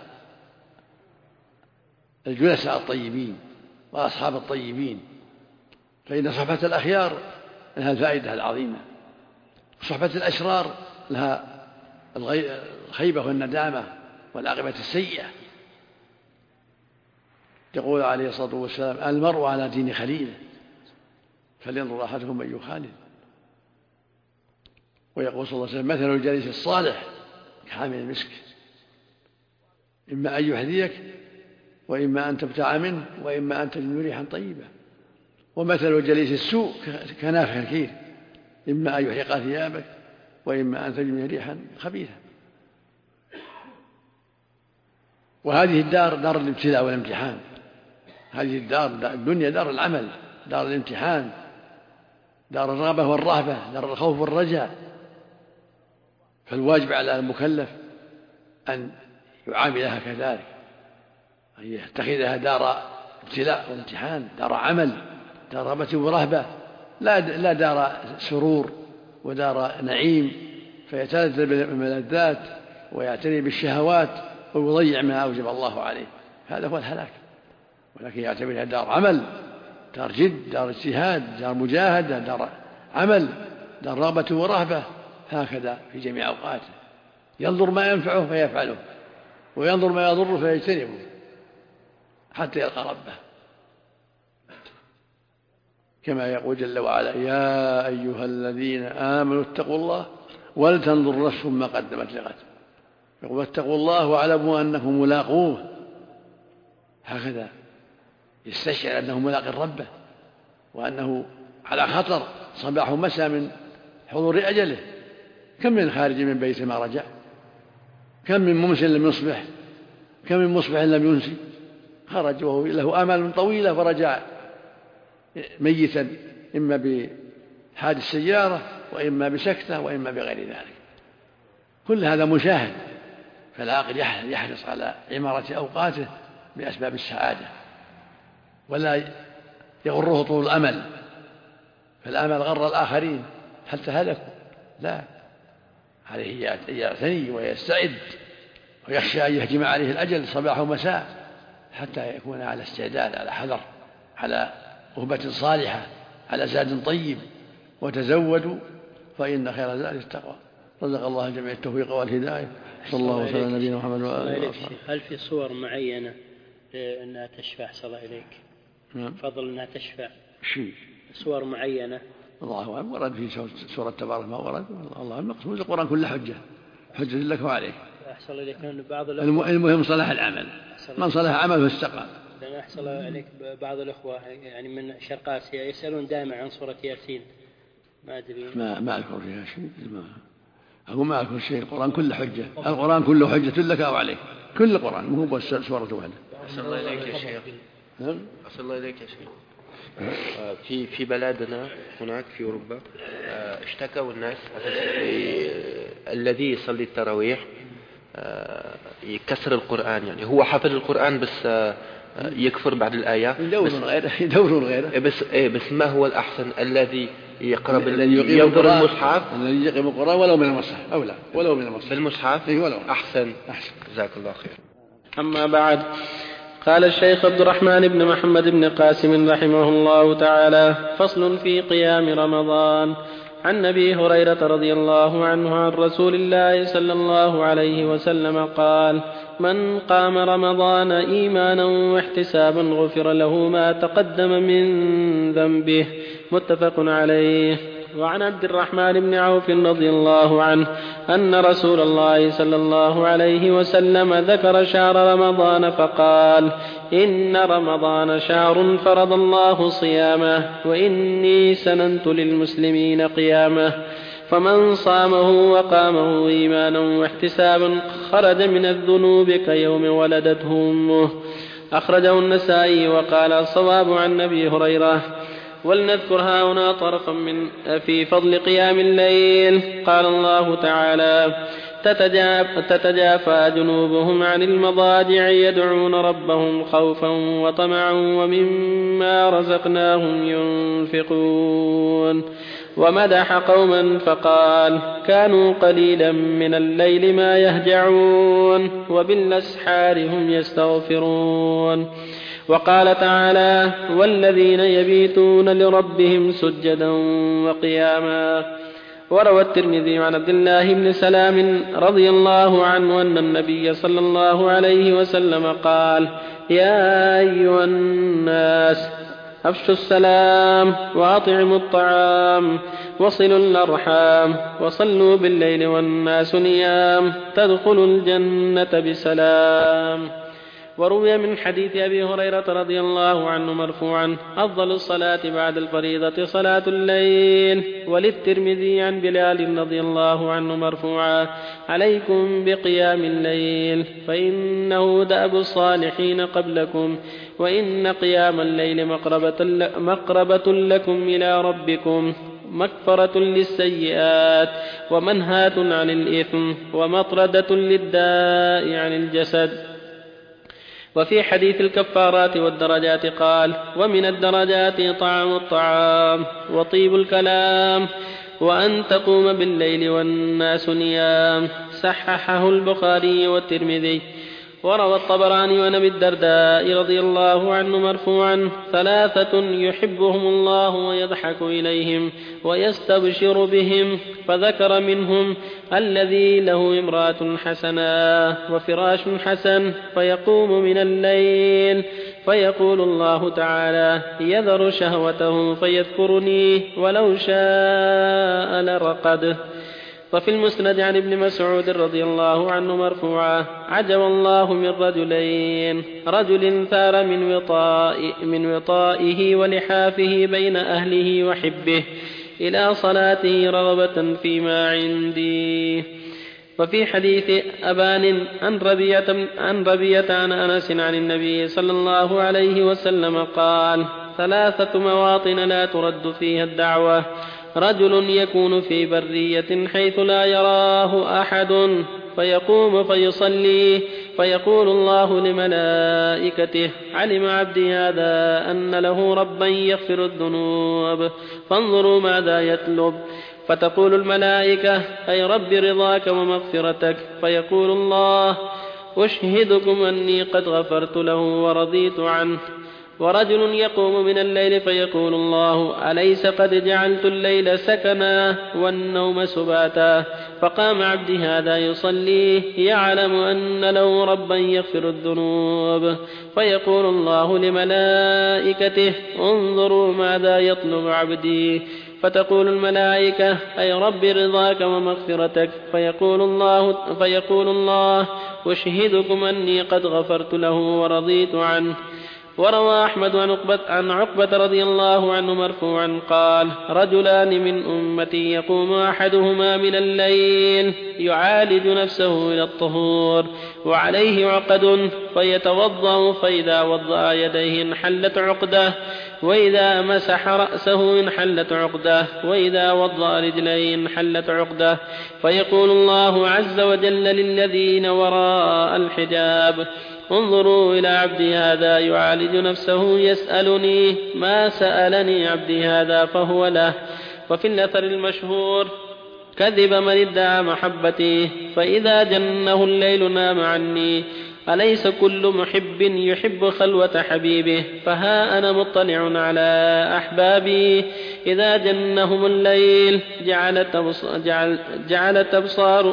الجلساء الطيبين وأصحاب الطيبين، فإن صحبة الأخيار لها الفائدة العظيمة، وصحبة الأشرار لها الخيبة والندامة والعاقبة السيئة. يقول عليه الصلاة والسلام: المرء على دين خليله فلينظر أحدهم من يخالل. ويقول صلى الله عليه وسلم: مثل الجليس الصالح كحامل المسك، إما أن يحذيك وإما أن تبتاع منه وإما أن تجد ريحا طيبة. ومثل الجليس السوء كنافخ الكير، إما أن يحرق ثيابك وإما أن تجد ريحا خبيثة. وهذه الدار دار الابتلاء والامتحان، هذه الدار الدنيا دار العمل، دار الامتحان، دار الرغبة والرهبة، دار الخوف والرجاء. فالواجب على المكلف أن يعاملها كذلك، أن يتخذها دار ابتلاء وامتحان، دار عمل، دار رغبة ورهبة، لا لا دار سرور ودار نعيم فيتلذذ بالملذات ويعتني بالشهوات ويضيع ما أوجب الله عليه. هذا هو الهلاك. ولكن يعتبرها دار عمل، دار جد، دار اجتهاد، دار مجاهدة، دار عمل، دار رغبة ورهبة، هكذا في جميع أوقاته. ينظر ما ينفعه فيفعله، وينظر ما يضره فيجتنبه حتى يلقى ربه، كما يقول جل وعلا: يا أيها الذين آمنوا اتقوا الله ولتنظر نفس ما قدمت لغد. يقول: اتقوا الله واعلموا أنكم ملاقوه. هكذا يستشعر أنه ملاق ربه وأنه على خطر صباح ومساء من حضور أجله. كم من خارج من بيته ما رجع، كم من ممس لم يصبح، كم من مصبح لم ينسي، خرج وهو له آمال طويلة فرجع ميتا، إما بحادث سيارة وإما بسكتة وإما بغير ذلك. كل هذا مشاهد. فالعاقل يحرص على عمارة أوقاته بأسباب السعادة، ولا يغره طول الأمل، فالأمل غر الآخرين حتى هلكوا. لا، عليه يعتني ويستعد ويخشى أن يهجم عليه الأجل صباح ومساء حتى يكون على استعداد، على حذر، على أهبة صالحة، على زاد طيب. وتزودوا فإن خير الزاد التقوى. رزق الله الجميع التوفيق والهداية. صلى الله وسلم على نبينا محمد وآله وصحبه. هل في صور معينة أنها تشفع صلى الله إليك؟ نعم. فضل أنها تشفع شيء صور معينة. الله أعلم. ورد في سورة تبارك ما ورد. الله المقصود القرآن كله حجة حجة لك وعليك. أحسن الله إليك بعض المهم صلاح العمل، من صلاح عمله استقام. لأن أحسن الله عليك بعض الأخوة يعني من شرق آسيا يسألون دائما عن سورة ياسين، ما أدري ما ما أذكر فيها شيء. ما هو ما أذكر شيء. القرآن كله حجة، القرآن كله حجة لك أو عليك، كل القرآن مو بس سورة واحدة. أحسن الله إليك يا شيخ. أحسن الله إليك يا شيخ. في في بلادنا هناك في أوروبا اشتكوا الناس الذي يصلي التراويح يكسر القرآن، يعني هو حفظ القرآن بس يكفر بعد الآية، يدور غيره يدور غيره بس إيه بس ما هو الأحسن؟ الذي يقرب الذي ينظر المصحف، الذي يقرب القرآن ولو من المصحف أو لا ولو من المصحف بالمصحف ولو أحسن. أحسن. جزاك الله خير. أما بعد، قال الشيخ عبد الرحمن بن محمد بن قاسم رحمه الله تعالى: فصل في قيام رمضان. عن أبي هريرة رضي الله عنه عن رسول الله صلى الله عليه وسلم قال: من قام رمضان إيمانا واحتسابا غفر له ما تقدم من ذنبه. متفق عليه. وعن عبد الرحمن بن عوف رضي الله عنه أن رسول الله صلى الله عليه وسلم ذكر شهر رمضان فقال: إن رمضان شهر فرض الله صيامه وإني سننت للمسلمين قيامه فمن صامه وقامه إيمانا واحتسابا خرج من الذنوب كيوم ولدته أمه. أخرجه النسائي وقال الصواب عن أبي هريرة. ولنذكر هنا طرفا من في فضل قيام الليل. قال الله تعالى تتجافى جنوبهم عن المضاجع يدعون ربهم خوفا وطمعا ومما رزقناهم ينفقون. ومدح قوما فقال كانوا قليلا من الليل ما يهجعون وبالأسحار هم يستغفرون. وقال تعالى والذين يبيتون لربهم سجدا وقياما. وروى الترمذي عن عبد الله بن سلام رضي الله عنه أن النبي صلى الله عليه وسلم قال يا أيها الناس أفشوا السلام وأطعموا الطعام وصلوا الأرحام وصلوا بالليل والناس نيام تدخلوا الجنة بسلام. وروي من حديث أبي هريرة رضي الله عنه مرفوعا أفضل الصلاة بعد الفريضة صلاة الليل. وللترمذي عن بلال رضي الله عنه مرفوعا عليكم بقيام الليل فإنه دأب الصالحين قبلكم وإن قيام الليل مقربة, مقربة لكم إلى ربكم مكفرة للسيئات ومنهاة عن الإثم ومطردة للداء عن الجسد. وفي حديث الكفارات والدرجات قال ومن الدرجات طعام الطعام وطيب الكلام وأن تقوم بالليل والناس نيام. صححه البخاري والترمذي. وروى الطبراني عن أبي الدرداء رضي الله عنه مرفوعا ثلاثة يحبهم الله ويضحك إليهم ويستبشر بهم فذكر منهم الذي له امرأة حسنة وفراش حسن فيقوم من الليل فيقول الله تعالى يذر شهوته فيذكرني ولو شاء لرقده. وفي المسند عن ابن مسعود رضي الله عنه مرفوعا عجب الله من رجلين رجل ثار من, وطاء من وطائه ولحافه بين أهله وحبه إلى صلاته رغبة فيما عندي. وفي حديث أبان عن ربيعة عن ربيعة عن أنس عن النبي صلى الله عليه وسلم قال ثلاثة مواطن لا ترد فيها الدعوة رجل يكون في برية حيث لا يراه أحد فيقوم فيصلي فيقول الله لملائكته علم عبدي هذا أن له ربا يغفر الذنوب فانظروا ماذا يطلب فتقول الملائكة أي رب رضاك ومغفرتك فيقول الله أشهدكم أني قد غفرت له ورضيت عنه. ورجل يقوم من الليل فيقول الله أليس قد جعلت الليل سكنا والنوم سباتا فقام عبدي هذا يصلي يعلم أن له ربا يغفر الذنوب فيقول الله لملائكته انظروا ماذا يطلب عبدي فتقول الملائكة أي رب رضاك ومغفرتك فيقول الله, فيقول الله أشهدكم أني قد غفرت له ورضيت عنه. وروى أحمد عن عقبة, عن عقبة رضي الله عنه مرفوعا قال رجلان من أمتي يقوم أحدهما من الليل يعالج نفسه إلى الطهور وعليه عقد فيتوضأ فإذا وضأ يديه انحلت عقده وإذا مسح رأسه انحلت عقده وإذا وضأ رجليه انحلت عقده فيقول الله عز وجل للذين وراء الحجاب انظروا إلى عبدي هذا يعالج نفسه يسألني ما سألني عبدي هذا فهو له. وفي الأثر المشهور كذب من ادعى محبتي فإذا جنه الليل نام عني أليس كل محب يحب خلوة حبيبه فها أنا مطلع على أحبابي إذا جنهم الليل جعلت, جعل جعلت أبصار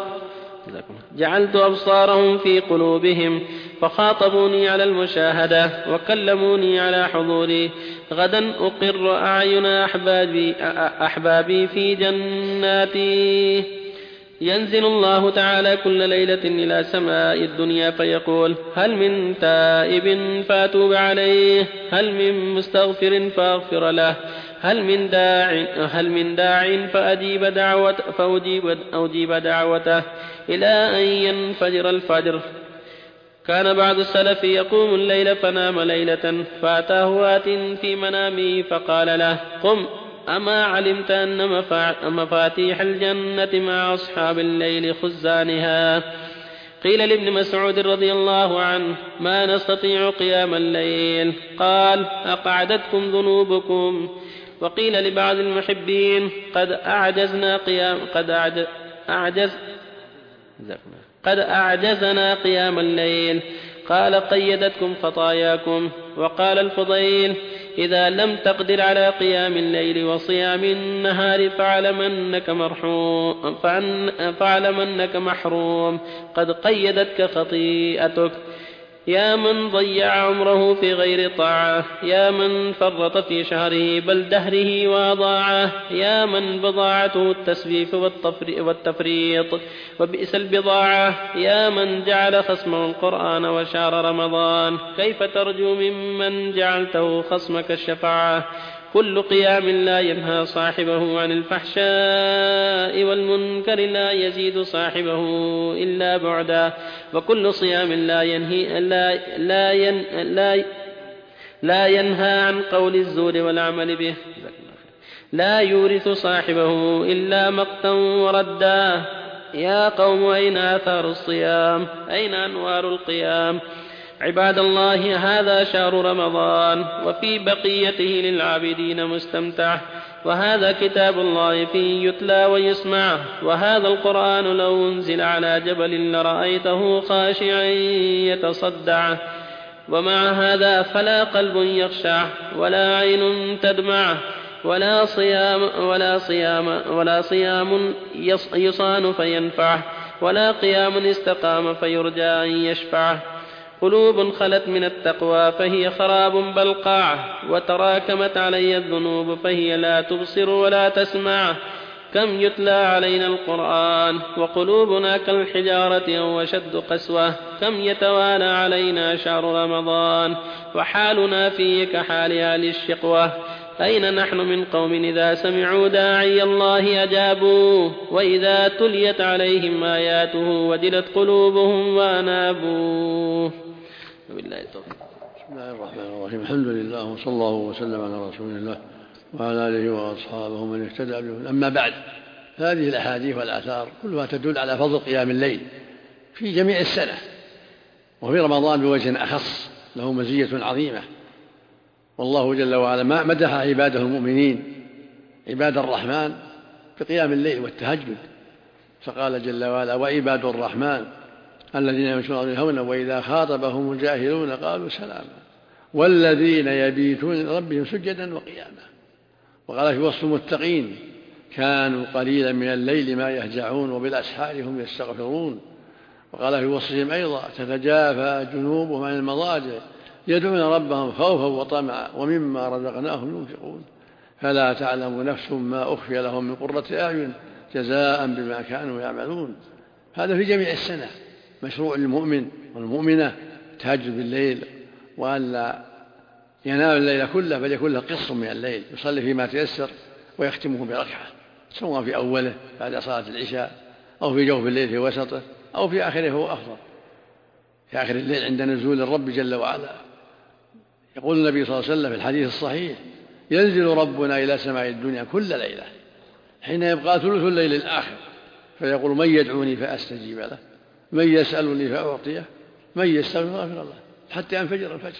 جعلت أبصارهم في قلوبهم فخاطبوني على المشاهدة وكلموني على حضوري غدا أقر أعين أحبابي, أحبابي في جناتي ينزل الله تعالى كل ليلة إلى سماء الدنيا فيقول: هل من تائب فأتوب عليه؟ هل من مستغفر فأغفر له؟ هل من داع هل من داع فأجيب دعوة فأجيب أجيب دعوته إلى أن ينفجر الفجر. كان بعض السلف يقوم الليل فنام ليلة، فأتاه آت في منامه فقال له: قم، أما علمت أن مفاتيح الجنة مع أصحاب الليل خزانها؟ قيل لابن مسعود رضي الله عنه: ما نستطيع قيام الليل. قال: أقعدتكم ذنوبكم. وقيل لبعض المحبين: قد أعجزنا قيام قد أعجز, أعجز قد أعجزنا قيام الليل. قال: قيدتكم خطاياكم. وقال الفضيل: إذا لم تقدر على قيام الليل وصيام النهار فاعلم أنك محروم, فاعلم أنك محروم قد قيدتك خطيئتك. يا من ضيع عمره في غير طاعة، يا من فرط في شهره بل دهره وأضاعه، يا من بضاعته التسويف والتفريط وبئس البضاعة، يا من جعل خصمه القرآن وشهر رمضان، كيف ترجو ممن جعلته خصمك الشفاعة؟ كل قيام لا ينهى صاحبه عن الفحشاء والمنكر لا يزيد صاحبه إلا بعدا، وكل صيام لا ينهي لا لا ين لا لا ينهى عن قول الزور والعمل به لا يورث صاحبه إلا مقتا وردا. يا قوم أين آثار الصيام؟ أين أنوار القيام؟ عباد الله، هذا شهر رمضان وفي بقيته للعابدين مستمتع، وهذا كتاب الله فيه يتلى ويسمع، وهذا القرآن لو أنزل على جبل لرأيته خاشعا يتصدع. ومع هذا فلا قلب يخشع ولا عين تدمع ولا صيام ولا صيام ولا صيام يصان فينفع ولا قيام استقام فيرجى أن يشفعه. قلوب خلت من التقوى فهي خراب بلقاع، وتراكمت علي الذنوب فهي لا تبصر ولا تسمع. كم يتلى علينا القرآن وقلوبنا كالحجارة أو أشد قسوة. كم يتوالى علينا شهر رمضان وحالنا فيه كحال أهل الشقوة. أين نحن من قوم إذا سمعوا داعي الله أجابوا، وإذا تليت عليهم آياته وجلت قلوبهم وأنابوا. وبالله التوفيق. بسم الله الرحمن الرحيم. الحمد لله وصلى الله وسلم على رسول الله وعلى آله وأصحابه من اهتدى بهم. أما بعد، هذه الأحاديث والآثار كلها تدل على فضل قيام الليل في جميع السنة، وفي رمضان بوجه أخص له مزية عظيمة. والله جل وعلا مدح عباده المؤمنين عباد الرحمن بقيام الليل والتهجد، فقال جل وعلا: وعباد الرحمن الذين يمشون على الأرض هونا وإذا خاطبهم الجاهلون قالوا سلاما والذين يبيتون لربهم سجدا وقياما. وقال في وصف المتقين: كانوا قليلا من الليل ما يهجعون وبالأسحار هم يستغفرون. وقال في وصفهم أيضا: تتجافى جنوبهم عن المضاجع يدعون ربهم خوفا وطمعا ومما رزقناهم ينفقون فلا تعلم نفس ما أخفي لهم من قرة أعين جزاء بما كانوا يعملون. هذا في جميع السنة مشروع للمؤمن والمؤمنة التهجد بالليل، وألا ينام الليل كله بل يكون له قسط من الليل يصلي فيما تيسر ويختمه بركعة، سواء في أوله بعد صلاة العشاء أو في جوف الليل في وسطه أو في آخره، هو أفضل في آخر الليل عند نزول الرب جل وعلا. يقول النبي صلى الله عليه وسلم في الحديث الصحيح: ينزل ربنا إلى سماء الدنيا كل ليلة حين يبقى ثلث الليل الآخر فيقول: من يدعوني فأستجيب له، من يسألني فأعطيه، من يستغفر فأغفر له، حتى ينفجر الفجر.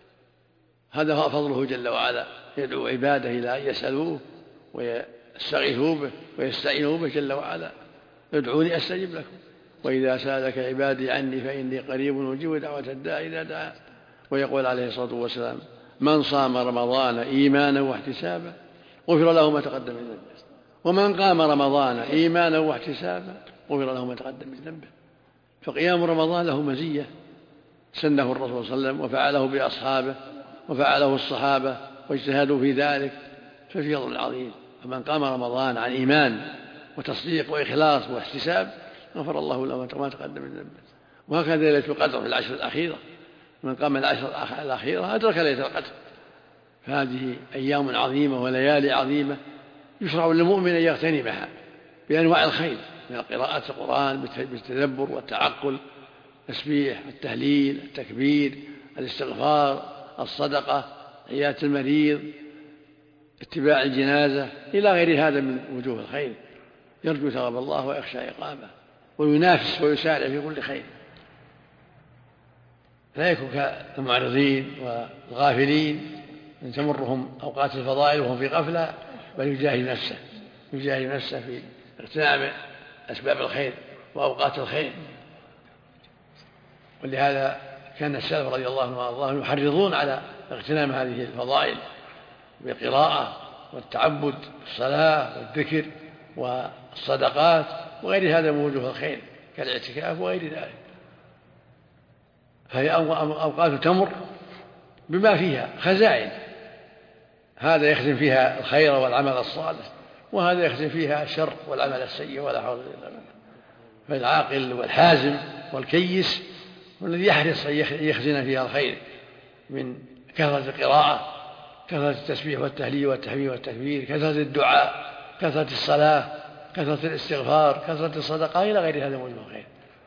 هذا هو فضله جل وعلا، يدعو عباده إلى أن يسألوه ويستغيثوا به ويستعينوا به جل وعلا: ادعوني أستجب لكم، وإذا سألك عبادي عني فإني قريب أجيب دعوة الداعي إذا دعان. ويقول عليه الصلاة والسلام: من صام رمضان إيمانا واحتسابا غفر له ما تقدم من ذنبه، ومن قام رمضان إيمانا واحتسابا غفر له ما تقدم من ذنبه. فقيام رمضان له مزية سنه الرسول صلى الله عليه وسلم وفعله بأصحابه وفعله الصحابة واجتهدوا في ذلك، ففي فضل عظيم. فمن قام رمضان عن إيمان وتصديق وإخلاص واحتساب غفر الله له ما تقدم من ذنبه. وهكذا ليلة القدر في العشر الأخيرة، من قام العشر الأخيرة أدرك ليلة القدر. فهذه أيام عظيمة وليالي عظيمة يشرع للمؤمن أن يغتنمها بأنواع الخير من قراءة القرآن بالتدبر والتعقل، التسبيح، التهليل، التكبير، الاستغفار، الصدقة، عيادة المريض، اتباع الجنازة، إلى غير هذا من وجوه الخير، يرجو ثواب الله ويخشى عقابه وينافس ويسارع في كل خير، لا يكون كالمعرضين والغافلين من تمرهم أوقات الفضائل وهم في غفلة، بل يجاهد نفسه يجاهد نفسه في اغتنام أسباب الخير وأوقات الخير. ولهذا كان السلف رضي الله عنهم وارضاهم يحرضون على اغتنام هذه الفضائل بالقراءة والتعبد والصلاة والذكر والصدقات وغير هذا من وجوه الخير كالاعتكاف وغير ذلك. فهي أوقات تمر بما فيها خزائن، هذا يخزن فيها الخير والعمل الصالح، وهذا يخزن فيها الشر والعمل السيء، ولا حول ولا قوة. فالعاقل والحازم والكيس والذي يحرص أن يخزن فيها الخير من كثرة القراءة، كثرة التسبيح والتهليل والتحميد والتكبير، كثرة الدعاء، كثرة الصلاة، كثرة الاستغفار، كثرة الصدقة، إلى غير هذا من وجوه الخير.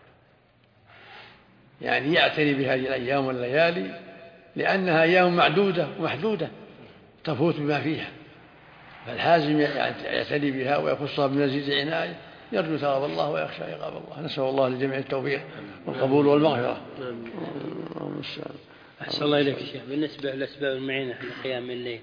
يعني يعتني بهذه الأيام والليالي لأنها أيام معدودة ومحدودة تفوت بما فيها، فالحازم يعتني بها ويخصها بمزيد عناية، يرجو ثواب الله ويخشى عقاب الله. نسأل الله للجميع التوفيق والقبول والمغفرة. أحسن الله إليك شيخ، بالنسبة للأسباب المعينة لقيام الليل،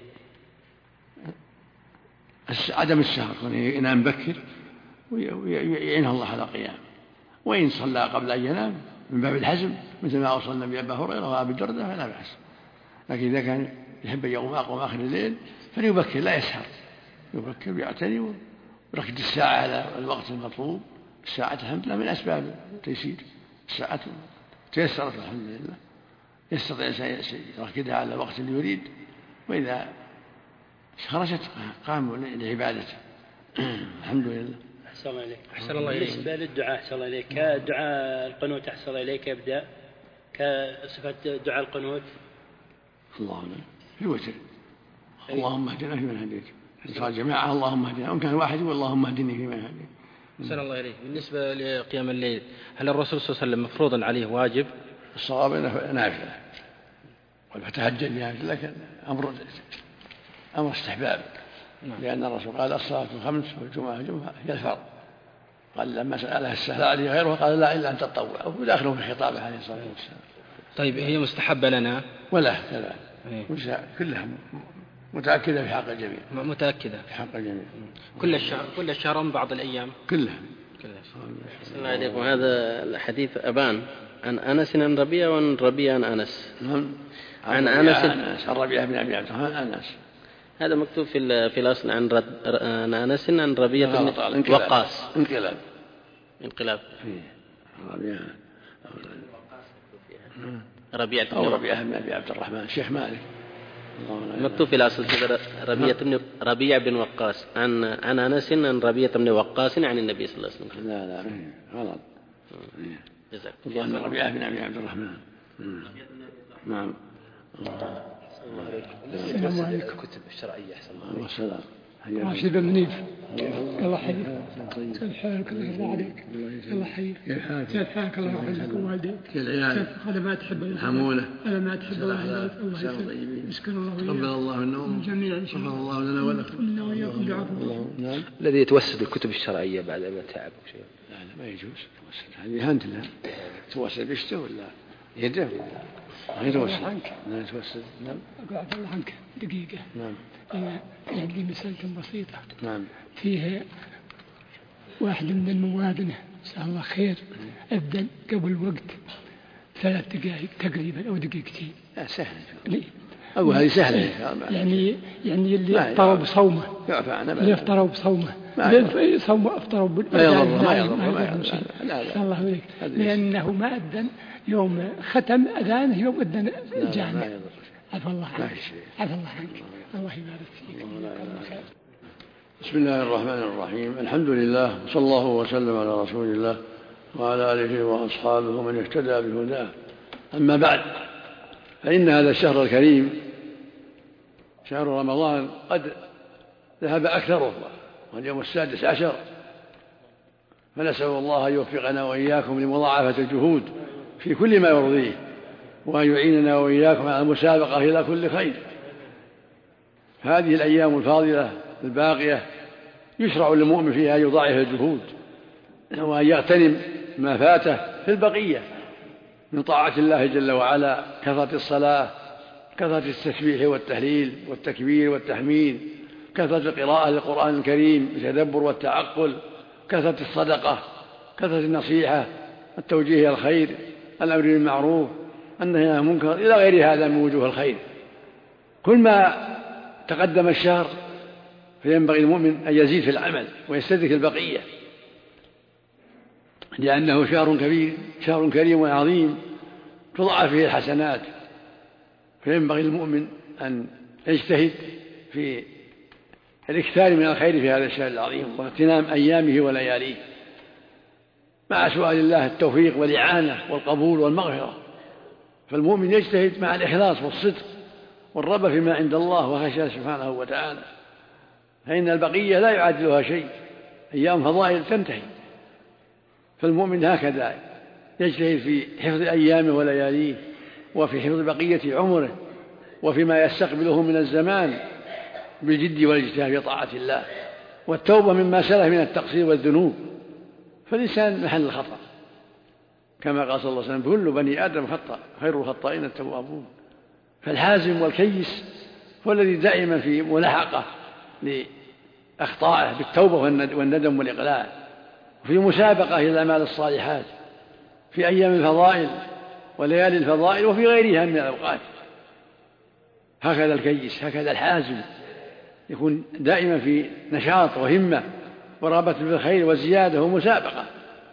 عدم السهر، ينام بكر ويعينه الله على قيام، وإن صلى قبل أن ينام من باب الحزم مثل ما أوصى النبي أبا هريرة وأبي الدرداء فلا بأس. لكن إذا كان يحب أن يقوم أقوم آخر الليل فليبكر لا يسهر، يبكر ويعتني وركد الساعة على الوقت المطلوب. الساعة الحمد لله من أسباب التيسير، الساعة تيسرت الحمد لله، يستطيع الإنسان يركدها على الوقت اللي يريد، وإذا خرجت قام لعبادته. الحمد لله. أحسن الله إليك. أحسن الله إليك. بالنسبة للدعاء أحسن الله إليك، كدعاء القنوت أحسن الله إليك يبدأ كصفة دعاء القنوت. اللهم في الوتر اللهم اهدنا فيمن هديت، إن صار جماعة اللهم اهدنا، وإن كان واحد اللهم اهدني فيمن هديت. أحسن الله إليك. بالنسبة لقيام الليل، هل الرسول صلى الله عليه وسلم مفروض عليه واجب؟ الصواب أنه نافلة، والتهجد بها لكن أمر أمر استحباب، لأن الرسول قال الصلاة الخمس والجمعة الجمعة هي الفرض. قال لما سألها السهل عليه غيره قال لا إلا أن تطوع، وداخله في خطابه عليه الصلاة والسلام. طيب هي مستحبة لنا؟ ولا كذا كلها متأكدة في حق الجميع. متأكدة في حق الجميع. كل الشهر كل الشهر أم بعض الأيام؟ كلها. بسم الله عليكم. هذا الحديث أبان عن أنس عن ربيعة وعن ربيعة عن أنس. نعم. عن أنس عن ربيعة بن أبي عبد الرحمن أنس. هذا مكتوب في في الأصل عن رد عن أنس عن ربيعة بن وقاص. انقلاب. انقلاب. ربيعة. ربيعة أو ربيعة بن أبي عبد الرحمن شيخ مالك. مكتوب في الأصل ربيعة بن ربيعة بن وقاص عن عن أنس عن ربيعة بن وقاص عن النبي صلى الله عليه وسلم. لا لا غلط. جزاك الله. ربيعة بن أبي عبد الرحمن. نعم. السلام عليكم. الكتب الشرعية أحسن الله. والسلام. راشد منيف. الله يحييك. كيف حالك؟ الله عليك. الله يحييك. كيف حالك؟ الله يحفظك ووالديك. كيف العيال؟ هذا ما تحب الحمولة. هذا ما تحب الله. الله يسلمك. يسكن الله وياك. قبل الله منهم جميعا إن شاء الله. الله لنا ولكم. كلنا وياكم بعفو. نعم. الذي يتوسد الكتب الشرعية بعد ما تعب شيء. لا لا ما يجوز. هذه هانت لها. توسد بشته ولا يده ولا ما يتوسد. لا يتوسد. نعم. أقول الله عنك دقيقة. نعم. أنا عندي مسألة بسيطة. نعم. فيها واحد من الموادنة جزاه الله خير أذن قبل وقت ثلاث دقائق تقريبا أو دقيقتين. لا سهل. أقول هذه سهلة. يعني يعني اللي افطروا بصومه. يعفى عنه. اللي افطروا بصومه. صومه افطروا ما يضر ما يضر ما يضر. لا لا. الله عليك. لأنه ما أذن يوم ختم أذانه يوم أذن الجامع. عفى الله عنك. عفى الله عنك. الله يبارك فيك. بسم الله الرحمن الرحيم. الحمد لله، صلى الله وسلم على رسول الله وعلى آله وأصحابه ومن اهتدى بهداه. أما بعد، فإن هذا الشهر الكريم شهر رمضان قد ذهب أكثره، واليوم السادس عشر، فنسأل الله أن يوفقنا وإياكم لمضاعفة الجهود في كل ما يرضيه، وأن يعيننا وإياكم على المسابقة إلى كل خير. هذه الأيام الفاضلة الباقية يشرع للمؤمن فيها أن يضاعف الجهود، وأن يغتنم ما فاته في البقية من طاعة الله جل وعلا، كثرة الصلاة، كثرة التسبيح والتهليل والتكبير والتحميد، كثرة القراءة للقرآن الكريم بالتدبر والتعقل، كثرة الصدقة، كثرة النصيحة، التوجيه إلى الخير، الأمر بالمعروف، النهي عن المنكر، إلى غير هذا من وجوه الخير. كل ما تقدم الشهر فينبغي المؤمن أن يزيد في العمل ويستدرك البقية، لأنه شهر كبير، شهر كريم وعظيم تضاعف فيه الحسنات. فينبغي المؤمن أن يجتهد في الاكثار من الخير في هذا الشهر العظيم واغتنام أيامه ولياليه، مع سؤال الله التوفيق والإعانة والقبول والمغفرة. فالمؤمن يجتهد مع الإخلاص والصدق والرغبة فيما عند الله وخشية سبحانه وتعالى، فإن البقية لا يعادلها شيء، أيام فضائل تنتهي. فالمؤمن هكذا يجتهد في حفظ أيامه ولياليه، وفي حفظ بقية عمره، وفيما يستقبله من الزمان بالجد والاجتهاد في طاعة الله والتوبة مما سلف من التقصير والذنوب. فالإنسان محل الخطأ، كما قال صلى الله عليه وسلم: كل بني آدم خطأ، خير الخطائين التوابون. فالحازم والكيس هو الذي دائما في ملاحقة لأخطائه بالتوبة والندم والإقلاع، وفي مسابقة إلى الأعمال الصالحات في أيام الفضائل وليالي الفضائل وفي غيرها من الأوقات. هكذا الكيس، هكذا الحازم، يكون دائما في نشاط وهمة ورغبة في الخير وزيادة ومسابقة،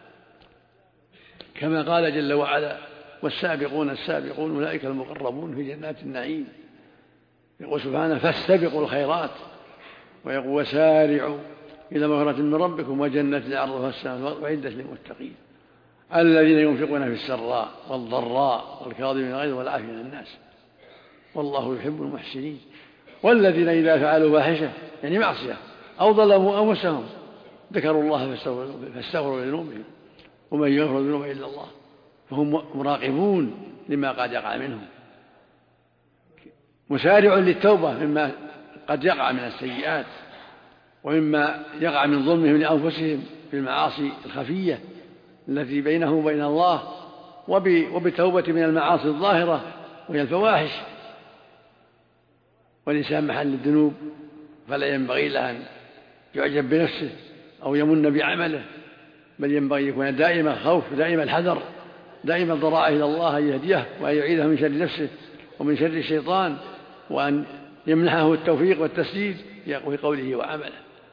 كما قال جل وعلا: والسابقون السابقون أولئك المقربون في جنات النعيم. يقول سبحانه: فاستبقوا الخيرات، ويقول: وسارعوا إلى مغفرة من ربكم وجنة عرضها السماوات وعدة للمتقين الذين ينفقون في السراء والضراء والكاظمين الغيظ والعافين عن الناس والله يحب المحسنين. والذين إذا فعلوا فاحشة، يعني معصية، أو ظلموا أنفسهم ذكروا الله فاستغفروا لذنوبهم ومن يغفر الذنوب إلا الله، فهم مراقبون لما قد يقع منهم، مسارع للتوبة مما قد يقع من السيئات ومما يقع من ظلمهم لأنفسهم في المعاصي الخفية التي بينهم وبين الله، وبتوبة من المعاصي الظاهرة وهي الفواحش. والإنسان محل الذنوب، فلا ينبغي له أن يعجب بنفسه أو يمن بعمله، بل ينبغي يكون دائما خوف، دائما الحذر، دائما ضراعه إلى الله أن يهديه وأن يعيده من شر نفسه ومن شر الشيطان، وأن يمنحه التوفيق والتسديد في قوله وعمله.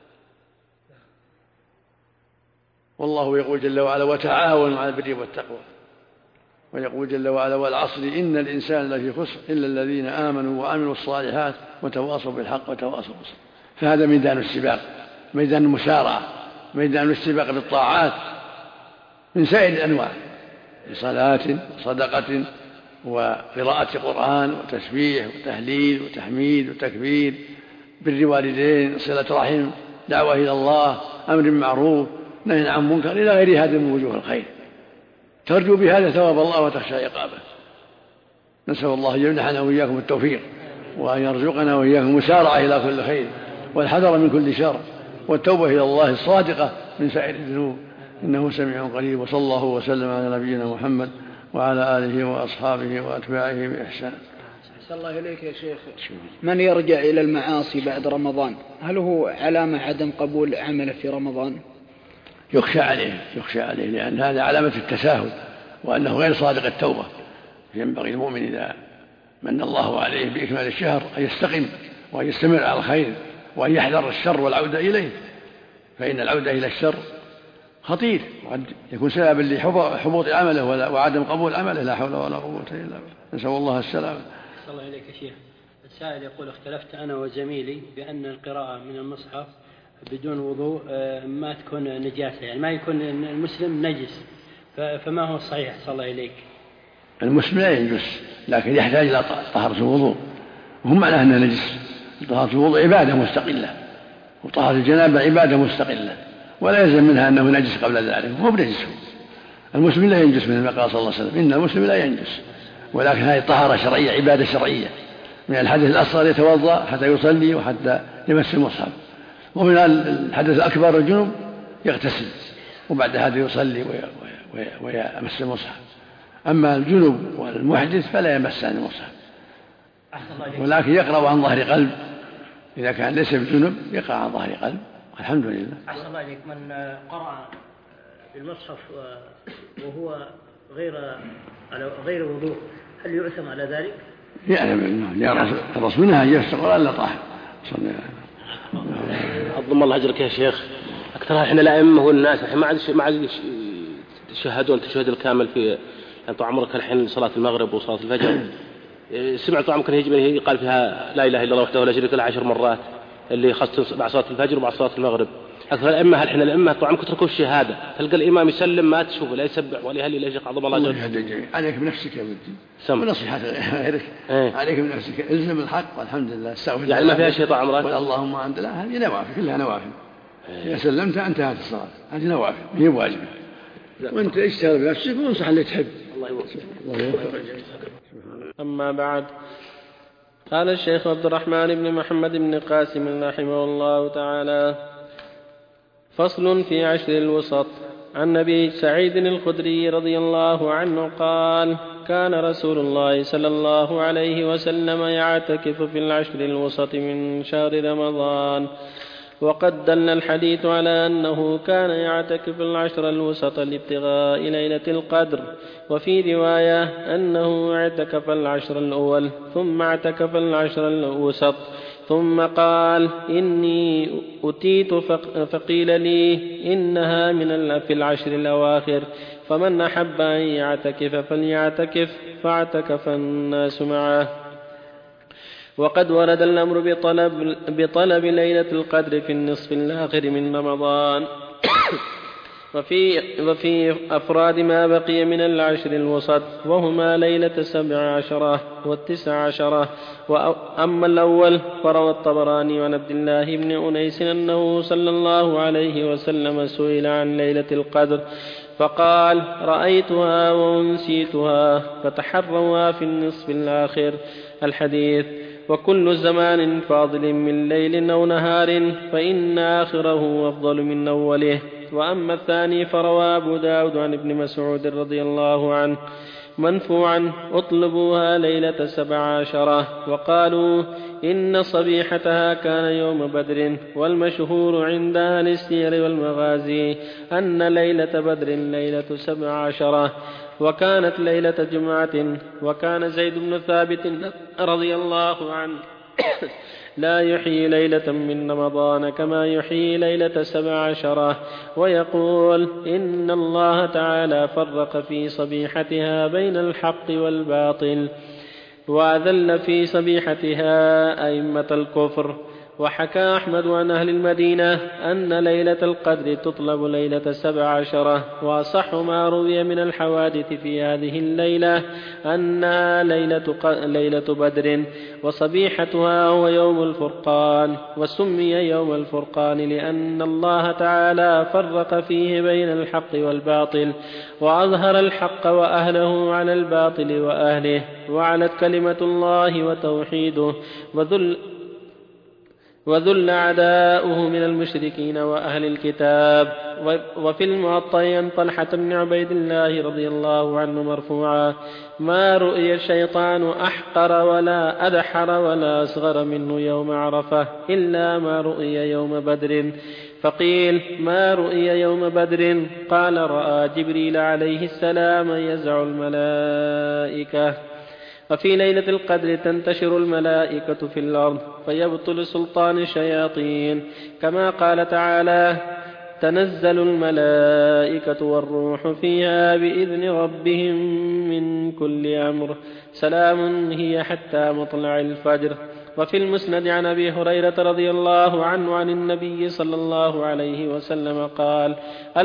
والله يقول جل وعلا: وتعاونوا على البر والتقوى. ويقول جل وعلا: والعصر إن الإنسان لفي خسر إلا الذين آمنوا وعملوا الصالحات وتواصوا بالحق وتواصوا بالصبر. فهذا ميدان السباق، ميدان المسارعة، ميدان الاستباق بالطاعات من سائر الأنواع، بصلاة وصدقة وقراءة قرآن وتسبيح وتهليل وتحميد وتكبير، بر والدين، صلة رحم، دعوة إلى الله، أمر بالمعروف، نهي عن منكر، إلى غير هذا من وجوه الخير. ترجو بهذا ثواب الله وتخشى عقابه. نسأل الله أن يمنحنا وإياكم التوفيق، وأن يرزقنا وإياكم المسارعة إلى كل خير والحذر من كل شر والتوبة إلى الله الصادقة من سائر الذنوب، إنه سميع قريب. وصلى الله وسلم على نبينا محمد وعلى آله وأصحابه وأتباعه بإحسان. أحسن الله إليك يا شيخ. من يرجع إلى المعاصي بعد رمضان هل هو علامة عدم قبول عمله في رمضان؟ يخشى عليه، يخشى عليه لأن هذا علامة التساهل وأنه غير صادق التوبة. ينبغي المؤمن إذا من الله عليه بإكمال الشهر أن يستقم وأن يستمر على الخير وأن يحذر الشر والعودة إليه، فإن العودة إلى الشر خطير وقد يكون سببا لحبوط عمله وعدم قبول عمله. لا حول ولا قوة إلا بالله، نسأل الله السلامة. صلى الله إليك يا شيخ. السائل يقول: اختلفت أنا وزميلي بأن القراءة من المصحف بدون وضوء ما تكون نجاسة، يعني ما يكون المسلم نجس، فما هو الصحيح صلى الله إليك؟ المسلم لا ينجس لكن يحتاج إلى طهارة الوضوء، وهم معناه أنه نجس. طهارة الوضوء عبادة مستقلة، وطهارة الجنابة عبادة مستقلة، ولا يلزم منها أنه نجس قبل ذلك، هو بنجس. المسلم لا ينجس مثل ما قال صلى الله عليه وسلم إن المسلم لا ينجس، ولكن هذه طهارة شرعية عبادة شرعية. من الحدث الأصغر يتوضأ حتى يصلي وحتى يمس المصحف، ومن الحدث الأكبر الجنوب يغتسل وبعد هذا يصلي ويمس المصحف. أما الجنوب والمحدث فلا يمس عن المصحف، ولكن يقرأ عن ظهر قلب. إذا كان ليس بجنوب يقرأ عن ظهر قلب. الحمد لله. أحسن الله عليك. من قرأ بالمصحف وهو غير على غير وضوء هل يؤثم على ذلك؟ يعلم أنه الرسول نهى أن يمس القرآن إلا طاهر. عظم الله أجرك يا شيخ. أكثر إحنا الأئمة والناس الحين ما عاد ما عاد يشهدون التشهد الكامل في يعني طول عمرك الحين صلاة المغرب وصلاة الفجر. سمعت طول عمرك يجب قال فيها لا إله إلا الله وحده لا شريك له عشر مرات، اللي خاصة بعد صلاة الفجر وبعد صلاة المغرب. أكثر الأئمة الحين الأئمة طول عمرك تركوا الشهادة، تلقى الإمام يسلم ما تشوفه لا يسبح ولا يهلل. يا شيخ عظم الله أجرك. عليك بنفسك يا ودي ونصيحة غيرك. ايه؟ عليك بنفسك، الزم الحق والحمد لله. استغفر يعني ما فيها شيء طال عمرك. اللهم أنت لا، هذه نوافل كلها نوافل. إذا سلمت انتهت الصلاة، هذه نوافل هي واجبة. وأنت اشتغل بنفسك وانصح اللي تحب. الله يوفقك. أما بعد، قال الشيخ عبد الرحمن بن محمد بن قاسم رحمه الله تعالى: فصل في عشر الوسط. عن أبي سعيد الخدري رضي الله عنه قال: كان رسول الله صلى الله عليه وسلم يعتكف في العشر الوسط من شهر رمضان. وقد دل الحديث على أنه كان يعتكف العشر الوسط لابتغاء ليلة القدر. وفي رواية أنه اعتكف العشر الأول ثم اعتكف العشر الوسط، ثم قال: إني أتيت فقيل لي إنها من في العشر الأواخر، فمن أحب أن يعتكف فليعتكف، فاعتكف الناس معه. وقد ورد الأمر بطلب, بطلب ليلة القدر في النصف الآخر من رمضان وفي, وفي أفراد ما بقي من العشر الوسط، وهما ليلة سبع عشرة والتسع عشرة. وأما الأول فروى الطبراني عن عبد الله بن أنيس أنه صلى الله عليه وسلم سئل عن ليلة القدر فقال: رأيتها وأنسيتها، فتحروا في النصف الآخر. الحديث. وكل زمان فاضل من ليل أو نهار فإن آخره أفضل من أوله. وأما الثاني فروى أبو داود عن ابن مسعود رضي الله عنه منفوعا: اطلبوها ليلة سبع عشرة. وقالوا إن صبيحتها كان يوم بدر. والمشهور عند أهل السير والمغازي أن ليلة بدر ليلة سبع عشرة، وكانت ليلة جمعة. وكان زيد بن ثابت رضي الله عنه لا يحيي ليلة من رمضان كما يحيي ليلة سبع عشرة، ويقول: إن الله تعالى فرق في صبيحتها بين الحق والباطل، وأذل في صبيحتها أئمة الكفر. وحكى أحمد عن أهل المدينة أن ليلة القدر تطلب ليلة سبع عشرة. وأصح ما روي من الحوادث في هذه الليلة أنها ليلة, ليلة بدر، وصبيحتها هو يوم الفرقان. وسمي يوم الفرقان لأن الله تعالى فرق فيه بين الحق والباطل، وأظهر الحق وأهله على الباطل وأهله، وعلت كلمة الله وتوحيده، وذل وذل أعداؤه من المشركين وأهل الكتاب. وفي المعطى عن طلحة بن عبيد الله رضي الله عنه مرفوعا: ما رؤي الشيطان أحقر ولا أدحر ولا أصغر منه يوم عرفة إلا ما رؤي يوم بدر. فقيل: ما رؤي يوم بدر؟ قال: رأى جبريل عليه السلام يزع الملائكة. وفي ليلة القدر تنتشر الملائكة في الأرض فيبطل سلطان الشياطين، كما قال تعالى: تنزل الملائكة والروح فيها بإذن ربهم من كل أمر، سلام هي حتى مطلع الفجر. وفي المسند عن أبي هريرة رضي الله عنه عن النبي صلى الله عليه وسلم قال: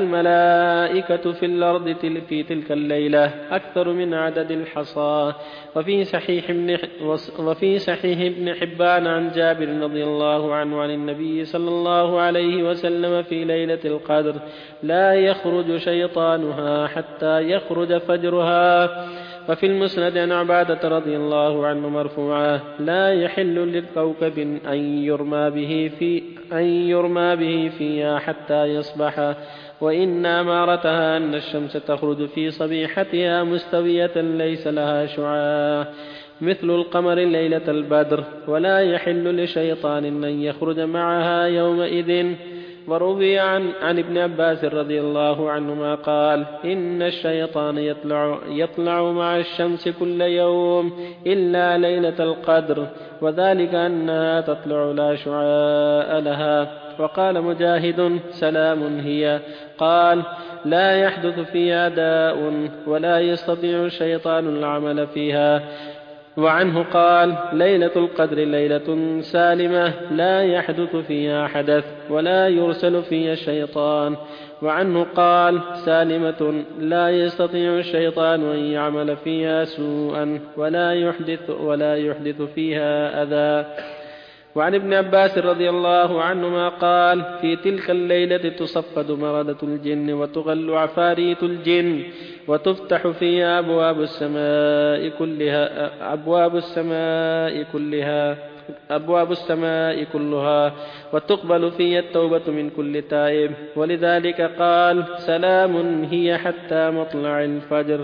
الملائكة في الأرض في تلك الليلة أكثر من عدد الحصى. وفي صحيح ابن وفي صحيح ابن حبان عن جابر رضي الله عنه عن النبي صلى الله عليه وسلم في ليلة القدر: لا يخرج شيطانها حتى يخرج فجرها. وفي المسند عن عبادة رضي الله عنه مرفوعا: لا يحل لكوكب أن يرمى به في أن يرمى به فيها حتى يصبح، وإن أمارتها أن الشمس تخرج في صبيحتها مستوية ليس لها شعاع مثل القمر ليلة البدر، ولا يحل لشيطان أن يخرج معها يومئذ. وروي عن, عن ابن عباس رضي الله عنهما قال: إن الشيطان يطلع, يطلع مع الشمس كل يوم إلا ليلة القدر، وذلك أنها تطلع لا شعاع لها. وقال مجاهد: سلام هي. قال: لا يحدث فيها داء ولا يستطيع الشيطان العمل فيها. وعنه قال: ليلة القدر ليلة سالمة لا يحدث فيها حدث ولا يرسل فيها الشيطان. وعنه قال: سالمة لا يستطيع الشيطان أن يعمل فيها سوءا ولا يحدث, ولا يحدث فيها أذى. وعن ابن عباس رضي الله عنهما قال: في تلك الليلة تصفد مردة الجن وتغل عفاريت الجن، وتفتح فيها أبواب السماء كلها أبواب السماء كلها أبواب السماء كلها وتقبل فيها التوبة من كل تائب. ولذلك قال: سلام هي حتى مطلع الفجر.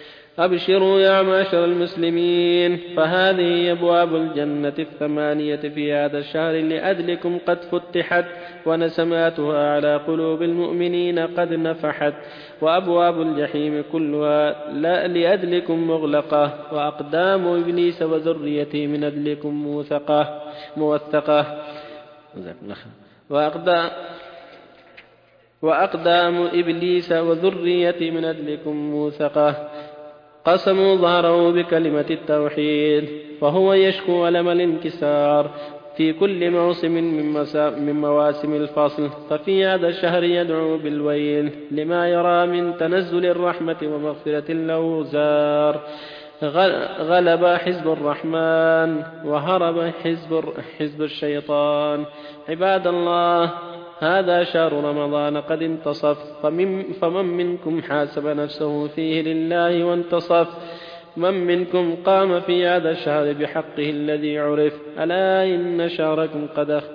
أبشروا يا معشر المسلمين، فهذه أبواب الجنة الثمانية في هذا الشهر لأجلكم قد فتحت، ونسماتها على قلوب المؤمنين قد نفحت، وأبواب الجحيم كلها لأجلكم مغلقة، وأقدام إبليس وذريته من أجلكم موثقة موثقة وأقدام وأقدام إبليس وذريته من أجلكم موثقة. قسموا ظهره بكلمة التوحيد، فهو يشكو ألم الانكسار في كل موسم من مواسم الفصل، ففي هذا الشهر يدعو بالويل لما يرى من تنزل الرحمة ومغفرة الأوزار. غلب حزب الرحمن وهرب حزب, حزب الشيطان. عباد الله، هذا شهر رمضان قد انتصف، فمن, فمن منكم حاسب نفسه فيه لله وانتصف. من منكم قام في هذا الشهر بحقه الذي عرف، ألا إن شهركم قد أخ...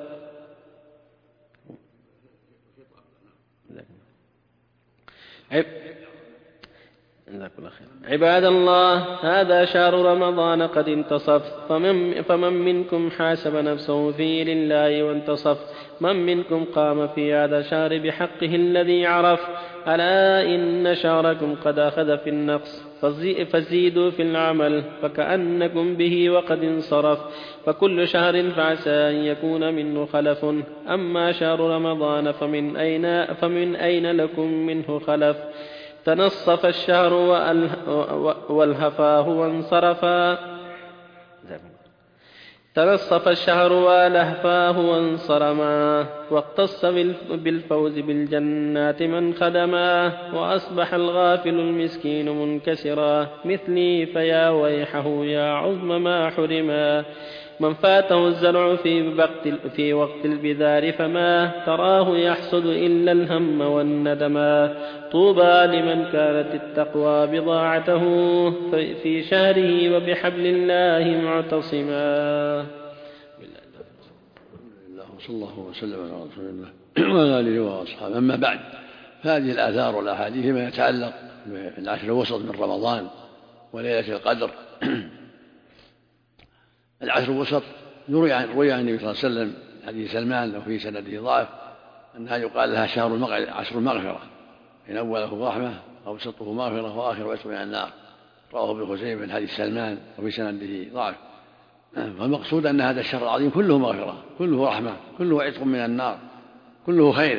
عباد الله، هذا شهر رمضان قد انتصف، فمن, فمن منكم حاسب نفسه فيه لله وانتصف. من منكم قام في هذا الشهر بحقه الذي عرف، ألا إن شهركم قد أخذ في النقص، فزيدوا في العمل فكأنكم به وقد انصرف. فكل شهر فعسى أن يكون منه خلف، أما شهر رمضان فمن أين, فمن أين لكم منه خلف؟ تنصف الشهر والهفاه وانصرفا تنصف الشهر والهفاه وانصرما، واقتص بالفوز بالجنات من خدما، وأصبح الغافل المسكين منكسرا مثلي، فيا ويحه يا عظم ما حرما. من فاته الزرع في وقت, في وقت البذار، فما تراه يحصد إلا الهم والندما. طوبى لمن كانت التقوى بضاعته في شهره وبحبل الله معتصما. صلى الله وسلم على رسول الله وعلى آله وأصحابه. أما بعد، فهذه الآثار والأحاديث ما يتعلق بالعشر الوسط من رمضان وليلة القدر. العشر الوسط روي عن النبي صلى الله عليه وسلم حديث سلمان وفي سنده ضعف أنها يقال لها شهر عشر المغفرة، إن أوله رحمة أوسطه مغفرة وآخر عتق من النار. رواه ابن خزيمة من حديث سلمان وفي سنده ضعف. فالمقصود أن هذا الشهر العظيم كله مغفرة، كله رحمة، كله عتق من النار، كله خير.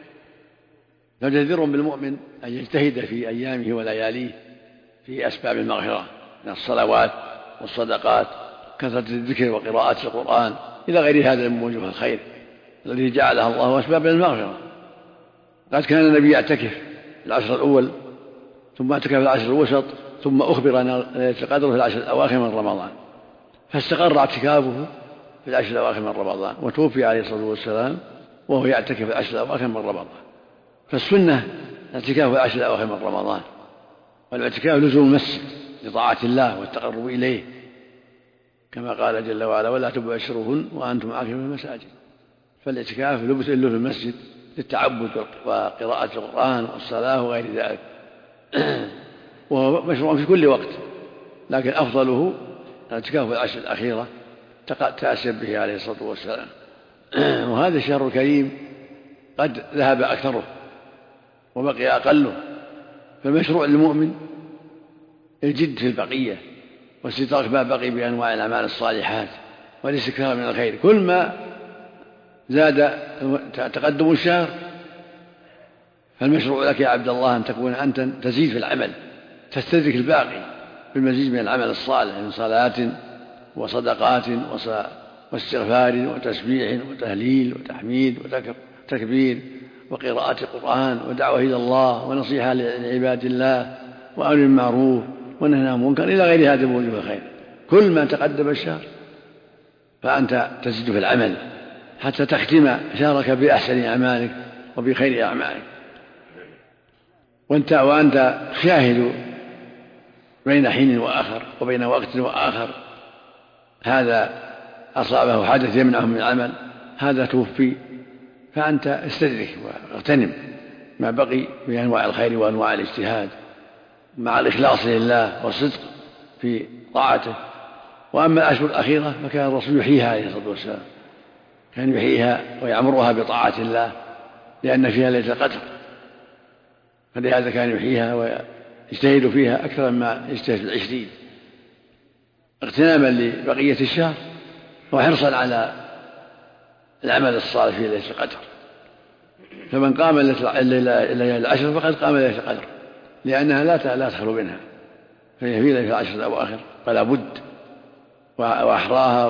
فجدير بالمؤمن أن يجتهد في أيامه ولياليه في أسباب المغفرة من الصلوات والصدقات وكثرة الذكر وقراءة القرآن إلى غير هذا من وجوه الخير الذي جعلها الله أسبابا للمغفرة. قد كان النبي يعتكف العشر الأول، ثم اعتكف العشر الوسط، ثم أخبر أن ليلة القدر في العشر الأواخر من رمضان، فاستقر اعتكافه في العشر الأواخر من رمضان، وتوفي عليه الصلاة والسلام وهو يعتكف في العشر الأواخر من رمضان. فالسنة الاعتكاف في العشر الأواخر من رمضان، والاعتكاف لزوم المسجد لطاعة الله والتقرب إليه، كما قال جل وعلا: ولا تباشروهن وأنتم عاكفون في المساجد. فالاعتكاف لبث له في المسجد للتعبد وقراءة القرآن والصلاة وغير ذلك، وهو مشروع في كل وقت، لكن أفضله الاعتكاف في العشر الأخيرة تأسى به عليه الصلاة والسلام. وهذا الشهر الكريم قد ذهب أكثره وبقي أقله، فالمشروع للمؤمن الجد في البقية واستدراك ما بقي بأنواع الأعمال الصالحات والاستكثار من الخير. كل ما زاد تقدم الشهر فالمشروع لك يا عبد الله أن تكون أنت تزيد في العمل، تستدرك الباقي بالمزيد من العمل الصالح من صلاة وصدقات واستغفار وتسبيح وتهليل وتحميد وتكبير وقراءة القرآن ودعوة إلى الله ونصيحة لعباد الله وأمر بالمعروف ونهي عن المنكر إلى غير هذا من وجوه الخير. كل ما تقدم الشهر فأنت تزيد في العمل حتى تختم شهرك بأحسن أعمالك وبخير أعمالك. وأنت, وأنت شاهد بين حين وآخر وبين وقت وآخر، هذا أصابه حدث يمنعه من العمل، هذا توفي، فأنت استدرك واغتنم ما بقي من أنواع الخير وأنواع الاجتهاد مع الإخلاص لله والصدق في طاعته. وأما الأشهر الأخيرة فكان الرسول يحييها عليه الصلاة والسلام، كان يحييها ويعمرها بطاعة الله لأن فيها ليلة القدر، فلهذا كان يحييها ويجتهد فيها أكثر مما يجتهد في العشرين اغتناما لبقية الشهر وحرصا على العمل الصالح في ليلة القدر. فمن قام الليلة العشر فقد قام ليلة القدر، لأنها لا لا تخلو منها، فهي في ليلة العشر الأواخر فلا بد، وأحراها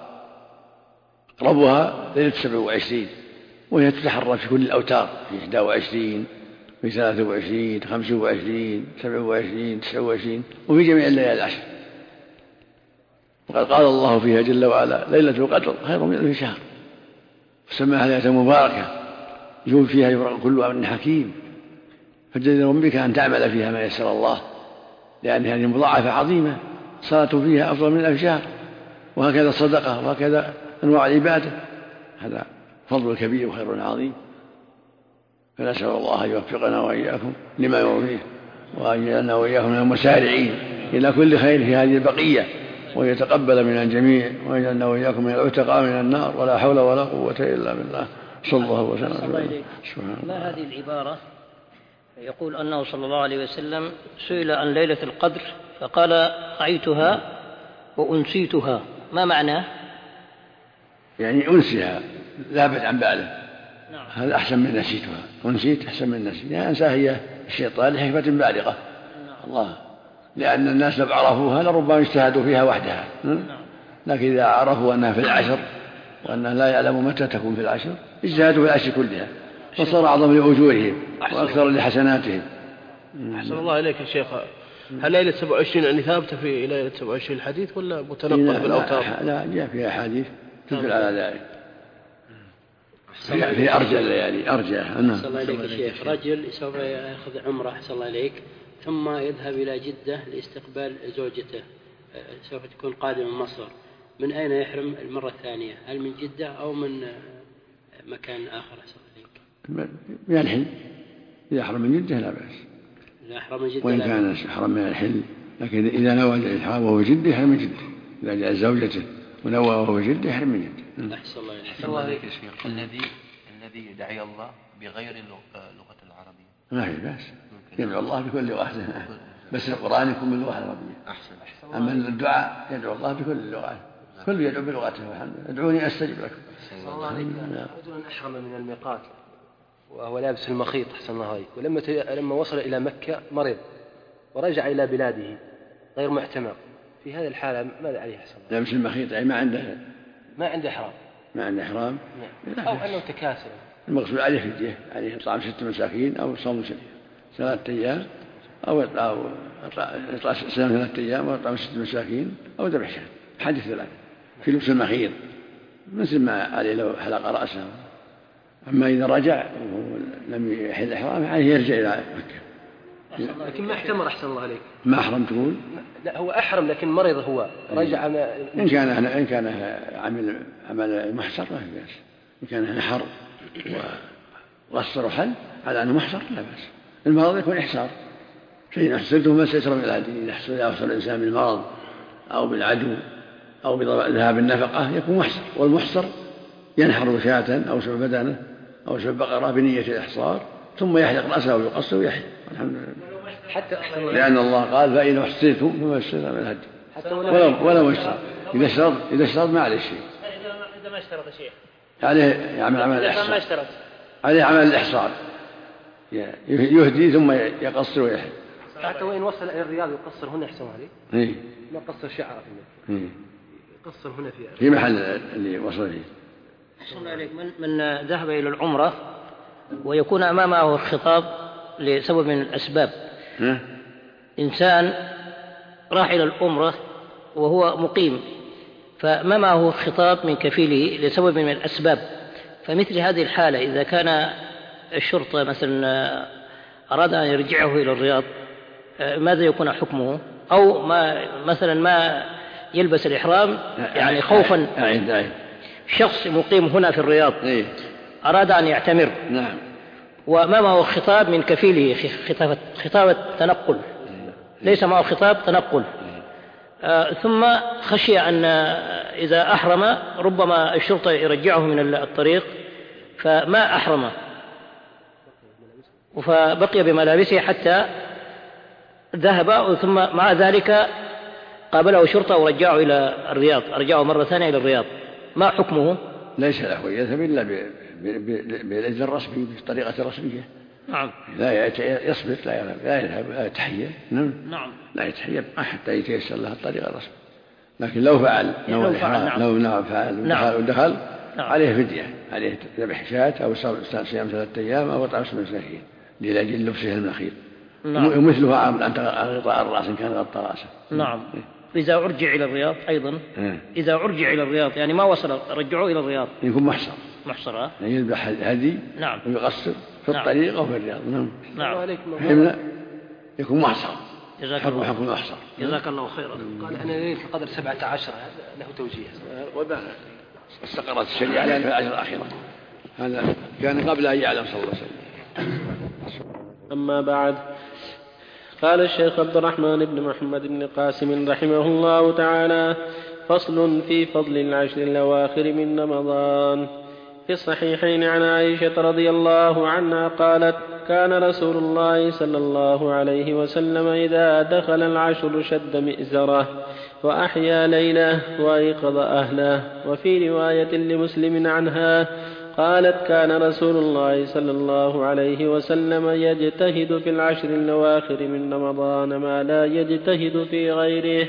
وأقربها ليلة سبع وعشرين، وهي تتحرى في كل الأوتار، في إحدى وعشرين، في ثلاثة وعشرين، خمسة وعشرين، سبع وعشرين، تسعة وعشرين، وفي جميع الليالي العشر. وقد قال الله فيها جل وعلا: ليلة القدر خير من ألف شهر، فسماها ليلة مباركة يوم فيها يفرق كل أمر حكيم، فجدير بك أن تعمل فيها ما يسر الله، لأن هذه مضاعفة عظيمة، صلاة فيها أفضل من ألف شهر، وهكذا الصدقة وهكذا أنواع العبادة، هذا فضل كبير وخير عظيم. فنسأل الله أن يوفقنا وإياكم لما يرضيه، وأن يجعلنا وإياكم من المسارعين إلى كل خير في هذه البقية، ويتقبل من الجميع، ويجعلنا وإياكم من العتقاء من النار، ولا حول ولا قوة إلا بالله. صلى الله وسلم عليه. ما هذه العبارة؟ يقول أنه صلى الله عليه وسلم سئل عن ليلة القدر فقال: رأيتها وأنسيتها، ما معناه؟ يعني أنسيها، ذهبت عن باله. نعم. هذا أحسن من نسيتها، أنسيت أحسن من نسيت، يعني أنساها هي الشيطان لحكمة بالغة. نعم. الله، لأن الناس لو عرفوها لربما اجتهدوا فيها وحدها. نعم. لكن إذا عرفوا أنها في العشر وأنها لا يعلم متى تكون في العشر اجتهدوا في العشر كلها، وصار أعظم لأجورهم وأكثر لحسناتهم. أحسن الله إليك يا شيخ، هل ليلة سبع وعشرين يعني ثابتة في ليلة سبع وعشرين الحديث ولا متنقل بالأوتار؟ لا, لا جاء فيها أحاديث تدل على ذلك، في أرجى الليالي أرجى. أحسن الله إليك يا شيخ، رجل سوف يأخذ عمرة أحسن الله إليك ثم يذهب إلى جدة لاستقبال زوجته، سوف تكون قادمة من مصر، من أين يحرم المرة الثانية؟ هل من جدة أو من مكان آخر أحسن الله إليك؟ من الحل، إذا أحرم من جدة لا بأس، إذا أحرم من جدة وإن كان أحرم من الحل، لكن إذا نوى الإحرام وهو جدة يحرم من جدة، إذا جاء زوجته ونوى وهو جدة يحرم من جدة. أحسن الله إليك. أحسن الله إليك يا شيخ، الذي الذي يدعي الله بغير اللغة العربية ما في بأس، يدعو الله بكل لغة، بس القرآن يكون باللغة العربية. أحسن. أما الدعاء يدعو الله بكل اللغات، كل يدعو بلغته والحمد لله. ادعوني أستجب لكم. أحسن الله عليك. رجل أحرم من الميقات وهو لابس المخيط أحسن الله عليك، ولما لما وصل إلى مكة مرض ورجع إلى بلاده غير محتمر، في هذه الحالة ماذا عليه حسن؟ لابس المخيط أي ما عنده ما عنده إحرام ما عنده إحرام نعم. أو أنه تكاسل. المقصود عليه فدية، عليه إطعام ستة مساكين أو صوم ثلاثة أيام أو أو إطعام صيام ثلاثة أيام أو إطعام ستة مساكين أو ذبح شاة. حدث ثلاثة في لبس المخيط مثل ما عليه لو حلق رأسه. أما إذا رجع ولم يحل إحرامه عليه يرجع إلى مكة. لكن ما احتمر أحسن الله عليك. ما أحرم تقول؟ لا هو أحرم لكن مرض هو رجع. إن كان إن كان عمل عمل محصر ما في بأس. إن كان نحر وغسر وحل على أنه محصر لا بأس. المرض يكون إحصار. فإن أحصرته ما استيسر من الهدي. إذا أحصر الإنسان بالمرض أو بالعدو أو بذهاب النفقة يكون محصر، والمحصر ينحر شاة أو سبع بدنه أو سبع بقرة بنية الإحصار ثم يحلق رأسه ويقصر ويحل. الحمد لله. حتى لأن الله قال فإن أحصرتم فما استيسر من الهدي ولو ولو اشترط. إذا اشترط إذا اشترط ما عليه شيء. إذا ما اشترط شيء عليه يعمل عمل الإحصار. ما اشترط عليه عمل الإحصار يهدي ثم يقصر ويحل. حتى وإن وصل إلى الرياض يقصر هنا أحسن عليه. إيه. ما قصر شعره في مكة. يقصر هنا في في محل اللي وصل فيه. أحسن عليك. من من ذهب إلى العمرة ويكون أمامه الخطاب لسبب من الأسباب. ها؟ إنسان راح إلى العمرة وهو مقيم فما معه خطاب من كفيله لسبب من الأسباب، فمثل هذه الحالة إذا كان الشرطة مثلا أراد أن يرجعه إلى الرياض ماذا يكون حكمه؟ أو ما مثلا ما يلبس الإحرام يعني خوفا شخص مقيم هنا في الرياض أراد أن يعتمر وما معه خطاب من كفيله خطاب خطاب تنقل ليس معه خطاب تنقل آه ثم خشي أن إذا أحرم ربما الشرطة يرجعه من الطريق فما أحرم فبقي بملابسه حتى ذهب ثم مع ذلك قابله شرطة ورجعه إلى الرياض أرجعه مرة ثانية إلى الرياض ما حكمه؟ ليس له يذهب إلا بالإذن الرسمي بالطريقة الرسمية. نعم. لا يصبت لا يذهب لا يذهب لا يتحيل. نعم. نعم. لا يتحيل حتى يتيسر له الطريقة الرسمية. لكن لو فعل لو, لو فعل نعم. لو نعم فعل نعم. ودخل نعم. عليه فدية عليه ذبح شاة أو صيام ثلاثة أيام أو إطعام مساكين لأجل لبسه المخيط. نعم. ومثلها عن غطاء الرأس إن كان غطى رأسه. نعم. إذا أرجع إلى الرياض أيضا م. إذا أرجع إلى الرياض يعني ما وصل رجعوه إلى الرياض يكون محصر محصر يعني يذبح هدي نعم. ويقصر في نعم. الطريق أو في الرياض. نعم. نعم. يكون محصر. جزاك الله حكم محصر. جزاك الله خيرا. قال أنا ليلة القدر سبعة عشر له توجيه. وبعد استقرت الشريعة على العشر الأخيرة هذا كان قبل أن يعلم صلى الله عليه وسلم. أما بعد قال الشيخ عبد الرحمن بن محمد بن قاسم رحمه الله تعالى فصل في فضل العشر الأواخر من رمضان. في الصحيحين عن عائشة رضي الله عنها قالت كان رسول الله صلى الله عليه وسلم إذا دخل العشر شد مئزره وأحيا ليله وأيقظ أهله. وفي رواية لمسلم عنها قالت كان رسول الله صلى الله عليه وسلم يجتهد في العشر الأواخر من رمضان ما لا يجتهد في غيره.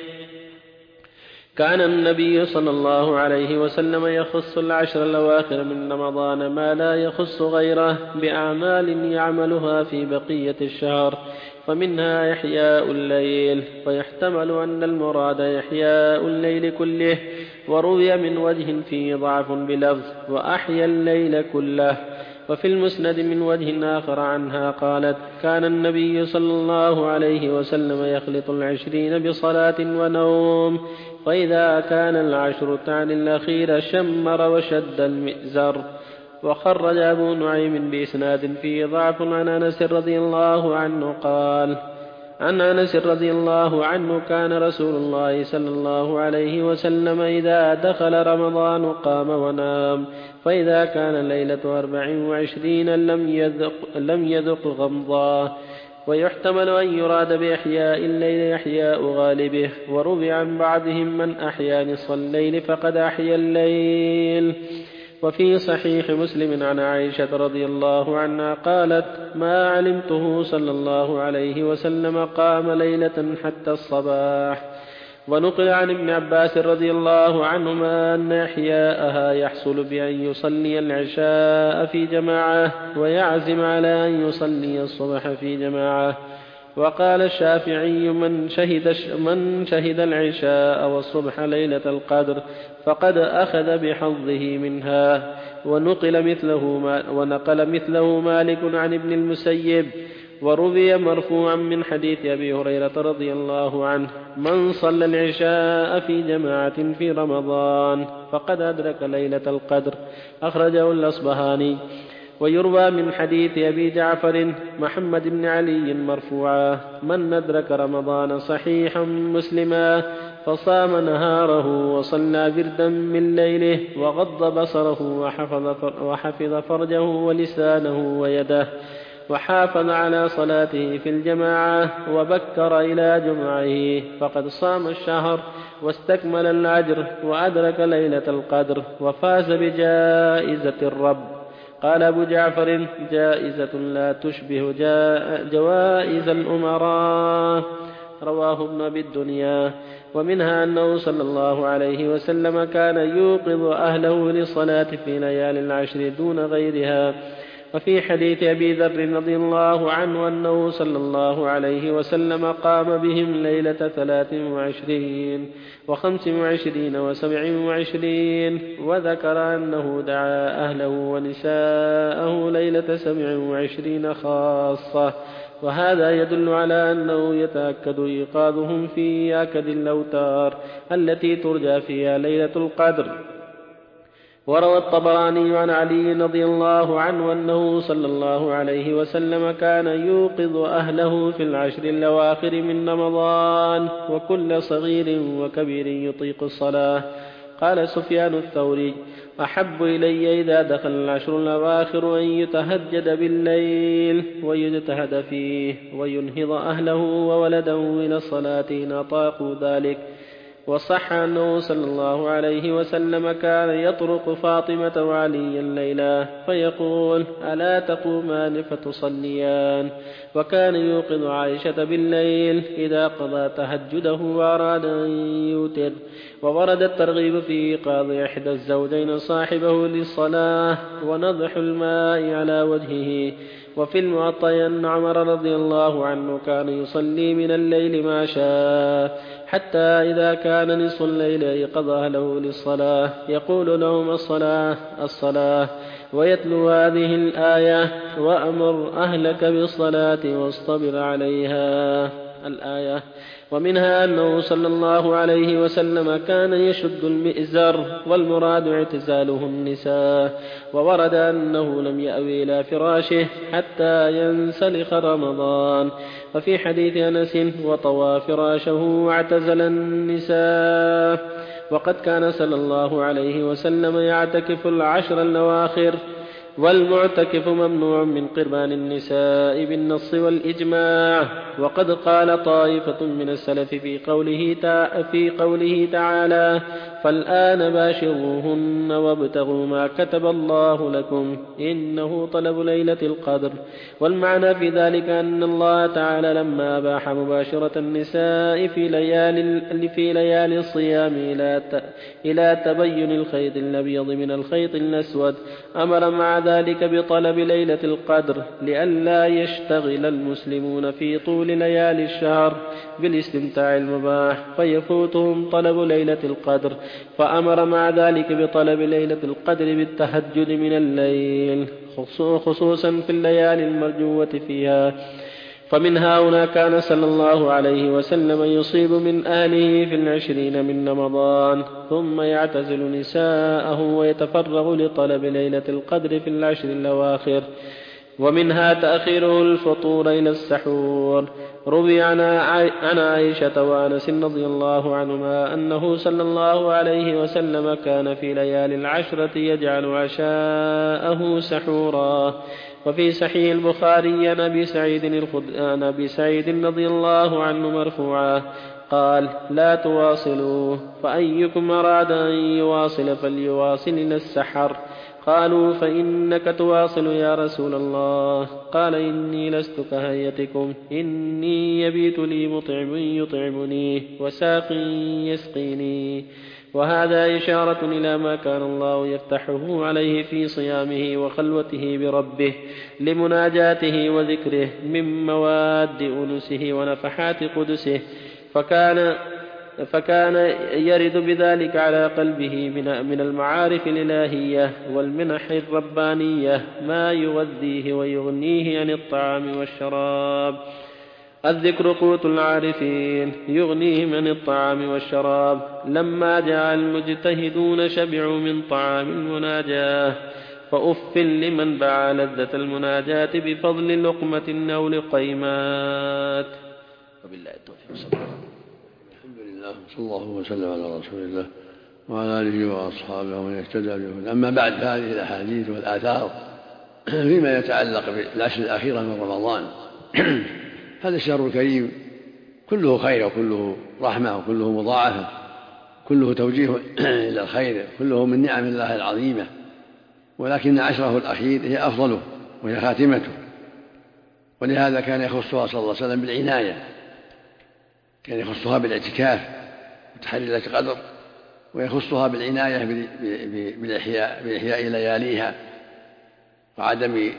كان النبي صلى الله عليه وسلم يخص العشر الأواخر من رمضان ما لا يخص غيره بأعمال يعملها في بقية الشهر فمنها إحياء الليل ويحتمل أن المراد إحياء الليل كله وروي من وجه فيه ضعف بلفظ وأحيا الليل كله. وفي المسند من وجه آخر عنها قالت كان النبي صلى الله عليه وسلم يخلط العشرين بصلاة ونوم وإذا كان العشر تعني الأخير شمر وشد المئزر. وخرج أبو نعيم بإسناد فيه ضعف عن أنس رضي الله عنه قال عن أنس رضي الله عنه كان رسول الله صلى الله عليه وسلم إذا دخل رمضان قام ونام فإذا كان ليلة أربع وعشرين لم يذق, لم يذق غمضا. ويحتمل أن يراد بإحياء الليل إحياء غالبه. وروي عن بعضهم من أحيا نصف الليل فقد أحيا الليل. وفي صحيح مسلم عن عائشة رضي الله عنها قالت ما علمته صلى الله عليه وسلم قام ليلة حتى الصباح. ونقل عن ابن عباس رضي الله عنهما أن إحياءها يحصل بأن يصلي العشاء في جماعة ويعزم على أن يصلي الصبح في جماعة. وقال الشافعي من شهد, من شهد العشاء والصبح ليلة القدر فقد أخذ بحظه منها. ونقل مثله, ونقل مثله مالك عن ابن المسيب. وروي مرفوعا من حديث أبي هريرة رضي الله عنه من صلى العشاء في جماعة في رمضان فقد أدرك ليلة القدر، أخرجه الأصبهاني. ويروى من حديث أبي جعفر محمد بن علي مرفوعا من أدرك رمضان صحيحا مسلما فصام نهاره وصلى بردا من ليله وغض بصره وحفظ فرجه ولسانه ويده وحافظ على صلاته في الجماعة وبكر إلى جمعه فقد صام الشهر واستكمل الأجر وأدرك ليلة القدر وفاز بجائزة الرب. قال أبو جعفر جائزة لا تشبه جوائز الأمراء، رواه ابن أبي الدنيا. ومنها أنه صلى الله عليه وسلم كان يوقظ أهله للصلاة في ليالي العشر دون غيرها. وفي حديث أبي ذر رضي الله عنه أنه صلى الله عليه وسلم قام بهم ليلة ثلاث وعشرين وخمس وعشرين وسبع وعشرين. وذكر أنه دعا أهله ونساءه ليلة سبع وعشرين خاصة، وهذا يدل على أنه يتأكد إيقاظهم في آكد الأوتار التي ترجى فيها ليلة القدر. وروى الطبراني عن علي رضي الله عنه أنه صلى الله عليه وسلم كان يوقظ أهله في العشر الأواخر من رمضان وكل صغير وكبير يطيق الصلاة. قال سفيان الثوري أحب إلي إذا دخل العشر الأواخر أن يتهجد بالليل ويجتهد فيه وينهض أهله وولده إلى الصلاة إن أطاقوا ذلك. وصح أنه صلى الله عليه وسلم كان يطرق فاطمة وعلي الليلة فيقول ألا تقومان فتصليان. وكان يوقظ عائشة بالليل إذا قضى تهجده وأراد أن يوتر. وورد الترغيب في إيقاظ إحدى الزوجين صاحبه للصلاة ونضح الماء على وجهه. وفي المعطى أن عمر رضي الله عنه كان يصلي من الليل ما شاء حتى إذا كان نصف الليل أيقظ أهله للصلاة يقول لهم الصلاة الصلاة ويتلو هذه الآية وأمر أهلك بالصلاة واصطبر عليها الآية. ومنها أنه صلى الله عليه وسلم كان يشد المئزر والمراد اعتزاله النساء. وورد أنه لم يأوي إلى فراشه حتى ينسلخ رمضان. وفي حديث أنس وطوى فراشه واعتزل النساء. وقد كان صلى الله عليه وسلم يعتكف العشر الأواخر، والمعتكف ممنوع من قربان النساء بالنص والإجماع. وقد قال طائفة من السلف في قوله, في قوله تعالى فالآن باشروهن وابتغوا ما كتب الله لكم إنه طلب ليلة القدر. والمعنى في ذلك أن الله تعالى لما أباح مباشرة النساء في ليالي, في ليالي الصيام إلى تبين الخيط الأبيض من الخيط الأسود أمر مع ذلك بطلب ليلة القدر لئلا يشتغل المسلمون في طول ليالي الشهر بالاستمتاع المباح فيفوتهم طلب ليلة القدر، فأمر مع ذلك بطلب ليلة القدر بالتهجد من الليل خصوصا في الليالي المرجوة فيها. فمن هنا كان صلى الله عليه وسلم يصيب من أهله في العشرين من رمضان ثم يعتزل نساءه ويتفرغ لطلب ليلة القدر في العشر الأواخر. ومنها تأخيره الفطور إلى السحور. روي عن عائشة وأنس رضي الله عنهما أنه صلى الله عليه وسلم كان في ليالي العشرة يجعل عشاءه سحورا. وفي صحيح البخاري عن أبي سعيد عن أبي سعيد رضي الله عنه مرفوعا قال لا تواصلوا فأيكم أراد أن يواصل فليواصل إلى السحر قالوا فإنك تواصل يا رسول الله. قال إني لست كهيئتكم، إني يبيت لي مطعم يطعمني وساق يسقيني. وهذا إشارة إلى ما كان الله يفتحه عليه في صيامه وخلوته بربه لمناجاته وذكره من مواد أنسه ونفحات قدسه، فكان فكان يرد بذلك على قلبه من المعارف الإلهية والمنح الربانية ما يغذيه ويغنيه عن الطعام والشراب. الذكر قوت العارفين يغنيهم عن الطعام والشراب. لما جاء المجتهدون شبعوا من طعام المناجاة، فأف لمن باع لذة المناجاة بفضل لقمة أو لقيمات. وبالله التوفيق. الحمد لله صلى الله وسلم على رسول الله وعلى آله وأصحابه ومن اهتدى بهداه. أما بعد، هذه الأحاديث والآثار فيما يتعلق بالعشر الأخيرة من رمضان. هذا الشهر الكريم كله خير وكله رحمة وكله مضاعفة، كله توجيه إلى الخير، كله من نعم الله العظيمة، ولكن عشره الأخير هي أفضله وهي خاتمته، ولهذا كان يخصها صلى الله عليه وسلم بالعناية، كان يخصها بالاعتكاف وتحري ليلة القدر، ويخصها بالعناية بالإحياء, بإحياء لياليها وعدم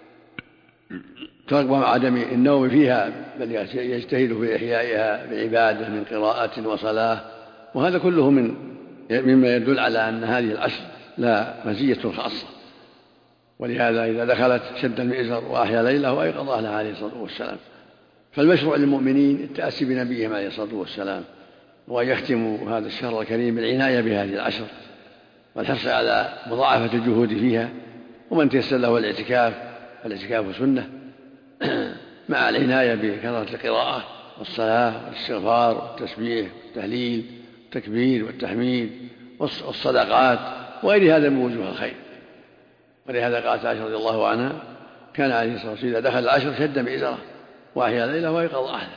وعدم النوم فيها، بل يجتهد في إحيائها بعبادة من قراءة وصلاة. وهذا كله من مما يدل على أن هذه العشر لا مزية خاصة، ولهذا إذا دخلت شد المئزر وأحيا ليله وأيقظ أهلها عليه الصلاة والسلام. فالمشروع للمؤمنين التأسي بنبيهم عليه الصلاة والسلام، وأن يختموا هذا الشهر الكريم بالعناية بهذه العشر والحرص على مضاعفة الجهود فيها. ومن تيسر له الاعتكاف فالاعتكاف سنة، مع العناية بكثرة القراءة والصلاة والاستغفار والتسبيح والتهليل والتكبير والتحميد والصدقات وغير هذا من وجوه الخير. ولهذا قالت عائشة رضي الله عنها: كان عليه الصلاة والسلام إذا دخل العشر شد مئزره وأحيا ليله وأيقظ أهله.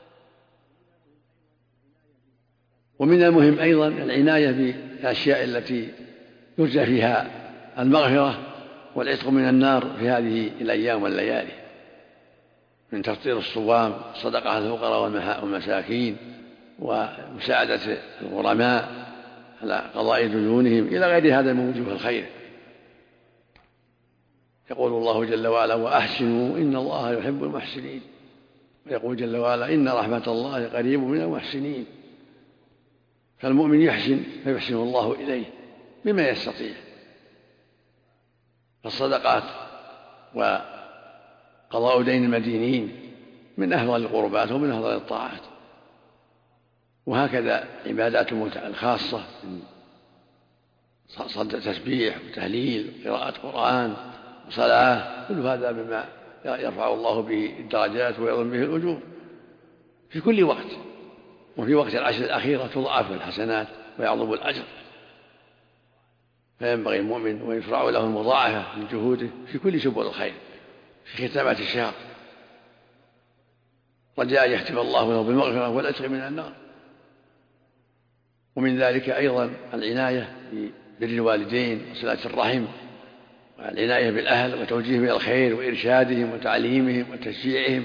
ومن المهم أيضا العناية بالأشياء التي يرجى فيها المغفرة والعتق من النار في هذه الأيام والليالي، من تفطير الصوام، صدقة على الفقراء والمساكين، ومساعدة الغرماء على قضاء ديونهم، إلى غير هذا من وجوه الخير. يقول الله جل وعلا: وأحسنوا إن الله يحب المحسنين. ويقول جل وعلا: إن رحمة الله قريب من المحسنين. فالمؤمن يحسن فيحسن الله إليه بما يستطيع. فالصدقات وقضاء دين المدينين من أفضل القربات ومن أفضل الطاعات. وهكذا عبادات الخاصة من تسبيح وتهليل وقراءة قرآن وصلاة، كل هذا مما يرفع الله به الدرجات ويعظم به الأجور في كل وقت. وفي وقت العشر الأخيرة تضاعف الحسنات ويعظم الأجر، فينبغي المؤمن ويشرع له المضاعفة من جهوده في كل سبل الخير في ختامات الشهر، رجاء يختم الله له بالمغفرة والعتق من النار. ومن ذلك أيضا العناية ببر الوالدين وصلة الرحم، والعناية بالأهل وتوجيههم إلى الخير وإرشادهم وتعليمهم وتشجيعهم.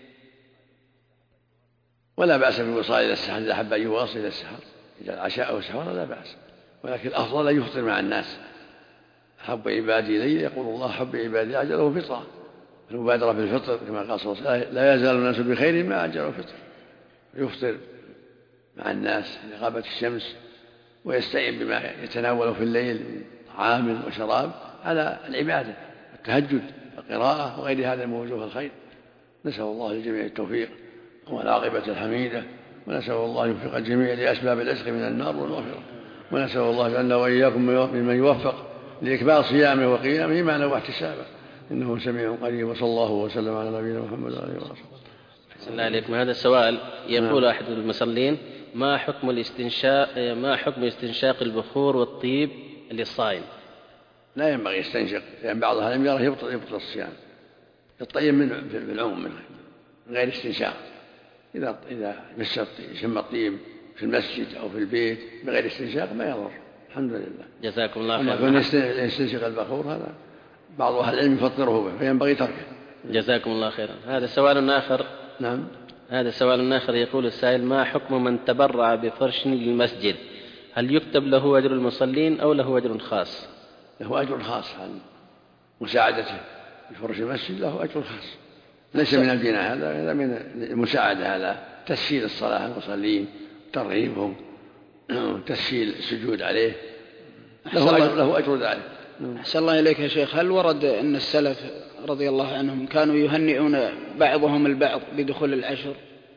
ولا بأس بالوصال إلى السحر إذا أحب أن يواصل إلى السحر، إذا العشاء أو السحر لا بأس، ولكن الأفضل أن يفطر مع الناس. حب عبادي إلي، يقول الله: حب عبادي أعجله فطرة. المبادرة بالفطر كما قال صلى الله عليه وسلم: لا يزال الناس بخير ما أعجلوا فطر. يفطر مع الناس إذا غابت الشمس، ويستعين بما يتناول في الليل من طعام وشراب على العبادة والتهجد والقراءة وغير هذا من وجوه الخير. نسأل الله للجميع التوفيق والعاقبة الحميدة، ونسأل الله أن يوفق الجميع لأسباب العتق من النار والمغفرة، ونسأل الله أن وإياكم ممن يوفق لإكمال صيامه وقيامه إيمانا واحتسابا، إنه سميع قريب. وصلى الله وسلم على نبينا محمد وعلى آله وصحبه. أحسن الله عليكم. هذا السؤال يقول أحد المصلين: ما حكم الاستنشاق ما حكم استنشاق البخور والطيب للصائم؟ لا ينبغي يستنشق، لأن بعض أهل العلم يرى يبطل يبطل الصيام. الطيب من بالعموم من غير استنشاق، إذا إذا مس شم الطيب في المسجد أو في البيت بغير استنشاق ما يضر، الحمد لله. جزاكم الله خيرا. أما يستنشق البخور هذا بعض أهل العلم يفطره به فينبغي تركه. جزاكم الله خيرا. هذا سؤال آخر. نعم. هذا سؤال آخر يقول السائل: ما حكم من تبرع بفرش للمسجد؟ هل يكتب له أجر المصلين أو له أجر خاص؟ له أجر خاص عن مساعدته بفرش المسجد، له أجر خاص ليس من البناء، هذا من المساعدة على تسهيل الصلاة المصلين، ترغيبهم، تسهيل السجود عليه، له أجر, له أجر ذلك. أحسن الله إليك يا شيخ، هل ورد أن السلف رضي الله عنهم كانوا يهنئون بعضهم البعض بدخول العشر؟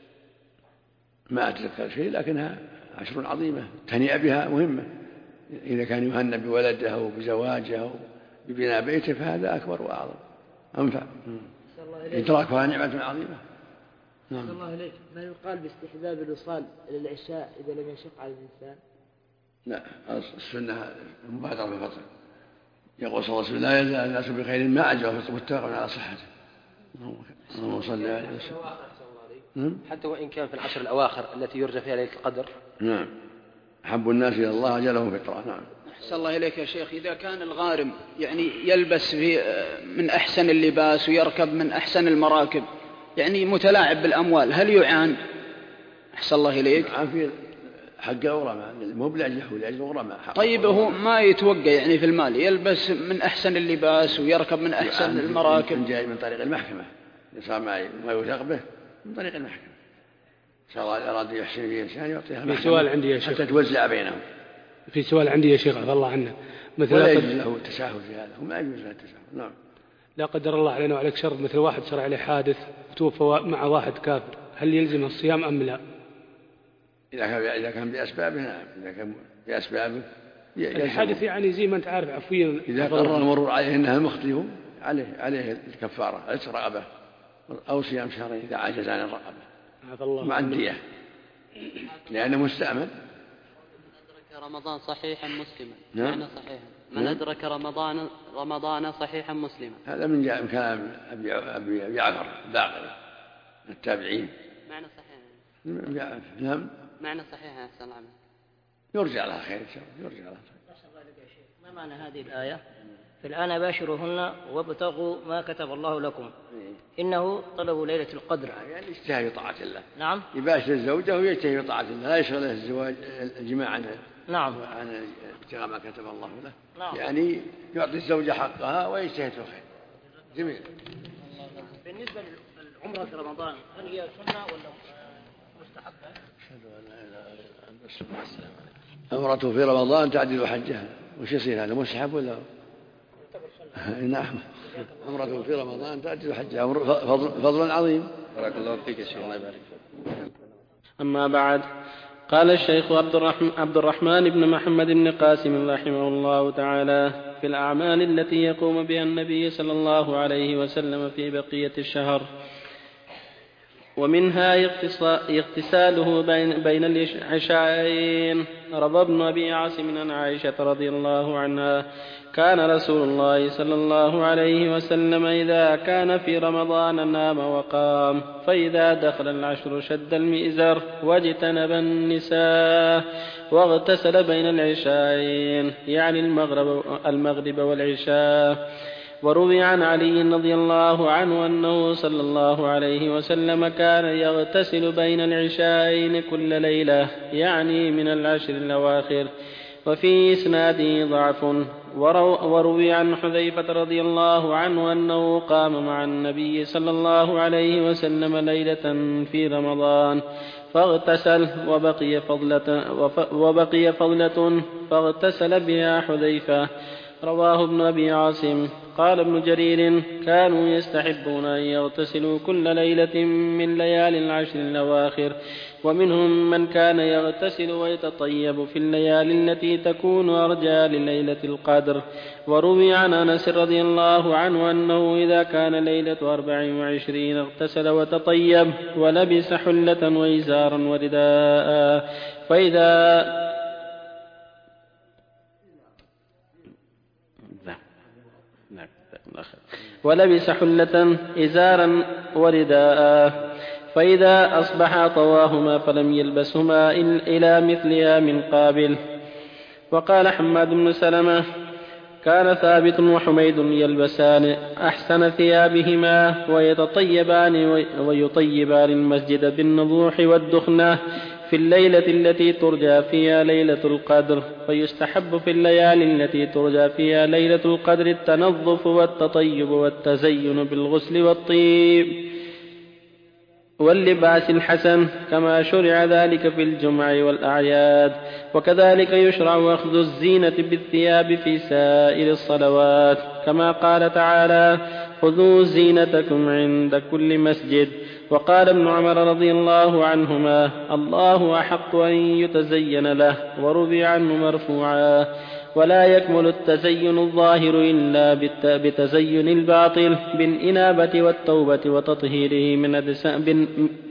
ما أتذكر شيء، لكنها عشر عظيمة تهنئ بها مهمة. إذا كان يهنى بولده أو بزواجه أو ببناء بيته فهذا أكبر وأعظم أنفع، إدراكها نعمة عظيمة. نعم. الله إليك، ما يقال باستحباب الوصال إلى العشاء إذا لم يشق على الإنسان؟ لا، السنة المبادرة بالفطر. يقول صلى الله عليه وسلم: لا يزال الناس بخير ما عجل متفق على صحته. اللهم صل عليه وسلم. حتى وإن كان في العشر الأواخر التي يرجى فيها ليلة القدر. نعم. أحب الناس إلى الله أجلهم فطرة. نعم. أحسن الله إليك يا شيخ، إذا كان الغارم يعني يلبس في من أحسن اللباس ويركب من أحسن المراكب، يعني متلاعب بالأموال، هل يعان؟ أحسن الله إليك. يعان حق الغرماء، مو بلعجه ولعجه الغرماء. طيب هو ما يتوقع يعني في المال، يلبس من أحسن اللباس ويركب من أحسن المراكب. جاي من طريق المحكمة، صار ما يوثق به من طريق المحكمة. إن شاء الله أراد يحسن فيه إنسان يعطيها المحكمة. في سؤال عندي يا شيخ، حتى توزع بينهم. في سؤال عندي يا شيخ عفى الله عنه، مثل ولا يجوز له التساهل في هذا، وما يجوز له التساهل. نعم. لا قدر الله علينا وعليك شر، مثل واحد صار عليه حادث وتوفى مع واحد كافر، هل يلزم الصيام أم لا؟ إذا كان إذا كان بأسبابه نعم، إذا كان بأسبابه الحادث يعني زي ما أنت عارف عفويا. إذا قرر المرور عليه أنها مخطئ عليه عليه الكفارة، عتق رقبة أو صيام شهرين إذا عجز عن الرقبة مع الدية، لأنه مستأمن. أدرك رمضان صحيحا مسلما. نعم. معنى صحيحا من أدرك رمضان رمضان صحيحا مسلما. هذا من جاء من كلام أبي أبي جعفر الباقر التابعين. معنى صحيح. نعم. معنى صحيح يا أحسن الله. يرجع لها خير إن شاء الله، يرجع لها خير. ما معنى هذه الآية؟ فالآن باشروهن وابتغوا ما كتب الله لكم، إنه طلب ليلة القدر. يعني يجتهد في طاعة الله. نعم. يباشر الزوجة ويجتهد في طاعة الله، لا يشغله الزواج الجماع عن نعم عن ابتغاء ما كتب الله له. نعم. يعني يعطي الزوجة حقها ويجتهد في الخير. جميل. بالنسبة للعمرة في رمضان هل هي سنة ولا مستحبة؟ أشهد أن لا إله إلا الله. عمرته في رمضان تعدل حجها، وش يصير هذا مستحب ولا؟ نعم. عمرته في رمضان تعدل حجها، فضل, فضل عظيم. بارك الله فيك يا شيخ، الله يبارك فيك. أما بعد، قال الشيخ عبد الرحمن, عبد الرحمن بن محمد بن قاسم رحمه الله تعالى: في الأعمال التي يقوم بها النبي صلى الله عليه وسلم في بقية الشهر، ومنها اغتساله بين, بين العشاءين. روى ابن أبي عاصم عن عائشة رضي الله عنها: كان رسول الله صلى الله عليه وسلم إذا كان في رمضان نام وقام، فإذا دخل العشر شد المئزر واجتنب النساء واغتسل بين العشاءين، يعني المغرب, المغرب والعشاء. وروي عن علي رضي الله عنه أنه صلى الله عليه وسلم كان يغتسل بين العشاءين كل ليلة، يعني من العشر الأواخر. وفي إسناده ضعف. وروي عن حذيفة رضي الله عنه أنه قام مع النبي صلى الله عليه وسلم ليلة في رمضان فاغتسل، وبقي فضلة, وبقي فضلة فاغتسل بها حذيفة. رواه ابن أبي عاصم. قال ابن جرير: كانوا يستحبون أن يغتسلوا كل ليلة من ليالي العشر الأواخر، ومنهم من كان يغتسل ويتطيب في الليالي التي تكون أرجى لليلة القدر. وروي عن أنس رضي الله عنه أنه إذا كان ليلة أربع وعشرين اغتسل وتطيب ولبس حلة وإزارا ورداء، فإذا ولبس حلة إزارا ورداء، فإذا أصبح طواهما فلم يلبسهما إلى مثلها من قابل. وقال حماد بن سلمة كان ثابت وحميد يلبسان أحسن ثيابهما ويتطيبان ويطيبان المسجد بالنضوح والدخنة في الليلة التي ترجى فيها ليلة القدر. فيستحب في الليالي التي ترجى فيها ليلة القدر التنظف والتطيب والتزين بالغسل والطيب واللباس الحسن كما شرع ذلك في الجمع والأعياد. وكذلك يشرع أخذ الزينة بالثياب في سائر الصلوات كما قال تعالى خذوا زينتكم عند كل مسجد. وقال ابن عمر رضي الله عنهما الله أحق أن يتزين له وروي عنه مرفوعا ولا يكمل التزين الظاهر إلا بتزين الباطل بالإنابة والتوبة وتطهيره من أدسان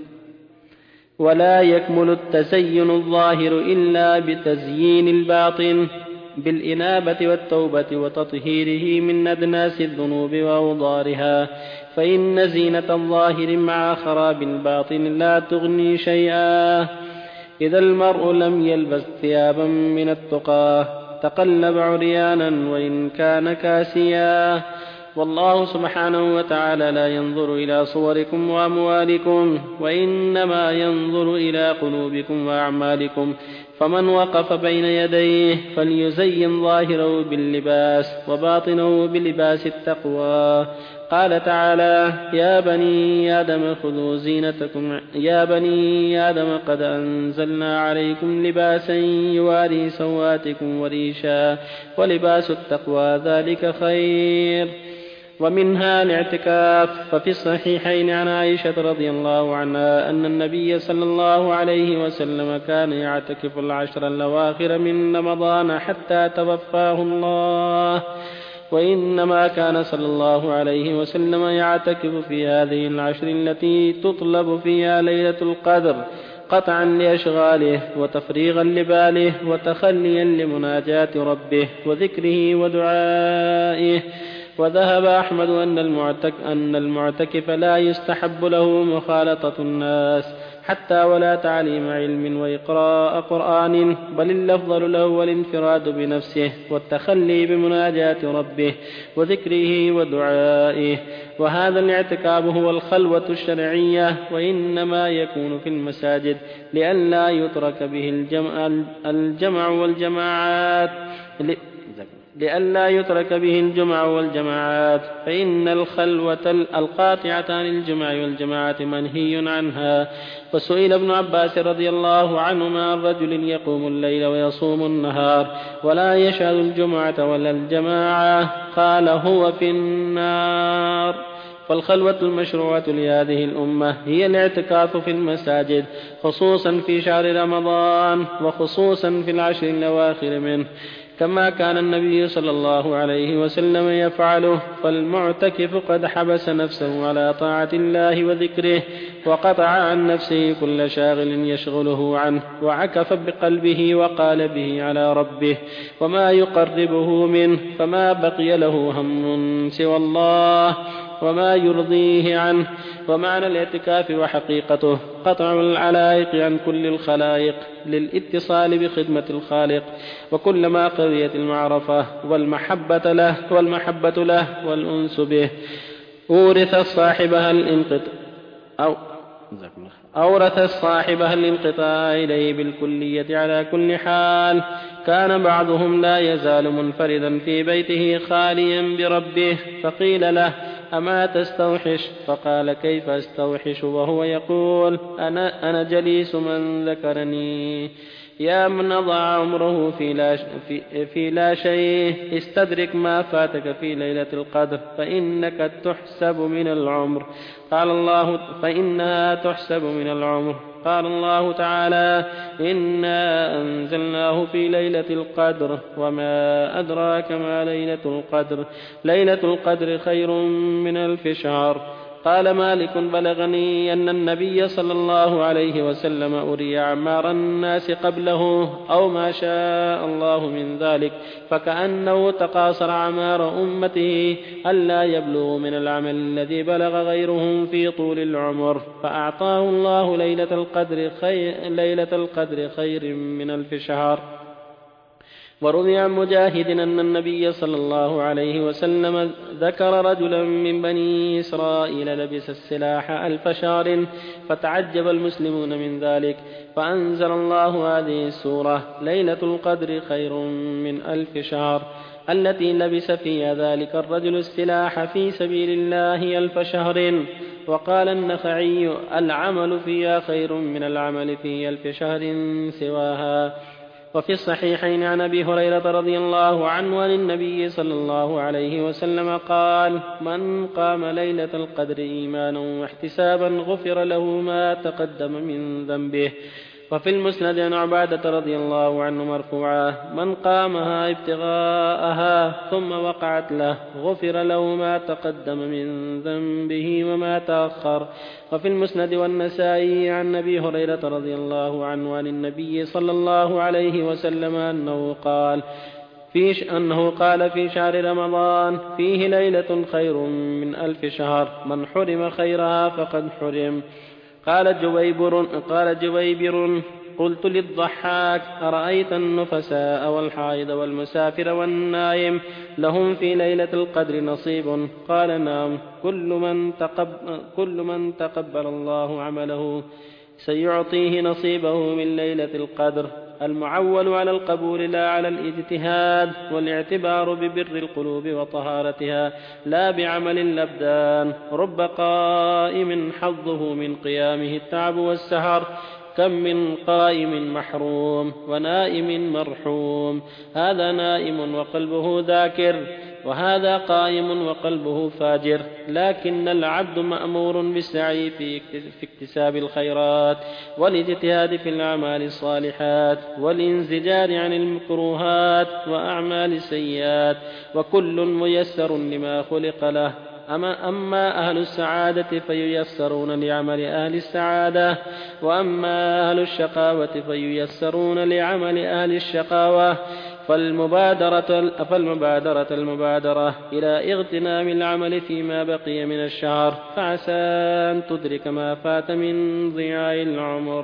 ولا يكمل التزين الظاهر إلا بتزيين الباطن بالإنابة والتوبة وتطهيره من أدناس الذنوب وأوضارها فإن زينة الظاهر مع خراب الباطن لا تغني شيئا. إذا المرء لم يلبس ثيابا من التقى تقلب عريانا وإن كان كاسيا. والله سبحانه وتعالى لا ينظر إلى صوركم وأموالكم وإنما ينظر إلى قلوبكم وأعمالكم. فمن وقف بين يديه فليزين ظاهره باللباس وباطنه بلباس التقوى. قال تعالى يا بني آدم خذوا زينتكم يا بني آدم قد أنزلنا عليكم لباسا يواري سواتكم وريشا ولباس التقوى ذلك خير. ومنها الاعتكاف. ففي الصحيحين عن عائشة رضي الله عنها أن النبي صلى الله عليه وسلم كان يعتكف العشر الأواخر من رمضان حتى توفاه الله وإنما كان صلى الله عليه وسلم يعتكف في هذه العشر التي تطلب فيها ليلة القدر قطعا لأشغاله وتفريغا لباله وتخليا لمناجاة ربه وذكره ودعائه. وذهب أحمد أن المعتك أن المعتكف لا يستحب له مخالطة الناس حتى ولا تعليم علم وإقراء قرآن بل الأفضل له الانفراد بنفسه والتخلي بمناجاة ربه وذكره ودعائه. وهذا الاعتكاف هو الخلوة الشرعية وإنما يكون في المساجد لئلا يترك به الجمع, الجمع والجماعات لئلا يترك به الجمع والجماعات فإن الخلوة القاطعة عن الجمع والجماعة منهي عنها. فسئل ابن عباس رضي الله عنهما عن رجل يقوم الليل ويصوم النهار ولا يشهد الجمعة ولا الجماعة قال هو في النار. فالخلوة المشروعة لهذه الأمة هي الاعتكاف في المساجد خصوصا في شهر رمضان وخصوصا في العشر الأواخر منه كما كان النبي صلى الله عليه وسلم يفعله. فالمعتكف قد حبس نفسه على طاعة الله وذكره وقطع عن نفسه كل شاغل يشغله عنه وعكف بقلبه وقالبه على ربه وما يقربه منه فما بقي له هم سوى الله وما يرضيه عنه. ومعنى الاعتكاف وحقيقته قطع العلائق عن كل الخلائق للاتصال بخدمة الخالق وكلما قويت المعرفة والمحبة له والمحبة له والأنس به أورث صاحبها الانقطاع أو أورث صاحبها الانقطاع إليه بالكلية على كل حال. كان بعضهم لا يزال منفردا في بيته خاليا بربه فقيل له أما تستوحش؟ فقال كيف أستوحش وهو يقول أنا, أنا جليس من ذكرني. يا من ضاع عمره في لا, في, في لا شيء استدرك ما فاتك في ليلة القدر فإنك تحسب من العمر. قال الله فإنها تحسب من العمر. قال الله تعالى إنا أنزلناه في ليلة القدر وما أدراك ما ليلة القدر ليلة القدر خير من ألف شهر. قال مالك بلغني أن النبي صلى الله عليه وسلم أري أعمار الناس قبله أو ما شاء الله من ذلك فكأنه تقاصر أعمار أمته ألا يبلغوا من العمل الذي بلغ غيرهم في طول العمر فأعطاه الله ليلة القدر خير, ليلة القدر خير من ألف شهر. وروي عن مجاهد أن النبي صلى الله عليه وسلم ذكر رجلا من بني إسرائيل لبس السلاح ألف شهر فتعجب المسلمون من ذلك فأنزل الله هذه السورة ليلة القدر خير من ألف شهر التي لبس فيها ذلك الرجل السلاح في سبيل الله ألف شهر. وقال النخعي العمل فيها خير من العمل في ألف شهر سواها. وفي الصحيحين عن أبي هريرة رضي الله عنه عن النبي صلى الله عليه وسلم قال من قام ليلة القدر إيمانا واحتسابا غفر له ما تقدم من ذنبه. وفي المسند عن عبادة رضي الله عنه مرفوعا من قامها ابتغاءها ثم وقعت له غفر له ما تقدم من ذنبه وما تأخر. وفي المسند والنسائي عن أبي هريرة رضي الله عنه عن النبي صلى الله عليه وسلم أنه قال في أنه قال في شهر رمضان فيه ليلة خير من ألف شهر من حرم خيرها فقد حرم. قال جويبر, قال جويبر قلت للضحاك أرأيت النفساء والحائض والمسافر والنائم لهم في ليلة القدر نصيب؟ قال نعم كل من تقبل, كل من تقبل الله عمله سيعطيه نصيبه من ليلة القدر. المعول على القبول لا على الاجتهاد والاعتبار ببر القلوب وطهارتها لا بعمل الأبدان. رب قائم حظه من قيامه التعب والسهر كم من قائم محروم ونائم مرحوم. هذا نائم وقلبه ذاكر وهذا قائم وقلبه فاجر. لكن العبد مأمور بالسعي في اكتساب الخيرات والاجتهاد في الأعمال الصالحات والانزجار عن المكروهات وأعمال السيئات وكل ميسر لما خلق له. أما, أما أهل السعادة فييسرون لعمل أهل السعادة وأما أهل الشقاوة فييسرون لعمل أهل الشقاوة. فالمبادرة, فالمبادرة المبادرة إلى اغتنام العمل فيما بقي من الشهر فعسى أن تدرك ما فات من ضياع العمر.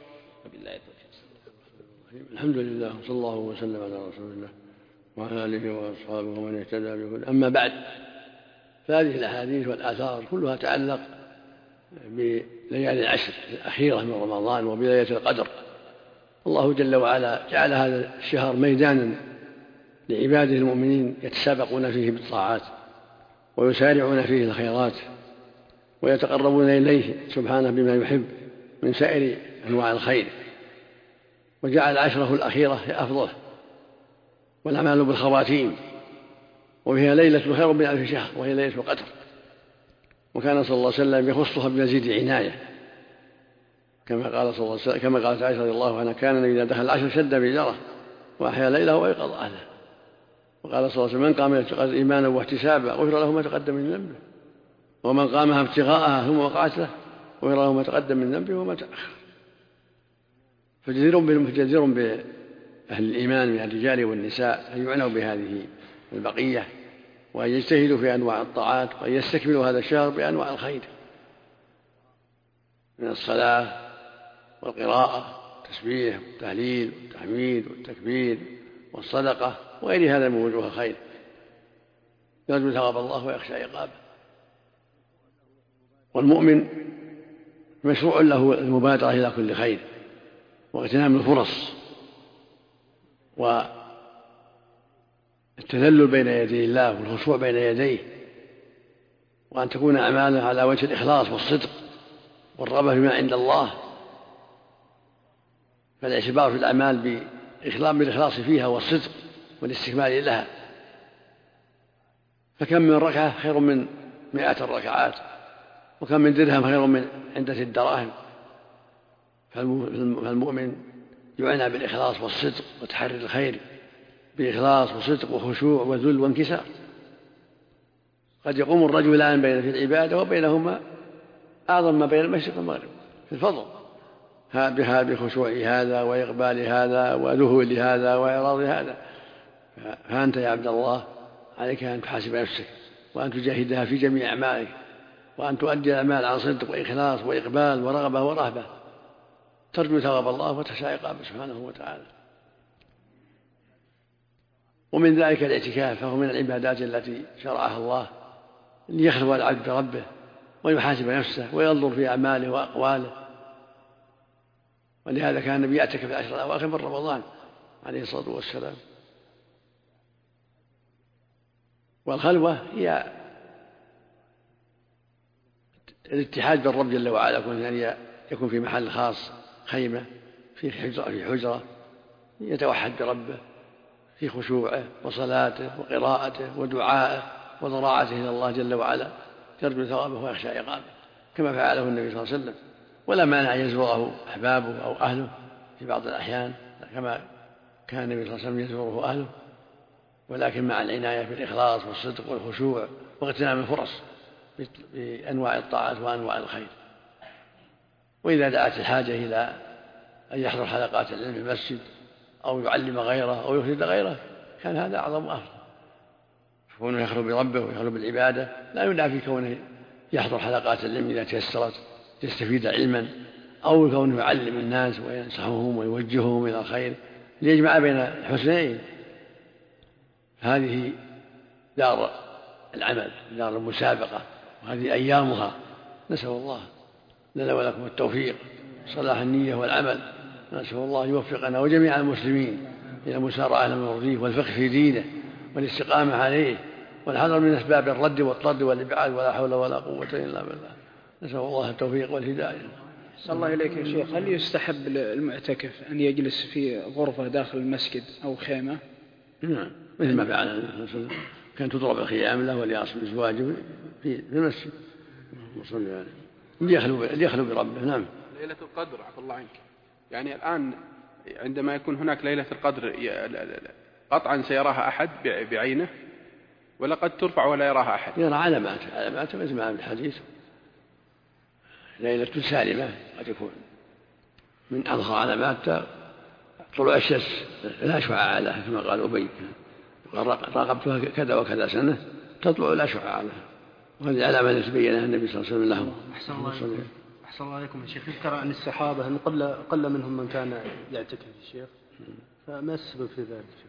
الحمد لله صلى الله وسلم على رسول الله وعلى آله وأصحابه ومن اهتدى بهداه. أما بعد فهذه الأحاديث والآثار كلها تعلق بليالي العشر الأخيرة من رمضان وبليلة القدر. الله جل وعلا جعل هذا الشهر ميدانا لعباده المؤمنين يتسابقون فيه بالطاعات ويسارعون فيه الخيرات ويتقربون إليه سبحانه بما يحب من سائر أنواع الخير. وجعل عشره الأخيرة أفضل والأعمال بالخواتيم وفيها ليلة خير من ألف شهر وهي ليلة القدر. وكان صلى الله عليه وسلم يخصها بمزيد عناية كما قال صلى الله عليه وسلم كما قالت عائشة رضي الله عنها كان إذا دخل العشر شد بجره وأحيا ليله وأيقظ أهله. وقال صلى الله عليه وسلم من قام ليلة القدر إيمانا واحتسابا غفر له ما تقدم من ذنبه ومن قامها ابتغاءها ثم وقعت له غفر له ما تقدم من ذنبه وما تأخر. فجدير بأهل الإيمان من الرجال والنساء أن يعنوا بهذه البقية وأن يجتهدوا في أنواع الطاعات وأن يستكملوا هذا الشهر بأنواع الخير من الصلاة والقراءة والتسبيح والتهليل والتحميد والتكبير والصدقة وغير هذا من وجوه الخير يرجو ثواب الله ويخشى عقابه. والمؤمن مشروع له المبادرة إلى كل خير واغتنام الفرص والتذلل بين يدي الله والخشوع بين يديه وأن تكون أعماله على وجه الإخلاص والصدق والرغبة بما عند الله. فالاعتبار في الأعمال بالإخلاص فيها والصدق والاستكمال لها. فكم من ركعة خير من مئة الركعات وكم من درهم خير من عدة الدراهم. فالمؤمن يعنى بالإخلاص والصدق وتحري الخير بإخلاص وصدق وخشوع وذل وانكسار. قد يقوم الرجلان بين في العبادة وبينهما أعظم ما بين المشرق والمغرب في الفضل بها بخشوع هذا وإقبال هذا وذهول هذا وإعراض هذا. فأنت يا عبد الله عليك أن تحاسب نفسك وأن تجاهدها في جميع أعمالك وأن تؤدي الأعمال عن صدق وإخلاص وإقبال ورغبة ورهبة ترجو ثواب الله وتخشى عقابه سبحانه وتعالى. ومن ذلك الاعتكاف، فهو من العبادات التي شرعها الله ليخلو العبد بربه ويحاسب نفسه وينظر في أعماله وأقواله. ولهذا كان النبي يعتكف العشر الأواخر من رمضان عليه الصلاة والسلام. والخلوة هي الاتحاد بالرب جل وعلا، أن يكون في محل خاص، خيمة في حجرة, في حجرة يتوحد بربه في خشوعه وصلاته وقراءته ودعائه وضراعته إلى الله جل وعلا، يرجو ثوابه ويخشى عقابه كما فعله النبي صلى الله عليه وسلم. ولا مانع أن يزوره أحبابه أو أهله في بعض الأحيان كما كان النبي صلى الله عليه وسلم يزوره أهله، ولكن مع العناية بالإخلاص والصدق والخشوع واغتنام الفرص بأنواع الطاعات وأنواع الخير. وإذا دعت الحاجة إلى أن يحضر حلقات العلم في المسجد أو يعلم غيره أو يفيد غيره كان هذا أعظم أفضل. كونه يخلو بربه ويخلو بالعبادة لا يمنع في كونه يحضر حلقات العلم إذا تيسرت يستفيد علما، أو كونه يعلم الناس وينصحهم ويوجههم إلى الخير ليجمع بين الحسنين. هذه دار العمل، دار المسابقة، وهذه أيامها. نسأل الله لنا ولكم التوفيق، صلاح النية والعمل. نسأل الله يوفقنا وجميع المسلمين إلى مسارعة المرضيه والفقه في دينه والاستقامة عليه والحذر من أسباب الرد والطرد والإبعاد، ولا حول ولا قوة إلا بالله. نسأل الله التوفيق والهداية. صلى الله إليك يا شيخ، هل يستحب المعتكف أن يجلس في غرفة داخل المسجد أو خيمة؟ نعم، مثل ما فعل النبي صلى الله عليه وسلم، كان تضرب الخيام له وليصل أزواجه في المسجد وصلى عليه ليخلو ليخلو بربه. نعم. ليلة القدر عفى الله عنك، يعني الآن عندما يكون هناك ليلة القدر قطعا سيراها أحد بعينه ولا قد ترفع ولا يراها أحد؟ يرى علامات علامات مثل ما في الحديث. ليلة سالمة قد يكون من أظهر علامات طلوع الشمس لا شعاع لها كما قال أبي، راقبتها كذا وكذا سنة تطلع لا شعاع لها، وهذه علامة التي بينها النبي صلى الله عليه وسلم لهم. أحسن الله عليكم. أحسن الله عليكم يا شيخ. يذكر عن الصحابة أن قل قل منهم من كان يعتكف يا شيخ، فما السبب في ذلك؟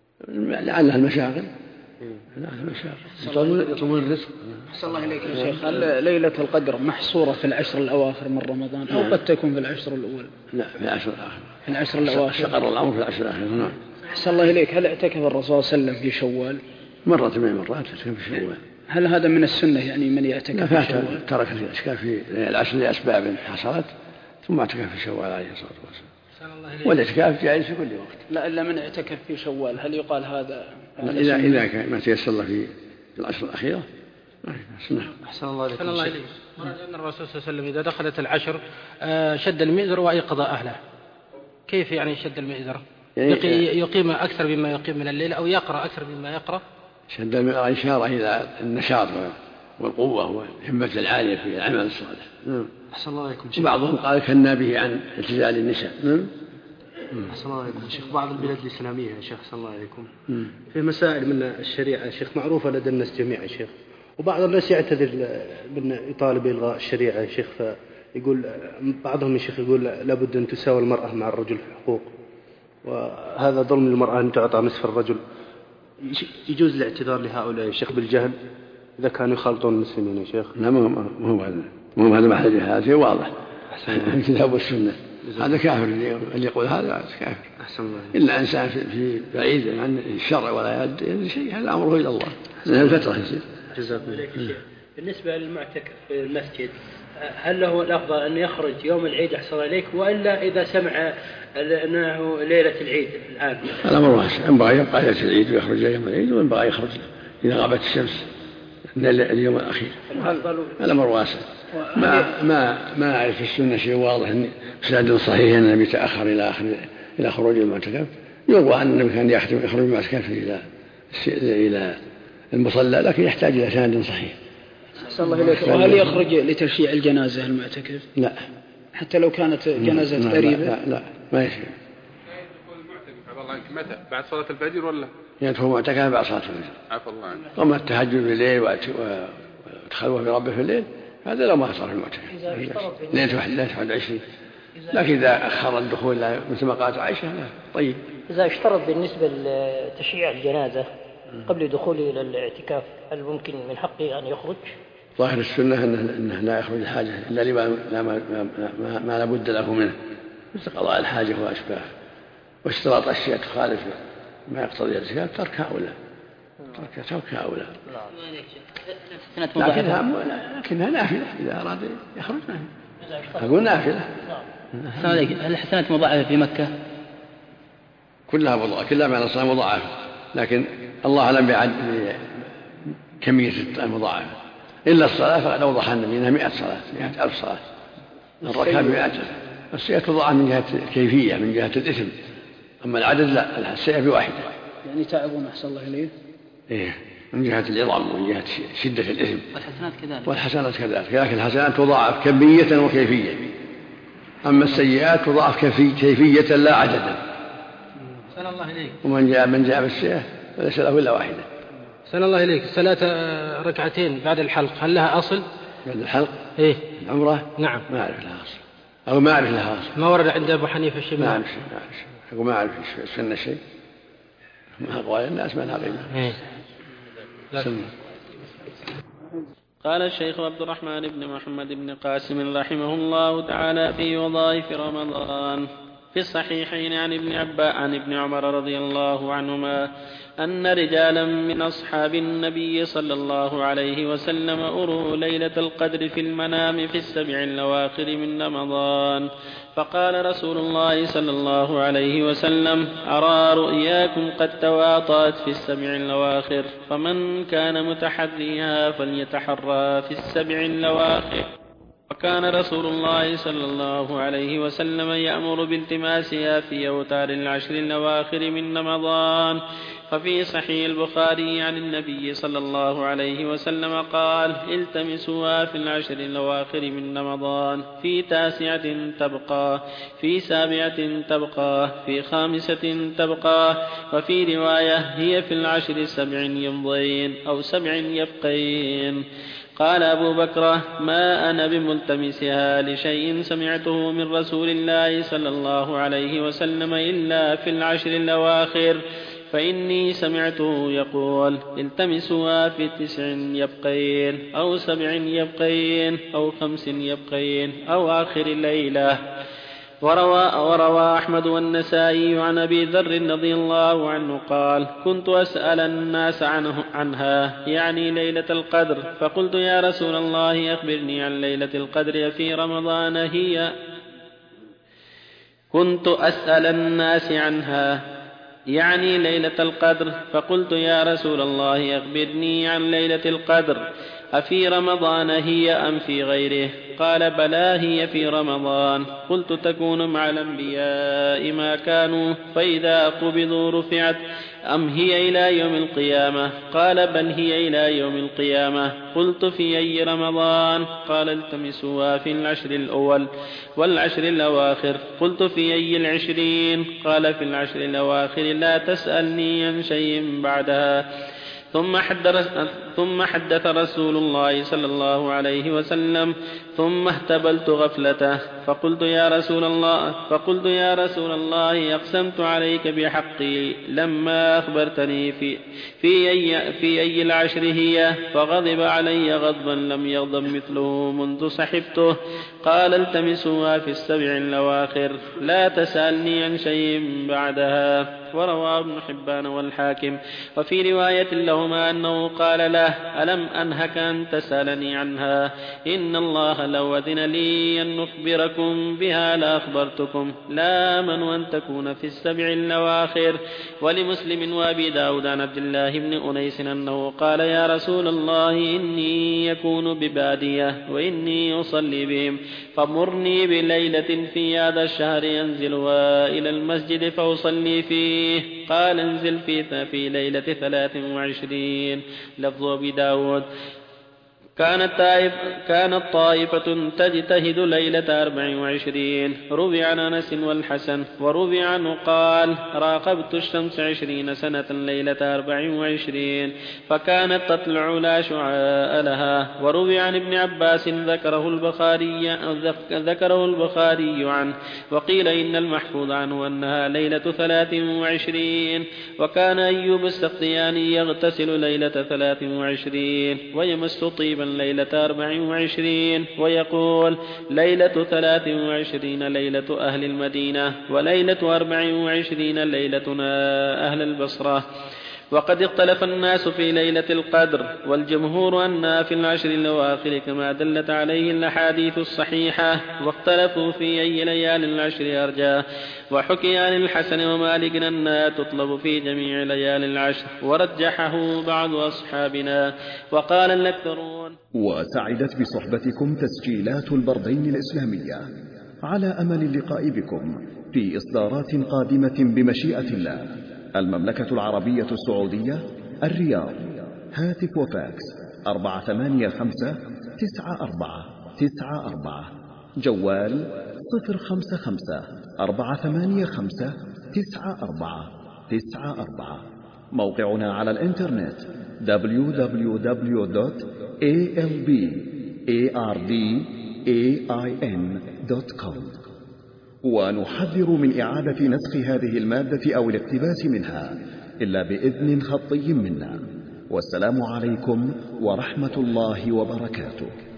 لعلها المشاغل. لعلها المشاغل يطلبون الرزق. أحسن الله إليك يا شيخ، هل ليلة القدر محصورة في العشر الأواخر من رمضان أو قد تكون في العشر الأول؟ لا، في العشر الأواخر. في العشر الأواخر. استقر الأمر في العشر الأواخر. نعم. أحسن الله إليك، هل اعتكف الرسول صلى الله عليه وسلم في شوال؟ مرة من مرات اعتكف في شوال. هل هذا من السنة يعني من يعتكف في شوال؟ ترك الاعتكاف في العشر لأسباب حصلت ثم اعتكف في شوال عليه الصلاة والسلام. والاعتكاف جائز في كل وقت. لا إلا من اعتكف في شوال، هل يقال هذا؟ إذا إذا كان ما تيسر له في العشر الأخيرة ما في سنة. أحسن الله إليك. أحسن الله إليك. ورد أن الرسول صلى الله عليه وسلم إذا دخلت العشر شد المئزر وأيقظ أهله. كيف يعني شد المئزر؟ يعني يقيم أكثر مما يقيم من الليل أو يقرأ أكثر مما يقرأ؟ شد المئزر إشارة إلى النشاط والقوة والهمة العالية في العمل الصالح. أحسن الله عليكم. وبعضهم قال كنا به عن اعتزال النساء. أحسن الله عليكم شيخ. بعض البلاد الإسلامية يا شيخ أحسن الله عليكم في مسائل من الشريعة شيخ معروفة لدى الناس جميعا شيخ، وبعض الناس يعتذر من يطالب بإلغاء الشريعة يا شيخ، فيقول بعضهم يا شيخ يقول لابد أن تساوي المرأة مع الرجل في الحقوق، وهذا ظلم للمرأة أن تعطى نصف الرجل. يجوز الاعتذار لهؤلاء يا شيخ بالجهل إذا كانوا يخالطون المسلمين يا شيخ؟ لا، ما هو هذا مو هذا محل هذا شيء واضح في الكتاب والسنة. هذا كافر اللي يقول هذا كافر. أحسن الله. إلا إنسان في بعيد عن الشرع ولا يد شيء هذا أمره إلى الله لأن الفترة يصير. جزاكم الله. بالنسبة للمعتكف في المسجد هل له الأفضل أن يخرج يوم العيد أحسن عليك وإلا إذا سمع أنه ليلة العيد الآن؟ الأمر واسع، ينبغي يبقى ليلة العيد ويخرج يوم العيد، وينبغي يخرج إذا غابت الشمس اليوم الأخير. الأمر واسع. ما ما ما أعرف السنة شيء واضح سند صحيح أن النبي تأخر إلى آخر إلى خروج المعتكف. يروى أن النبي كان يخرج المعتكف إلى إلى المصلى، لكن يحتاج إلى سند صحيح. أحسن الله إليك. وهل يخرج لتشييع الجنازة المعتكف؟ لا، حتى لو كانت جنازة قريبة؟ لا, لا, لا ما يشيع. يدخل المعتكف عفى الله عنك متى؟ بعد صلاة الفجر ولا؟ يدخل المعتكف بعد صلاة الفجر. عفى الله عنك. أما التهجد بالليل وتخلوه بربه في الليل هذا لا ما صار في المعتكف. ليلة واحد وعشرين لكن إذا أخر الدخول مثل ما قالت عائشة لا طيب. إذا اشترط بالنسبة لتشييع الجنازة قبل دخوله إلى الاعتكاف هل ممكن من حقه أن يخرج؟ ظاهر السنة أنه لا يخرج الحاجة إلا لما لا ما, ما, ما لا بد له منه مثل قضاء الحاجة وأشباه، واشتراط أشياء تخالف ما يقتضي الاعتكاف تركها أولى تركها تركها أولى لكنها, لكنها نافلة إذا أراد يخرج نافلة أقول نافلة. هل الحسنات مضاعفة في مكة؟ كلها مضاعفة كلها معنى الصلاة مضاعفة، لكن الله لم يعد كمية المضاعفة إلا الصلاة فقد أوضح النبي أنها مئة صلاة مئة ألف صلاة الركعة بمئة السيئة تضاعف من جهة الكيفية من جهة الإثم، أما العدد لا السيئة بواحدة. يعني تعبون أحسن الله إليه إيه من جهة العظم ومن جهة شدة الإثم. والحسنات كذلك والحسنات كذلك، لكن الحسنات تضاعف كمية وكيفية، أما السيئات تضاعف كيفية لا عددا. سأل الله إليك. ومن جاء من جاء بالسيئة فليس له إلا واحدة. سأل الله إليك. صلاة ركعتين بعد الحلق هل لها أصل؟ بعد الحلق؟ إيه. العمرة؟ نعم. ما أعرف لها أصل أو ما أعرف لها أصل. ما ورد عند أبو حنيفة شيء؟ ما أعرف شيء ما أعرف شيء أقول ما أعرف سنة شيء ما أقوال الناس ما لها قيمة. قال الشيخ عبد الرحمن بن محمد بن قاسم رحمه الله تعالى في وظائف رمضان في الصحيحين عن ابن عباس عن ابن عمر رضي الله عنهما أن رجالا من أصحاب النبي صلى الله عليه وسلم أروا ليلة القدر في المنام في السبع الأواخر من رمضان، فقال رسول الله صلى الله عليه وسلم: أرى رؤياكم قد تواطأت في السبع الأواخر، فمن كان متحريها فليتحرى في السبع الأواخر. وكان رسول الله صلى الله عليه وسلم يأمر بالتماسها في أوتار العشر الأواخر من رمضان. ففي صحيح البخاري عن النبي صلى الله عليه وسلم قال: التمسوها في العشر الأواخر من رمضان، في تاسعة تبقى، في سابعة تبقى، في خامسة تبقى، وفي رواية هي في العشر سبع يمضين أو سبع يبقين. قال أبو بكر: ما أنا بملتمسها لشيء سمعته من رسول الله صلى الله عليه وسلم إلا في العشر الأواخر، فإني سمعته يقول: التمسوها في تسع يبقين أو سبع يبقين أو خمس يبقين أو آخر الليلة. وروى, وروى أحمد والنسائي عن أبي ذر رضي الله عنه قال: كنت أسأل الناس عنه عنها يعني ليلة القدر، فقلت: يا رسول الله أخبرني عن ليلة القدر في رمضان هي كنت أسأل الناس عنها يعني ليلة القدر، فقلت: يا رسول الله أخبرني عن ليلة القدر أفي رمضان هي أم في غيره؟ قال: بلى هي في رمضان. قلت: تكون مع الأنبياء ما كانوا فإذا قبضوا رفعت أم هي إلى يوم القيامة؟ قال: بل هي إلى يوم القيامة. قلت: في أي رمضان؟ قال: التمسوها في العشر الأول والعشر الأواخر. قلت: في أي العشرين؟ قال: في العشر الأواخر، لا تسألني عن شيء بعدها. ثم حدث, ثم حدث رسول الله صلى الله عليه وسلم: ثم اهتبلت غفلته فقلت: يا رسول الله فقلت يا رسول الله أقسمت عليك بحقي لما أخبرتني في في أي, في أي العشر هي، فغضب علي غضبا لم يغضب مثله منذ صحبته. قال: التمسوها في السبع الأواخر، لا تسألني عن شيء بعدها. ورواه ابن حبان والحاكم. وفي رواية لهما أنه قال له: ألم أنهك أن تسألني عنها؟ إن الله لو أذن لي أن أخبركم بها لأخبرتكم، لا من أن تكون في السبع الأواخر. ولمسلم وأبي داود عن عبد الله بن أنيس أنه قال: يا رسول الله إني يكون ببادية وإني أصلي بهم، فمرني بليلة في هذا الشهر ينزلها إلى المسجد فأصلي فيه. قال: انزل في في ليلة ثلاث وعشرين. لفظ أبي داود. كانت, طائف كانت طائفة تجتهد ليلة أربع وعشرين. روي عن أنس والحسن وروي عنه قال راقبت الشمس عشرين سنة ليلة أربع وعشرين فكانت تطلع لا شعاء لها. وروي عن ابن عباس ذكره البخاري, ذكره البخاري عنه وقيل إن المحفوظ عنه أنها ليلة ثلاث وعشرين. وكان أيوب السختياني يغتسل ليلة ثلاث وعشرين ويمس طيبا ليلة أربع وعشرين ويقول ليلة ثلاث وعشرين ليلة أهل المدينة وليلة أربع وعشرين ليلتنا أهل البصرة. وقد اختلف الناس في ليلة القدر والجمهور أنها في العشر الأواخر كما دلت عليه الأحاديث الصحيحة واختلفوا في أي ليالي العشر أرجاه. وحكي عن الحسن ومالك أنها تطلب في جميع ليالي العشر ورجحه بعض أصحابنا وقال الأكثرون. وسعدت بصحبتكم تسجيلات البردين الإسلامية على أمل اللقاء بكم في إصدارات قادمة بمشيئة الله. المملكة العربية السعودية الرياض. هاتف وفاكس أربعة ثمانية خمسة تسعة أربعة تسعة أربعة. جوال صفر خمسة خمسة أربعة ثمانية خمسة تسعة أربعة تسعة أربعة. موقعنا على الإنترنت دبليو دبليو دبليو دوت إيه إل بي إيه آر دي إيه آي إن دوت كوم. ونحذر من إعادة نسخ هذه المادة أو الاقتباس منها إلا بإذن خطي منا. والسلام عليكم ورحمة الله وبركاته.